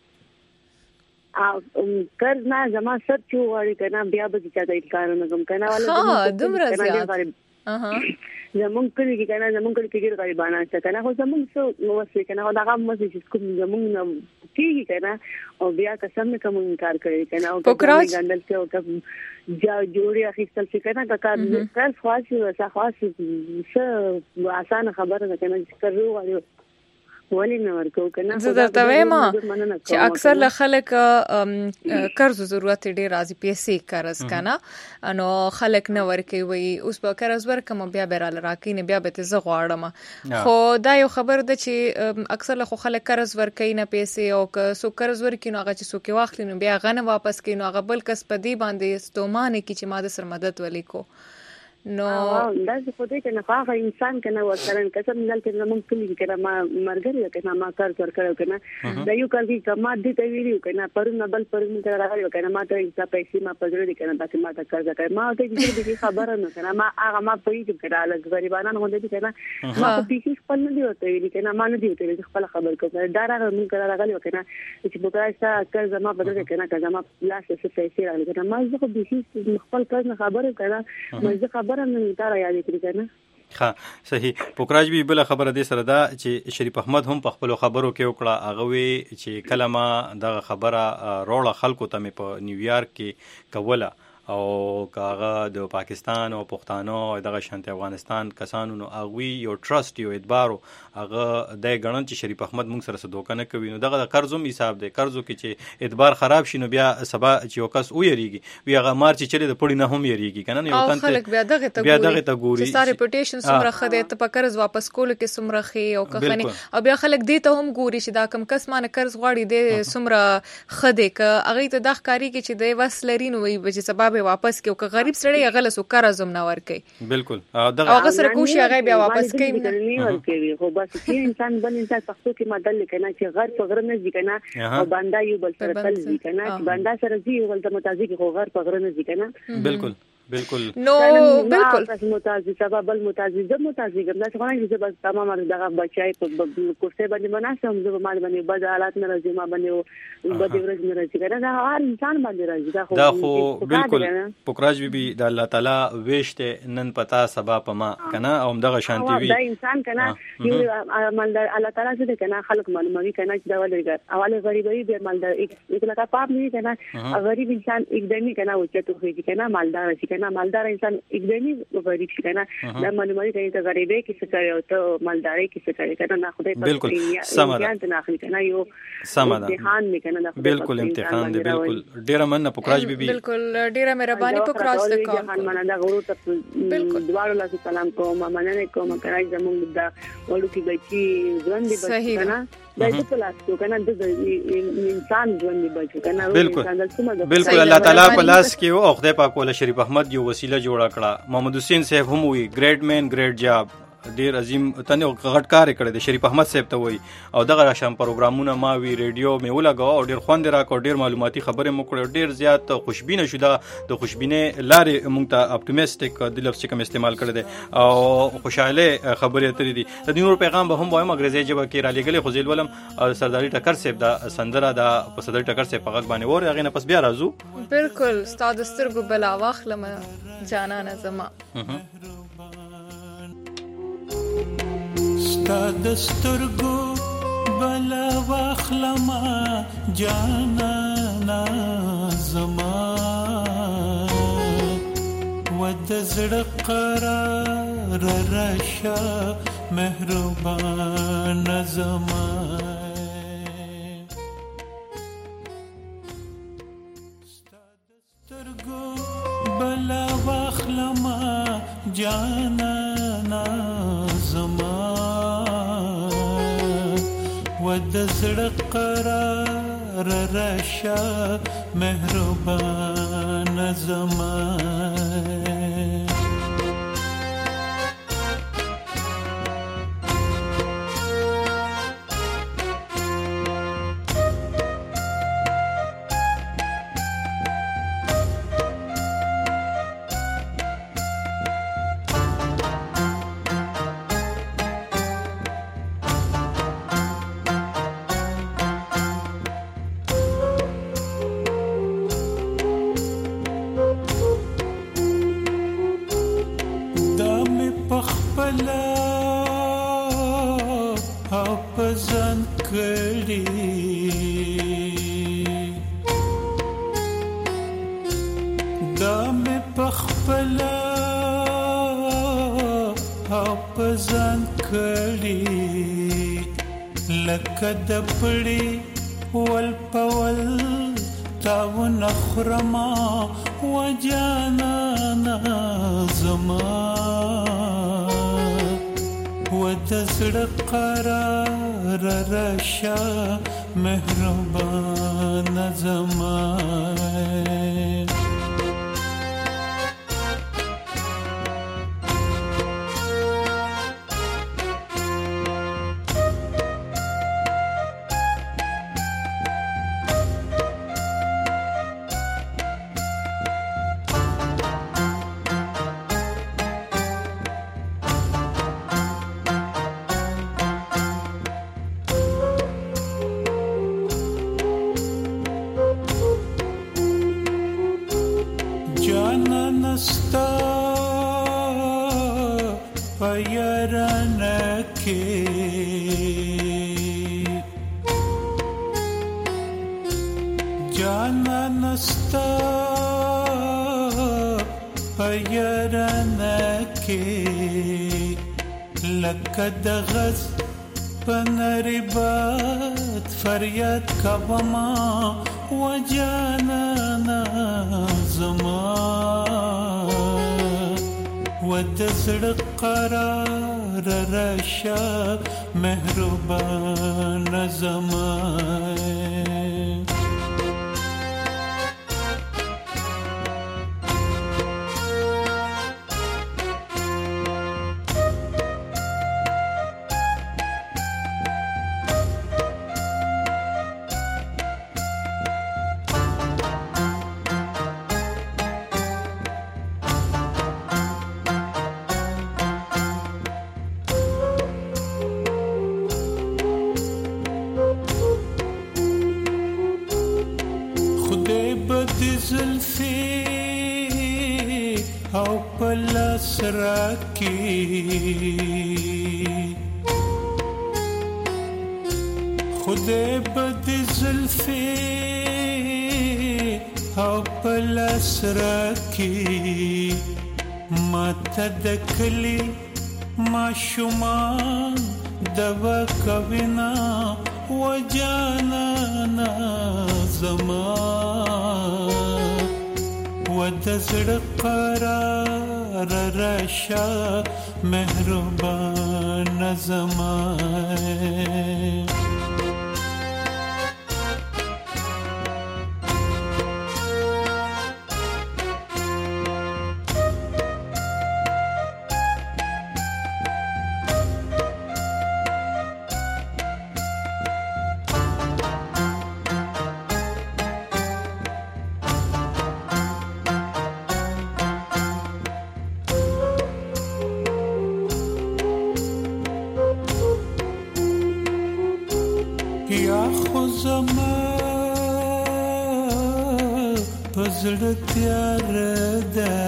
کار نه زما سب چې غواړي کنه بیا به چې ته انکار نه کوم کنه ولا ها دمر زیات زمون کلی کې کنه زمون کلی کې ډېر غریبانه څه کنه خو زمون څه وسه کنه دا هغه مزه چې کوم زمون کیږي کنه او بیا قسم نه کوم انکار کوي کنه او پوکراج ګندل څه او جوړي اخیستل څه کنه کار خاصه وسه خاصه څه آسان خبره ده کنه چې کړو غواړي ولی نه ورکو کنه. زه درته وایم چې اکثر له خلک قرض ضرورت ډیر راځي، پیسې قرض کنه نو خلک نه ورکوي، وي اوس به قرض ورکم بیا بیرال راکې نه بیا به زه غواړم. خو دا یو خبر ده چې اکثر له خلک قرض ورکوي نه پیسې، او که سو قرض ورکوي نو هغه چې سو کې واخلي نو بیا غنه واپس کوي نو هغه بل کس په دې باندې ستومانه کی چې ما د سر مدد ولیکو نو دا څه په دې کې نه هغه انسان کنه ورسره قسم دلته زمونږ کلی کنه ما مرګري کنه ما کار کړو کنه دا یو کار دي کما دي ته ویلو کنه پرونه بل پرونه ته راغلی کنه ما ته حساب پیسې ما پزړه دي کنه تاسو ما ته کار کوي ما ته دې خبره نه کنه ما هغه ما پېږم کنه له غریبانو غوډه دي کنه ما په پیسې خپل نه دی وته ویلي کنه ما نه دی وته خپل خبر کوي دا راغلی مونږ راغلی کنه چې بوکاسا کار زما بدل کنه که ما لاس څه پیسې راغلی کنه ما زه خو به خپل کار نه خبره کنه ما زه خبره نه تاره یاد کړی کنه. ها صحیح. پوکراج بي بل خبره دې سره دا چې شریف احمد هم په خپل خبرو کې وکړه هغه وی چې کلمه دغه خبره روړه خلکو ته مې په نیویارک کې کوله او کاغه د پاکستان او پښتانه او دغه شانت افغانستان کسانو نو اغوي یو ټرست یو اعتبار هغه د غنن چې شریف احمد موږ سره صدوکه نه کوي نو دغه قرضوم حساب دی قرضو کې چې اعتبار خراب شي نو بیا سبا چې یو کس او یریږي وی هغه مار چې چلی د پړی نه هم یریږي کنه یو تن خلک بیا دغه ته ګوري چې ریپوټیشن سمره خده ته په قرض واپس کول کې سمره خي او کخني او بیا خلک دې ته هم ګوري چې دا کم کس مانه قرض غواړي دې سمره خده ک هغه ته د ښکاری کې چې د وسلرین وي چې سبب واپس کې او غریب سړی غل سو قرضم نه ورکي. بالکل دغه هغه سره کوشي هغه بیا واپس کوي نه ورکوي خو بس چې انسان بل انسان پښتو کې مدل کنه چې غر په غر نه ځي کنه او بندا یو بل سره تل ځي کنه بندا سره ځي ول د متازي کې غر په غر نه ځي کنه. بالکل بالکل نو بالکل متازي سبب بل متازي د متازي ګم دا څنګه چې بس تمام دغه بچای په کوڅه باندې مناسب زه باندې باندې بد حالات نه راځي ما باندې بد ورځ نه راځي کنه دا هر انسان باندې راځي دا خو بالکل پوکراج بي د الله تعالی وشته نن پتا سبب ما کنه او دغه شانتي وي دا انسان کنه یو مالدار الله تعالی دې کنه خلق معلومي کنه چې دا ولګر اواله غریبي به مالدار یک لکه پاپ نه کنه غریب انسان एकदमै کنه او چې تو کنه مالدار شي کنه مالدار انسان एकदमै غریب شي کنه دا معلومي کوي ته غریبي کې څه کوي او ته مالداري کې څه کوي کنه نه خدای په بالکل سمه ده نه اخلي کنه یو سمه ده امتحان نه کنه بالکل امتحان دی بالکل ډیره مننه پوکراج بي بالکل ډیره مهرباني پوکراج ته کوم مننه دا غوړو ته بالکل دوالو له سلام کوم مننه کوم کرای زموږ دا ولو کې بچي ژوند دي بچنه دا د پلاس کو کنه د انسان ژوند دي بچو کنه بالکل الله تعالی په لاس کې او خدای پاک ول شریف احمد یو وسیله جوړه کړه. محمد حسین صاحب هم وی ګریټ مین ګریټ جاب ډیر عظیم تنه غټ کار کړی د شریف احمد صاحب ته وای او دغه راشم پروګرامونه ما وی ریډیو مې ولګاو او ډیر خوند راکو ډیر معلوماتي خبرې مو کړې ډیر زیات خوشبینه شو د خوشبینه لارې مونږ ته اپټیمیسټک د لفظ کوم استعمال کړی دی او خوشاله خبرې اترې دي د دې نور پیغام به هم وایم انګریزي ژبه کې را لګلې خو زیل ولم سرداری ټکر صاحب دا سندره دا په سرداری ټکر صاحب په غږ باندې وره هغه نه پس بیا راځو بالکل استاد سترګو بلا واخلم جانا نظم استاد سترګو بلا واخلم جانا نظم ود زړه قرار راشا مهربان زمان بلا واخلما جانا نازما ود زړه قرار راشا مهربان زمان لکد پړي ول پول تاو نخرما وجانا زما ود زړه قرار راشا مهربان زما لکد غز پنربات فریاد کبما وجانا زما ود زړه قرار راشا مهربان زما خدای بد زلفی او پلاس راکی ما تدکلی ما شما دوا کوینا وجانا زما ود زړه قرار راشا مهربان زما پزړه تیار ده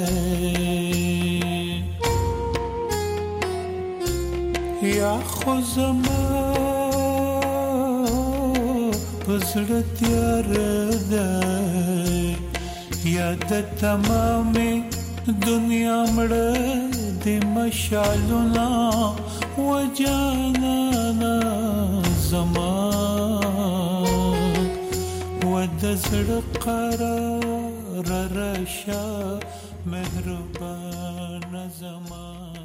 یا خو زما پزړه تیار ده یا د تمامه دنیا مړه د مشالونه و جانانا زما و د زړه قرار راشه مهربان زما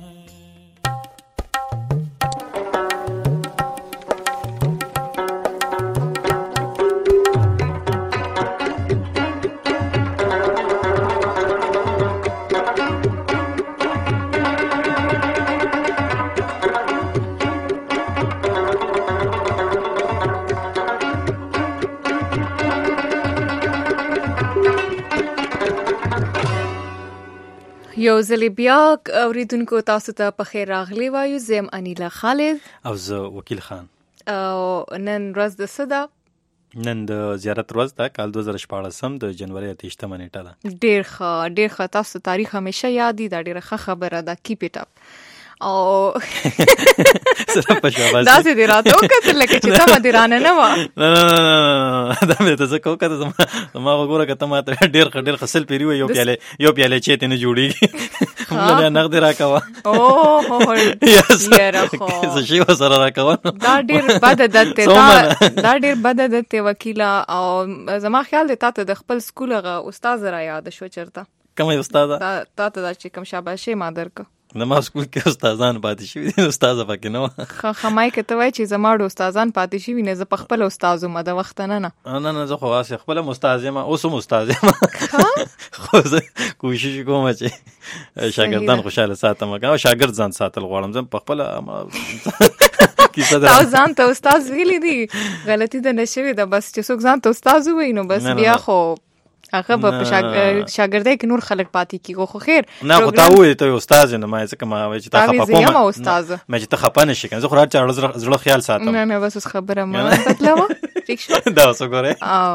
یو ځل بیا اوریدونکو تاسو ته په خیر راغلی وایو. زم انیلا خالد او زه وکیل خان. او نن ورځ د صدا نن د زیارت ورځ ده، کال 2014 د جنوري 28 نیټه ده. ډیر ښه تاسو تاریخ همیشه یاد دي، دا ډیره ښه خبره ده. کیپ اټ اپ. او سره په شاباسي داسې دی راته وکتل لکه چې ته مدیرانه نه وه. نه دا مې ته څه وکتل، زما وګوره که ته ماته ډېر خسل پیري وه، یو پیاله چای ته نه جوړېږي، موږ نغدې راکوه څه شي ورسره راکوه. دا ډېر بد عادت دی وکیله. او زما خیال دی تا ته د خپل سکول هغه استاد را یاد شو. چېرته کومه استاده تا ته دا چې کوم شاباشي ما درکړه؟ زما سکول کې استادان پاتې شوي دي، استاده پکې نه وه. خمای که ته وایې چې زما ډو استادان پاتې شوي نه، زه په خپله استاد وم د وخته نه زه خو واسې خپله هم استاد یم، اوس هم استاد یم، خو زه کوشش کوم چې شاګردان خوشحاله ساتم او شاګرد ځان ساتل غواړم. زه په خپله تا ځان ته استاد ویلي دي، غلطي ده نه شوې ده. بس چې څوک ځان ته استاد ووایي نو بس بیا خو هغه به په شاګردۍ کې نور خلک پاتې کېږي. خو خیر نه، خو تا ووایې ته یو استاد یې، نو ما ځکه ما وایي چې تا خفه کوم، ما چې ته خفه نه شي که نه، زه خو هر چا زړه خیال ساتم. نه بس اوس خبره مه بدلوه، ټیک شو؟ دا اوس وګورئ،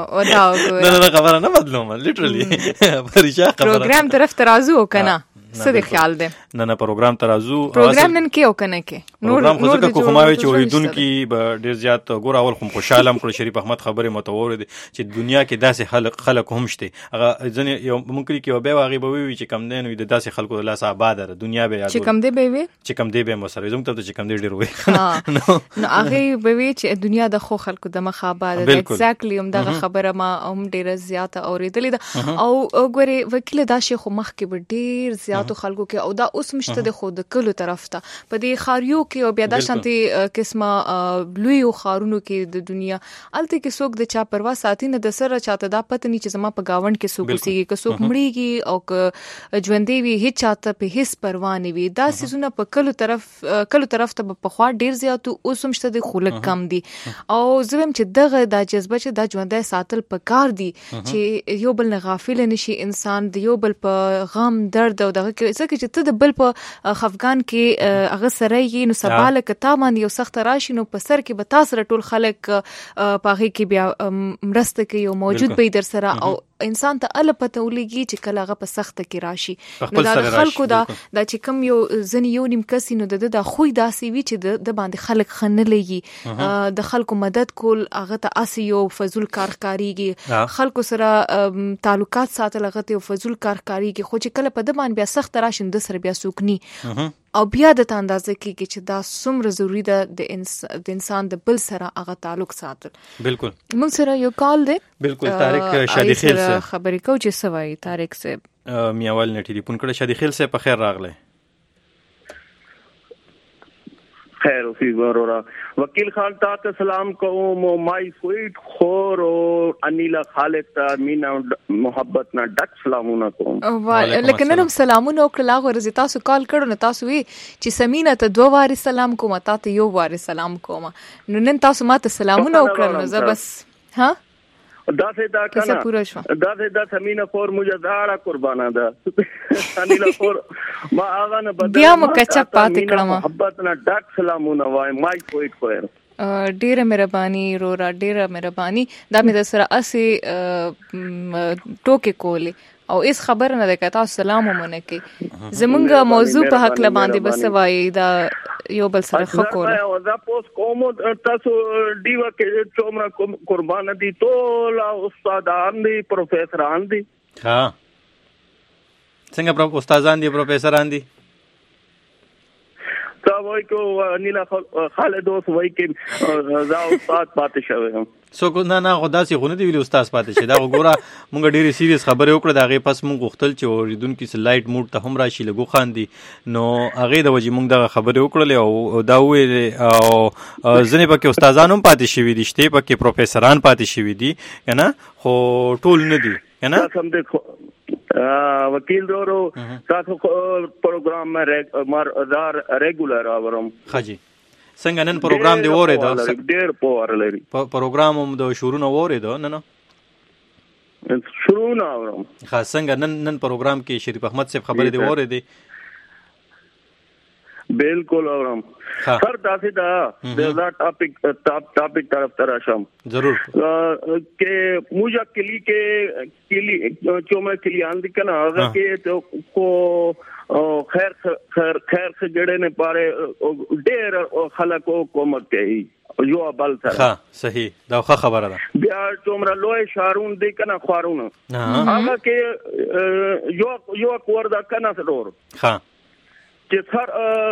نه خبره نه بدلوم، لیټرلی پریشا خبره. پروګرام طرف ته راځو که نه؟ څه دی خیال دی؟ نه پروګرام ته راځو. پروګرام نن کې او که نه کې پروګرام خو ځکه خو ما وایي چې اورېدونکي به ډېر زیات ګوره. اول خو خوشحاله هم کړو، شریف احمد خبرې مو ته واورېدې چې دنیا کې داسې خلک هم شته. هغه ځینې یو مونږ کې یو بیا هغې به ووي چې کم دی نو د داسې خلکو د لاسه آباده ده دنیا به یاد چې کم دی به وي چې کم دی به مو سره زموږ ته چې کم دی ډېر وایي نو هغې به وي چې دنیا د ښو خلکو د مخه آباده ده. اګزیکټلي همدغه خبره ما هم ډېره زیاته اورېدلې ده. او ګورې وکیله دا شی خو مخکې به ډېر زیاتو خلکو کې او دا اوس مشته د خو د کلو طرف ته په دې ښاریو کې او بیا دا شانتي قسمه لویو ښارونو کې د دنیا هلته کې څوک د چا پروا ساتي نه، د سره چاته دا پته نه چې زما په ګاونډ کې څوک اوسېږي، که څوک مړېږي او که ژوندی وي هېڅ چاته په هېڅ پروا نه وي. دا څیزونه په کلو طرف ته به پخوا ډېر زیات اوس هم شته دي، خو لږ کم دي. او زه وایم چې دغه دا جذبه چې دا ژوندی ساتل پکار دي چې یو بل نه غافل نه شي انسان، د یو بل په غم درد او دغه کې ځکه چې ته د بل په خفګان کې هغه سره یې نو سبا لکه تا باندې یو سخت راشي نو په سر کې به تا سره ټول خلک په هغې کې بیا مرسته کوي او موجود به در سره. او انسان ته اله پته ولګي چې کله هغه په سخته کې راشي نو دا خلکو دا چې کوم یو ځنې یو نیم کس نو د خوی داسې وي چې د باندې خلک ښه نه لګي. د خلکو مدد کول هغه ته اسې یو فضول کار ښکارېږي، خلکو سره تعلقات ساتل هغه ته یو فضول کار ښکارېږي. خو چې کله په ده باندې بیا سخته راشي نو د سره بیا څوک ني او بیا د ته اندازه کېږي چې دا څومره ضروري ده د انسان د بل سره هغه تعلق ساتل. بالکل موږ سره یو کال دی، بالکل طارق شادي خیل سے خبرې کوو چې څه وایي طارق صاحب. میاوال نه ټلیفون کړی. شادي خیل سے په خیر راغلی. خیر اوسې ورورا وکیل خان ته سلام کوم او مای سویټ خور او انیلا خالد ته مینا محبت نه ډک سلامونه کوم. لکه نن هم سلامونه وکړل. هغه ورځ تاسو کال کړو نو تاسو وی چې سمینا ته 2 واره سلام کوم، تا ته 1 واره سلام کوم. نو نن تاسو ماته سلامونه وکړل نو زه بس ها دا سمینا فور مجھے داڑا قربانا دا انیلا فور ما آغا نه بدل بیا مو کچا پاتې کړم. محبت نه ډک سلامونه وای مای کویټ کویر. ډیره مهرباني رورا، ډیره مهرباني. دا مې د سره اسې ټوکې کولې او اس خبر نه ده کته سلام ومنه کې زمونږ موضوع په حق ل باندې بس وایي دا یو بل سره خکور دا پوس کوم تاسو دیوا کې څومره قربان دي ټول استادان دي پروفیسوران دي. ها څنګه استادان دي پروفیسوران دي؟ تا وای کو نیلا خالد اوس وای کې دا استاد پاتې شوی هم سو کو نه غدا سي غونه دی ویل استاد پاتې شه. دا وګوره مونږ ډېری سیریس خبره وکړه، دا غي پس مونږ غختل چې اوریدونکو سي لایټ موډ ته هم راشي لګو خان دي نو هغه د وجې مونږ دا خبره وکړلې او دا وې او ځنې پکې استادانو هم پاتې شوی دي، شته پکې پروفیسوران پاتې شوی دي کنه، خو ټول نه دي کنه. سم देखो वकील दोरो تاسو پروګرام مردار ریګولر اورم. خاجي څنګه نن پروګرام دی وره دا ډېر پور لري پروګرام هم د شروع وره دا نه شروع نه اورم. خاص څنګه نن پروګرام کې شریف احمد صاحب خبرې دی وره دی بالکل اورم. هر داسې دا ټاپک طرف تراشم ضرور کہ موجا کلی کے کلی چومه کلیان دي کنه هغه کې تو کو خیر سے جڑے نے پاره ډېر خلکو کومت کوي یو بل سره. ها صحیح دا خبره ده. بیا چومره لوی شارون دي کنه خارونه هغه کې یو وردا کنه ضرور. ها چې سر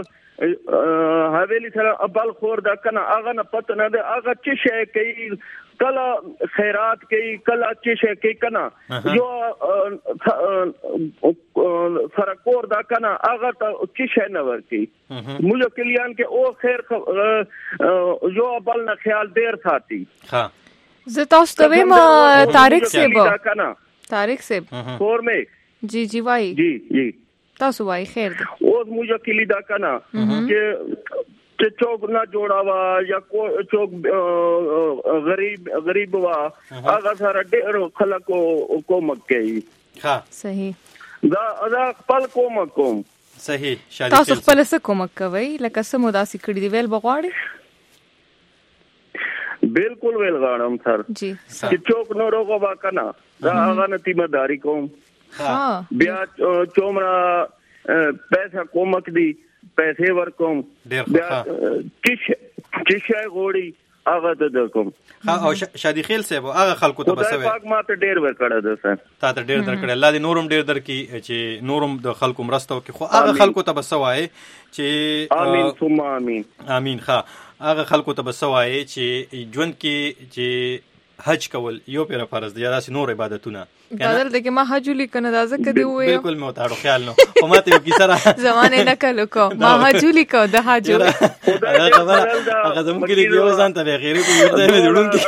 حویلی سره ابل خور دا کنه هغه نه پته نه ده هغه چې شي کوي کله خیرات کوي کله چې شي کوي کنه یو سره کور دا کنه هغه ته چې شي نه ورکی موږ کلیان کې او خیر یو بل نه خیال ډیر ساتي. ها زه تاسو ته وایم طارق صاحب کور میں جی وای جی تاسو وای خیر ده اوس موږ کلی دا کنه چې چوک نه جوړاوا یا چوک غریب وا هغه سره ډېر خلکو کومک کوي. ها صحیح دا خپل کوم صحیح شادي تاسو خپل څه کومک کوي لکه سمو داسې کړي دی ویل بغواړي؟ بالکل ویل غواړم سر جی چې چوک نو روغه وا کنه دا هغه نتیمه داری کوم. بیا چومره پیسہ کومک دی پیسې ورکوم بیا چیشای غوړي هغه د کوم. ها او شادي خیل صاحب هغه خلکو ته بسوي خدای پاک ماته ډېر ورکړه ده سر تا ته ډېر درکړه الله دې نورم ډېر درکې چې نورم د خلکو مرسته وکړي خو هغه خلکو ته بسوي چې امين ثم امين امين. ها هغه خلکو ته بسوي چې ژوند کې چې حج کول یو پیر فرض دی یا داسې نور عبادتونه بدل دغه ما حج لیکنه دا ځکه دی وې بالکل مو تاړو خیال نو خو ماته یو کیسه را زمانه نه کلو کو ما حج لیکو د حج هغه زموږ کې یو ځان ته غیرې کو یو ځای جوړون کې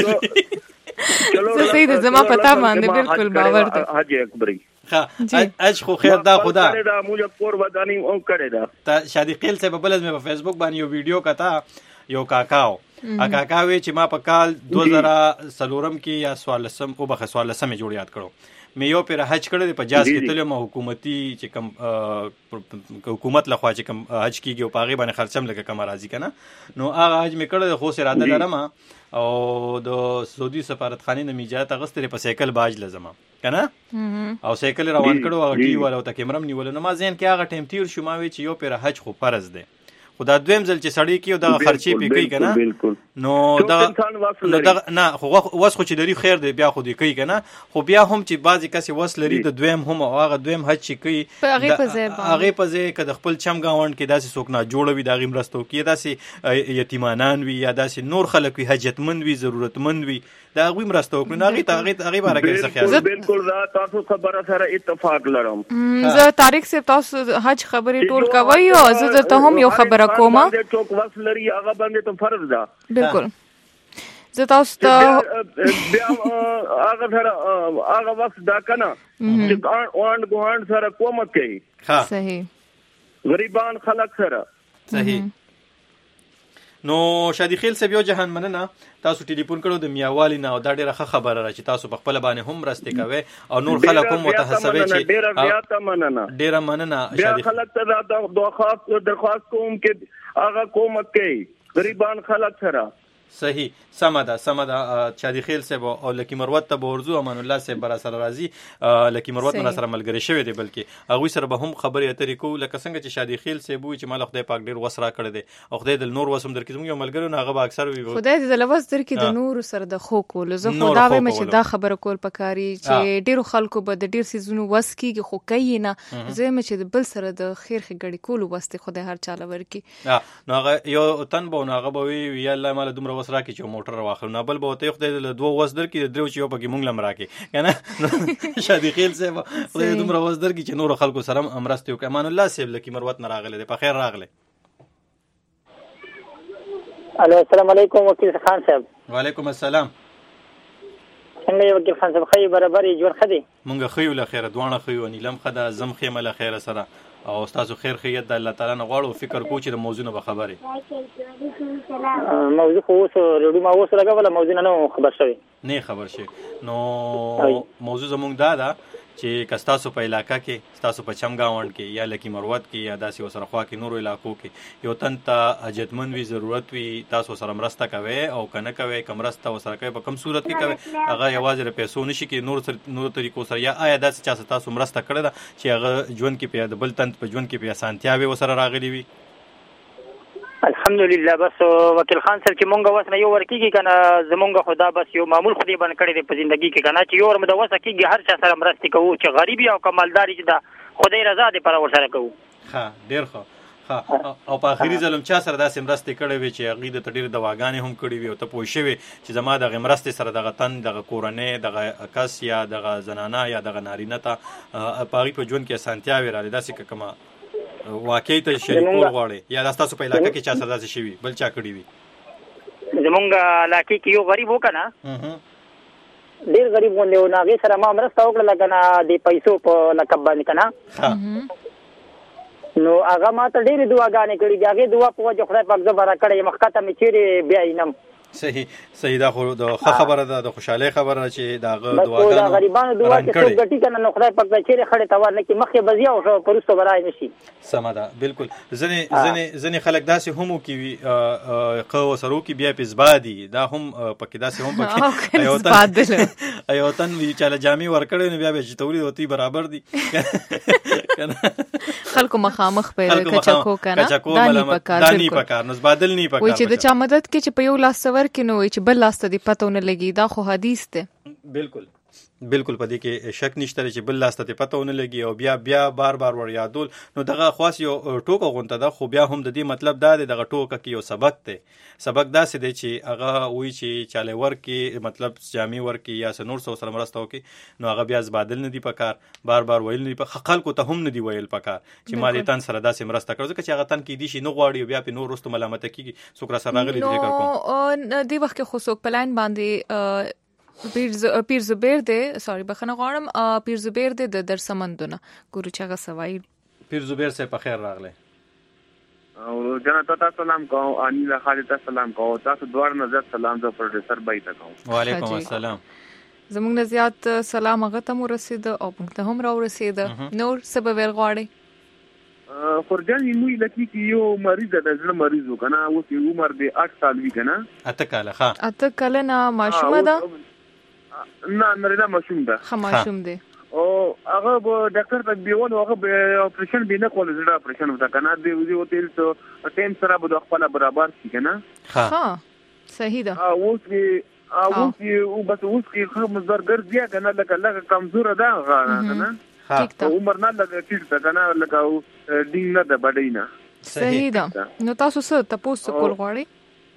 چلو صحیح ده زما پتا باندې بالکل باور ده. حج اکبری ها اج خو خیر دا خدا دا موږ پور ودانی او کړی دا تا شادي قیل سے ببلز مې په فیسبوک باندې یو ویډیو کتا یو کاکاو کاکاوي چې ما په کال 2014 کې یا 14 او بخ 14 جوړ یاد کړو مې یو پیر حج کړی په جاز کې تلم حکومتي چې کم حکومت لخوا چې کم حج کیږي او پاغي باندې خرچم لکه کم راضی کنه نو هغه حج مې کړی خو سره اراده لرم او د سعودي سفارتخانه نه میجات غستره په سایکل باج لزم کنه او سایکل روان کړو او ټي ولا او تکمرم نیول نو ما زین کې هغه ټیم تیر شو ما وی چې یو پیر حج خو فرض ده خدا دویم ځل چې سړی کیو دغه خرچې پې کوي کنه نو دا نه خو وس خو چې لري خیر دی بیا خو دی کوي کنه خو بیا هم چې بعضی کسي وس لري د دویم هم هغه دویم حج چې کوي هغه په ځای کده خپل چم گاوند کې داسې څوک نه جوړوي دا غیم رستو کې داسې یتیمانان وي یا داسې نور خلک وي حاجتمند وي ضرورتمند وي دا غویم رستو کې هغه بارکه څه خیال بالکل دا تاسو خبره سره اتفاق لرم. زه طارق صاحب تاسو حج خبرې ټول کوي او زه ته هم یو خبره کومه چوک وس لري هغه باندې ته فرض ده بالکل زه تاسو ته بیا هغه سره هغه وس دا کنه چې ګوند سره کومک کوي. صحیح غریبان خلک سره صحیح. نو شادي خیل صاحب یو جهان مننه تاسو ټلیفون کړو د میاوالی نه او دا ډیره ښه خبره را چې تاسو په خپل باندې هم راسته کوي او نور خلک هم متحسبه چې ډیره مننه شادي خلک ته دا درخواست کوم کې هغه کومک کوي غریبان خلک سره. صحیح سمه ده چادي خیل صاحب او لکی مروت ته ورزو امان الله صاحب برا سره راضي لکی مروت نه سره ملګری شوی دی بلکې هغه سره به هم خبرې اترې کو لکه څنګه چې شادي خیل صاحب وي چې مال خدای پاک ډیر وسرا کړی دی او خدای د نور وسم درکې زموږ یو ملګری نه هغه به اکثر وي خدای دې د لوز درکې د نور سره د خو کول زه خو دا وایم چې دا خبره کول پکاري چې ډیرو خلکو به د ډیر سيزونو وس کیږي خو کوي نه زه مې چې بل سره د خیر خګړی کول وسته خدای هر چاله ورکی نو هغه یو تن به نو هغه به وی الله مال دومره وسرا کی چې موټر واخلو نه بل به ته خدای د دوه وزدر کې درو چې یو پکې مونږ لم راکې کنه شادي خیل صاحب خدای دومره وزدر کې چې نور خلکو سره امرسته وک امان الله صاحب لکی مروت نه راغله په خیر راغله. الو السلام علیکم وکیل خان صاحب. وعلیکم السلام. څنګه وکیل خان صاحب خی برابر جوړ خدي مونږ خیو له خیره دوانه خیو نیلم خدا زم خیمه له خیره سره او استاد خیر خیت د الله تعالی نه غواړو فکر کو چې د موضوع نه خبره موضوع خو اوس ریډیو ما اوس لګول موضوع نه خبر شوی نه خبر شي نو موضوع زمونږ دا ده چې کستاسو په علاقہ کې تاسو په چمګاوند کې یا لکی مروت کې یا داسې وسره خوا کې نورو علاقو کې یو تن ته اجتمن وی ضرورت وی تاسو سره مرسته کوي او کنه کوي کمرسته وسره کوي په کوم صورت کې کوي هغه یوازې د پیسو نشي کې نور طریقو سره یا آیا داسې چا تاسو مرسته کړی ده چې هغه ژوند کې په بل تن په ژوند کې په اسانتیا وي وسره راغلی وي؟ الحمدلله بس وکیل خان صاحب چې مونږ وسنه یو ورکیږي کنه زمونږ خدا بس یو معمول خدي باندې کړی دی په ژوندۍ کې کنه چې یو ورمد وسه کېږي هر چا سره مرسته کوو چې غریبي او کمالداري چې دا خدای رضا دی پر ور سره کوو. ها ډیر ښه او په اخري ظلم چا سره داسې مرسته کړې وي چې هغه د ډیر دواګانې هم کړې وي او ته پوه شوې چې زما د مرسته سره دغه تن دغه کورنۍ دغه کس یا دغه زنانه یا دغه نارینه ته پاغي په ژوند کې اسانتیا ویراله داسې کما واقعي ته شریکول غواړي یا تاسو په علاقې کې چا سره داسې شوی بل چا کړی وي؟ زمونږ علاقې کې یو غریب وکنه ډیر غریب ونه و ناغه سره ما مرسته وکړه کنه د پیسو په لقب باندې کنه نو هغه ما ته ډیر دعاګانې کړې هغه دعا په وجه خدای پاک زبر کړې مخکته مې چیرې بیا اینم صحیح دا خو د خبره ده د خوشاله خبره چې داغه دعاګانو دا غریبانو دعا کې څو غټي کنه نو خدای پاک چیرې خړې توار نه کې مخه بزیا او پرستو برای نشي سم ده بالکل ځنې خلک داسې هم کوي قو سرو کې بیا پزبادي دا هم پکې داسې هم پکې ایو تن وی چاله جامي ورکړې نو بیا به چې تولید وتی برابر دي خلکو مخامخ په کچکو کنه دانی پکار نو بدل نه پکار وای چې د چا مدد کې چې په یو لاس سور کې نو چې بل لاس ته دی پته نه لګي دا خو حدیث ته بالکل پدې کې شک نشته چې بل لاس ته پته ونه لګي او بیا بار ور یادول نو دغه خاص یو ټوکه غونته ده خو بیا هم د دې مطلب دا دی دغه ټوکه کې یو سبق داسې دی چې هغه وی چې چاله ورکی مطلب جامع ورکی یا نور سره مرسته وکي نو هغه بیا زبادل نه دی پکار بار ویل نه په خلکو ته هم نه دی ویل پکار چې ما دې تن سره داسې مرسته کړو چې هغه تن کې دي شي نو غواړي بیا په نور رستو ملامت کیږي سوکرا سره راغلي ذکر کوم نو دی وخت خو څوک پلان باندې پیر زبیر دې سوري بخنه غواړم پیر زبیر دې د درسمندونه ګورو چې هغه سوای پیر زبیر سے په خیر راغله او جناب تاسو سلام کوم انیل خالد سلام کوم تاسو دوړ نظر سلام زو پروفیسور بای ته کوم وعلیکم السلام زموږ نه زیات سلام هغه ته مو رسید او موږ ته هم راو رسید نور سبب غواړي خورجان موږ لکه کې یو مریض د زړه مریض وکنه او چې عمر دې 8 سال وی کنه اته کاله نه ماشومه ده نه نریدا ماشوم ده خماشوم ده او هغه ډاکټر ته بیول هغه اپریشن به نه کول زړه اپریشن وتا کنه دی وی وتل ته ټیم سره به خپل برابر شي کنه ها صحیح ده اوس کې او بس اوس کې خو مزرګر دی کنه لکه کمزور ده کنه عمر نه لګ ټیټ کنه لکه دین نه ده بډینا صحیح ده نو تاسو څه تاسو کول غواړئ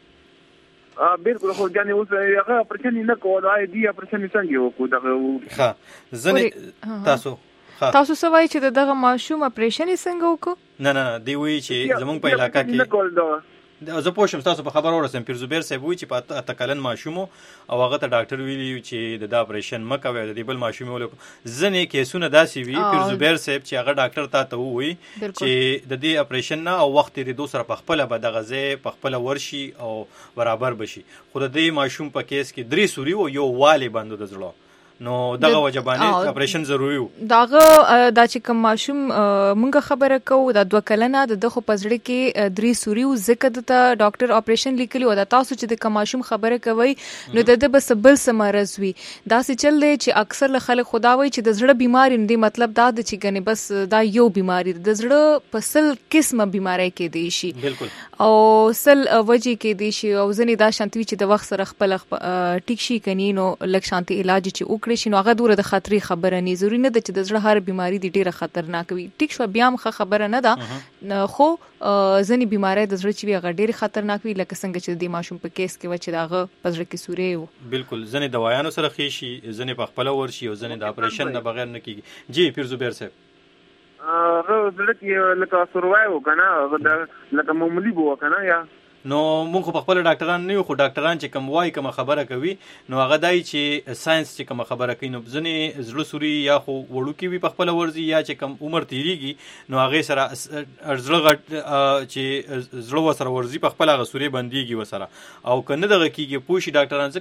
بالکل خو ځانې اوس هغه اپریشن نه کولای دی اپریشن څنګه وکړو دغه ښه ځنې تاسو سوای چې دغه ماشوم اپریشن څنګه وکړو نه دی وی چې زمونږ په علاقہ کې زه پوښتم تاسو په خبر اورسم پیر زبیر صاحب وی چې په اتکلن ماشوم او هغه ته ډاکټر ویلی چې د اپریشن مکوي د بل ماشوم ولکو ځنې کیسونه داسي وی پیر زبیر صاحب چې هغه ډاکټر ته وی چې د دې اپریشن نه او وخت لري دوسر په خپل به د غزه په خپل ورشي او برابر بشي خو د دې ماشوم په کیس کې درې سوري او یو والی بندو د زړه نو دغه وجه باندې اپریشن ضروري وو. داغه دا چې کوم ماشوم مونږه خبره کوو د 2 کلنه د دغه پزړه کې 3 سوري او ذکر د ډاکټر اپریشن لیکلی او دا تاسو چې د کوم ماشوم خبره کوي نو د بس بل سمرز وي دا څه چل دی چې اکثر له خلک خدا وایي چې د زړه بیماری نه دی مطلب دا د چې غني بس دا یو بیماری د زړه په سل قسمه بیماری کې دی شي بالکل او سل وجه کې دی شي او ځنې دا شانتوي چې د وخت سره خپل ټیک شي کني نو لک شانتي علاج چې وکړي شي نو هغه دوره د خطرې خبره نه ضروري نه ده چې د زړه هر بیماری دی ډیره خطرناک وي. ټیک شو بیا هم خبره نه ده خو ځنې بیماری د زړه چې هغه ډیره خطرناک وي لکه څنګه چې د ماشوم په کیس کې و چې داغه پزړه کې سوري وو. بالکل ځنې دوايانو سره خي شي ځنې په خپل ورشي او ځنې د اپریشن نه بغیر نه کیږي. جی پیر زبیر صاحب هغه دلته لکه سروایو کنه لکه معمولی بو کنه یا نو موږ په خپل ډاکټران نه یو خو ډاکټران چې کوم وای کوم خبره کوي نو هغه دای چې ساينس چې کوم خبره کوي نو ځنې زړه سوري یا خو وړو کې وي په خپل ورزي یا چې کوم عمر تیریږي نو هغه سره زړه غټ چې زړه وسره ورزي په خپل هغه سوري بنديږي وسره او کنه دغه کیږي پوښي ډاکټران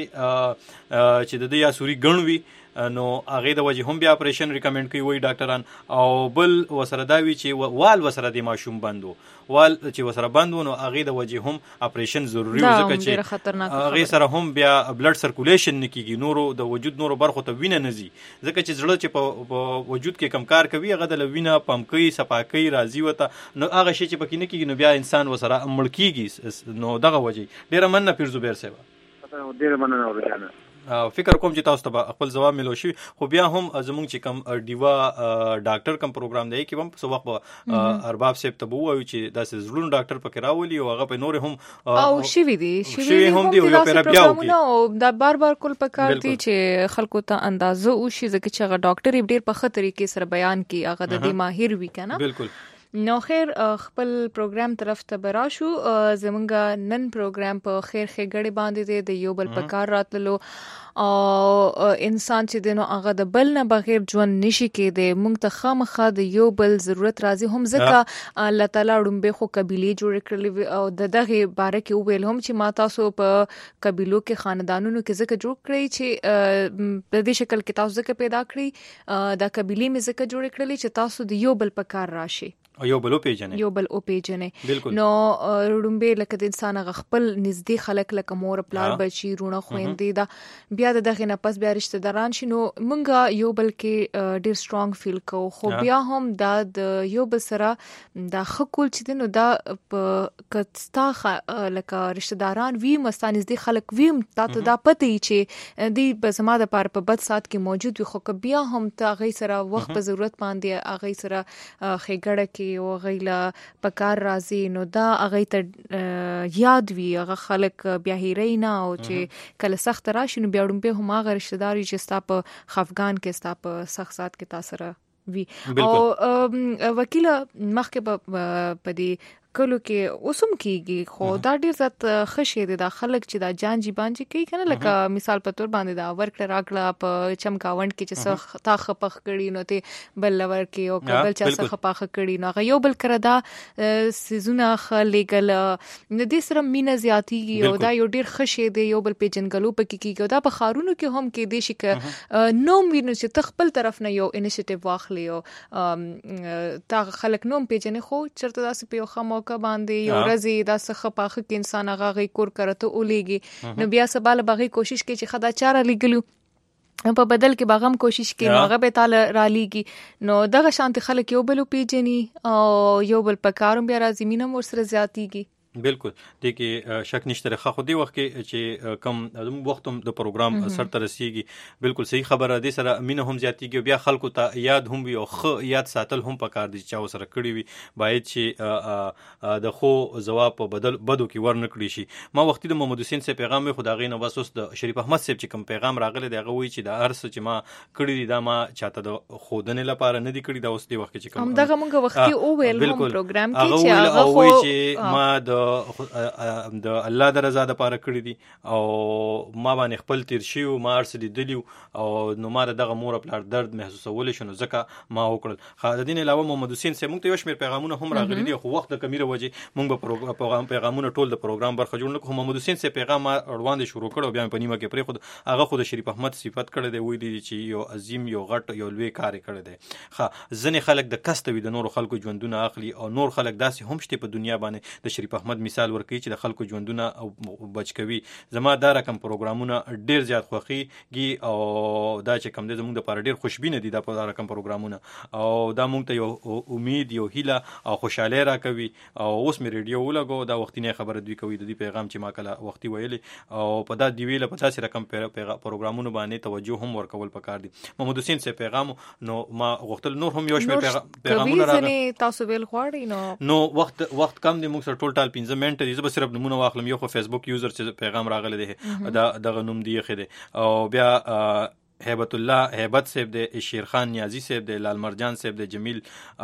ځکه چې د یا سوري ګڼوي نو هغه د وجه هم بیا اپریشن ریکمند کوي وای ډاکټران او بل وسره دا وی چې وال وسره د ماشوم بندو وال چې وسره بندو نو هغه د وجه هم اپریشن ضروری ځکه چې هغه سره هم بیا بلډ سرکولیشن نکېږي نورو د وجود نورو برخو ته وینه نزي ځکه چې زړه چې په وجود کې کم کار کوي هغه د وینه پمپ کوي صفاکي راځي وته نو هغه شی چې پکې نه کېږي نو بیا انسان وسره مړ کېږي نو دغه وجه ډیره مننه پیر زبیر صاحب ډیره مننه اورجانه. فکر کوم چې تاسو ته خپل ځواب ملو شي خو بیا هم زموږ چې کوم ډیوا ډاکټر کوم پروګرام دی کې هم په وخت ارباب صاحب ته وایو چې داسې زړون ډاکټر پکې راولي او هغه په نور هم او شي وي هم دی یو پروګرامونه دا بار کول پکار دي چې خلکو ته اندازه وشي ځکه چې هغه ډاکټر ډیر په خطرې کې سره بیان کی هغه د دې ماهر وي کنه. بالکل نو خیر خپل پروګرام طرف ته براشو زمونږ نن پروګرام په خیر خګړې باندې د یو بل پکار راتللو او انسان چې دنو هغه د بل نه بغیر ژوند نشي کېده مونږ ته خامخا د یو بل ضرورت راځي هم ځکه الله تعالی ډومبه خو قبيله جوړ کړل او دغه باره کې ویل هم چې ما تاسو په قبيلو کې خاندانونو کې ځکه جوړ کړی چې په دې شکل کې تاسو ځکه پیدا کړی د قبيله مې ځکه جوړ کړل چې تاسو د یو بل پکار راشي یو بل او پیژنې نو ډومبه لکه د انسان خپل نږدې خلک لکه مور پلار بچی رونه خويندې دا بیا دغه نه پس بیا رشتہ داران شنو مونږه یو بل کې ډیر سترونګ فیل کو خو بیا هم د یو بل سره د خکول چې نو دا کستا لکه رشتہ داران وی مستانز دي خلک ویم تاسو دا پته چې دی په سما د پاره په بد سات کې موجود وي خو بیا هم ته غي سره وخت په ضرورت باندې اغه سره خېګړه کې او غیلا پکار راځي نو دا هغه ته یاد وی هغه خلک بیا هیرینا او چې کله سخت راشي نو بیا ډومبه هم هغه رشتہ داري چې ستا په خفغان کې ستا په سخت سات کې تاثیر وی او وکیل مخکې په دې کلو کې اوسم کیږي خو دا ډیر زیات خشه دي د خلک چې دا جانجی بانجی کوي کنه لکه مثال په تور باندې دا ورکړه راکړه په چمکاوند کې چې څه تا خپخ کړي نو ته بل لور کې او بل چا څه خپخ کړي نو یو بل کړه دا سيزونه خلګل نو دې سره مینا زیاتیږي او دا یو ډیر خشه دي یو بل پیجنګلو پکې کیږي دا په خارونو کې هم کې دي چې نوم ویني چې تخپل طرف نه یو انیشیټیو واخلي او تا خلک نوم پیجنې خو چرته داسې په خمو کا باندې یو رزي دا څخه پاخه کې انسان هغه غي کور کرته اولېږي نو بیا سباله بغي کوشش کوي چې خدا چاره لګلو په بدل کې باغم کوشش کوي نو هغه به تعالی را لېږي نو دغه شانت خلک یو بل پیجني او یو بل پکاروم بیا راځي مینه مور سره زیاتیږي. بالکل د کې شک نشته خو خو دی وخت کې چې کم وختم د پروګرام سر ته رسیږي بالکل صحیح خبره ده سره مینه هم زیاتیږي بیا خلکو ته یاد هم وي او خو یاد ساتل هم پکار دي چې وسره کړی وي باید چې د خو جواب په بدو کې ور نکړي شي. ما وختي د محمد حسین سے پیغام خو دا غینه بس اوس د شریف احمد صاحب چې کوم پیغام راغلی دی هغه وی چې د ارس چې ما کړی دی دا ما چاته د خودنه لپاره نه دی کړی دا اوس دی وخت چې کوم هم دغه مونږ وختي او ویل هم پروګرام کې چې هغه خو ما د د الله د رضا د پاره کړی دي او ما باندې خپل تیر شي او ما ارس لیدلی او نو ما دغه مور پلار درد محسوسول شنو ځکه ما وکړل. خا د دین علاوه محمد حسین سه موږ ته یو شمیر پیغامونه هم راغلي دي خو وخت د کمیره وجه موږ په پیغامونه ټول د پروګرام برخه جوړ نکړو. محمد حسین سه پیغام روان دي شروع کړو بیا په نیمه کې پرې خود هغه خود شریف احمد صفات کړی دی وی دي چې یو عظیم یو غټ یو لوی کار کړی دی. خا ځنې خلک د کستوي د نور خلکو ژوندونه اخلي او نور خلک داسې هم شته په دنیا باندې د شریف احمد مثال ورکوي چې د خلکو ژوندونه او بچ کوي. زما دا رقم پروګرامونه ډیر زیات خوښيږي او دا چې کوم د زموږ د پاره ډیر خوشبینه دي دا په رقم پروګرامونه او دا موږ ته یو امید یو هیله او خوشاله راکوي. او اوس مې ریډیو ولګو دا وختینه خبره دوی کوي د دې پیغام چې ما کله وختي ویلي او په دا دی ویله په تاسو رقم پروګرامونو باندې توجه هم ورکول پکار دي. محمد حسین سے پیغام نو ما غوښتل نور هم یو شمیر پیغامونه راغلي تاسو ویل غواړئ نو وخت کم دی موږ سره ټول 15 منټه دي. زه صرف نمونه واخلم یو خو فیسبوک یوزر چې پیغام راغلی دی دغه نوم دی خې دی او بیا هیبت الله هیبت صاحب د شیر خان نیازی صاحب د لال مرجان صاحب د جمیل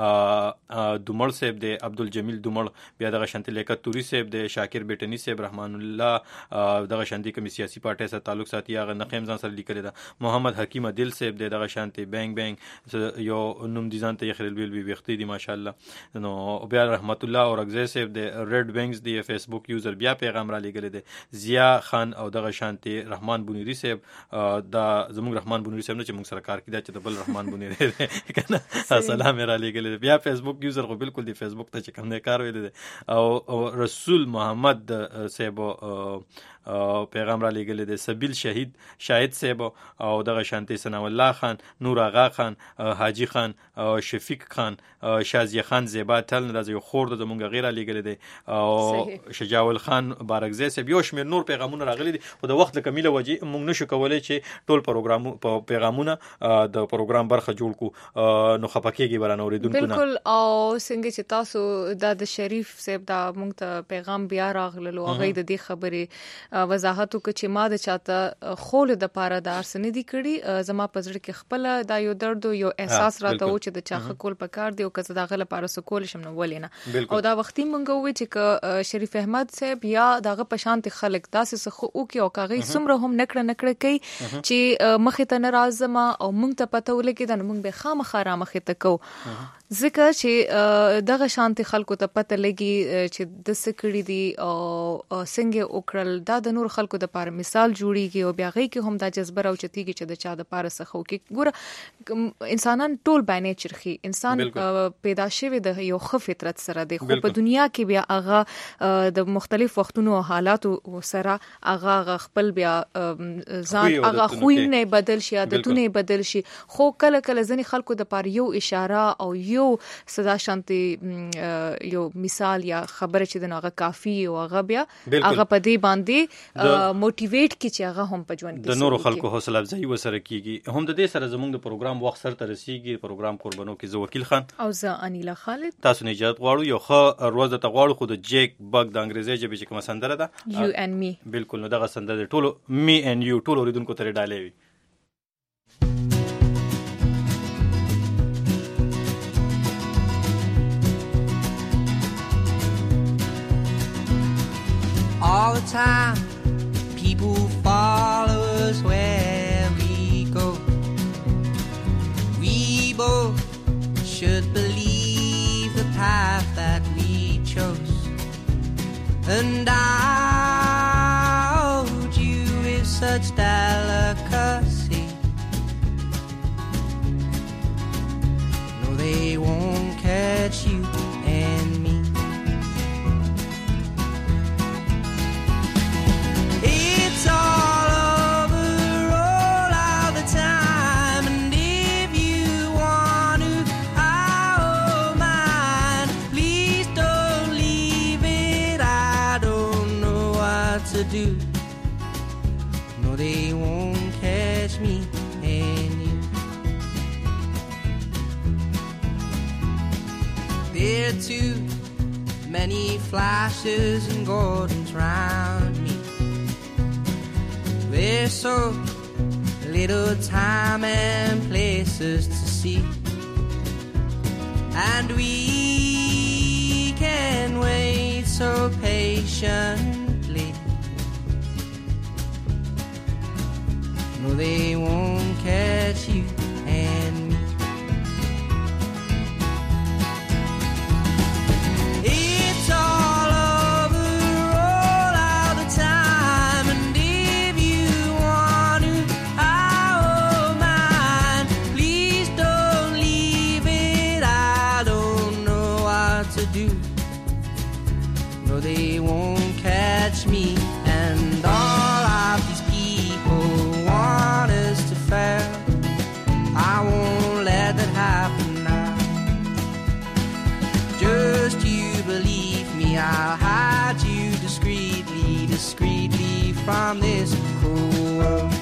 دومړ صاحب د عبدل جمیل دومړ بیا دغه شانتی لیکت توری صاحب د شاکر بیٹنی صاحب رحمان الله دغه شانتی کوم سیاسي پارټي سره تعلق ساتي هغه نقیم ځان سره لیکل دا محمد حکیم عادل صاحب دغه شانتی بینګ بینګ یو نوم دي ځان ته خلیل ویل وختي دي ماشاءالله نو بیا رحمت الله اورغزی صاحب د ریډ بینګز دی فیسبوک یوزر بیا پیغام را لګل دي ضیا خان او دغه شانتی رحمان بونیری صاحب دا زموږ رحمان بونیری صاحب نه چې موږ سره کار کړی چې د بل رحمان بونیری دی کنه سلام را لګل بیا فیسبوک یوزر خو بالکل دی فیسبوک ته چې کوم نه کار ویل او رسول محمد صاحب پیغام را لګل دی سبیل شاهد صاحب او دغه شانتی ثنا الله خان نور آغا خان حاجی خان شفیق خان شازیه خان زیبا تل د یو خور د مونږ غیره لګل دی او شجاع خان بارکزی صاحب یو شمیر نور پیغامونه راغلي دي او د وخت کمیله وجه مونږ نشو کولای چې ټول پیغامونه د پروګرام برخه جوړ کو نو خپکیږي برانه اوریدونکو نه بالکل. او څنګه چې تاسو د شریف صاحب دا مونږ ته پیغام بیا راغلو هغه د دې خبرې وضاحت وکړي چې ما د چاته خول د پاره د ارسنې دي کړي زما پزړه کې خپل دا یو درد یو احساس راته و چې د چا خکول پکار دی او کزه دغه لپاره سکول شم نو ولینه او دا وختي مونږ وې چې شریف احمد صاحب یا دغه پشانت خلک داسې سخو او کې او کاغی سمره هم نکړه کوي چې مخه ته ناراضه ما او مونږ ته پته ولګي دا مونږ به خامخا را مخه ته کو ځکه چې دغه شانتي خلکو ته پته لګي چې د سکړی دي او څنګه وکړل دا د نور خلکو د پاره مثال جوړیږي او بیا غي کې هم دا جذبه راوچتيږي چې د چا د پاره سخو کې ګوره انسانان ټول باندې چرخي انسان پیدا شوی د یو خ فطرت سره دی خو په دنیا کې بیا هغه د مختلف وختونو او حالاتو سره هغه خپل بیا ځان هغه خوینه بدل شي عادتونه بدل شي خو کله ځنی خلکو د پاره یو اشاره او یو صدا شانتي یو مثال یا خبره چې دغه کافی او هغه بیا هغه په دې باندې موټیویټ کی چې هغه هم په ژوند کې د نورو خلکو حوصله افزایی وسره کیږي هم د دې سره زموږ د پروګرام وخت سره ترسيږي پروګرام قربانو کې زه وکیل خان او زه انیلا خالد تاسو نه اجازه غواړو یو ښه روز ته غواړو خو د جیک بګ د انګریزي ژبه چې کوم سندره ده یو ان می بالکل نو دغه سندره ټولو می ان یو ټولو ریدونکو ته ډالې وي all the time. People follow us where we go. We both should believe the path that we chose. And I hold you with such delicacy. No, they won't catch you and me. It's all over all the time, and if you want to, I don't mind. Please don't leave it. I don't know what to do. No, they won't catch me and you. There are too many flashes and gardens round me. There's so little time and places to see, and we can wait so patiently patiently. No, they won't catch you and me. It's all over all the time, and if you want to, I won't mind. Please don't leave it. I don't know what to do. No, they won't catch me, and all of these people want us to fail. I won't let that happen now. Just you believe me, I'll hide you discreetly, discreetly from this cruel world.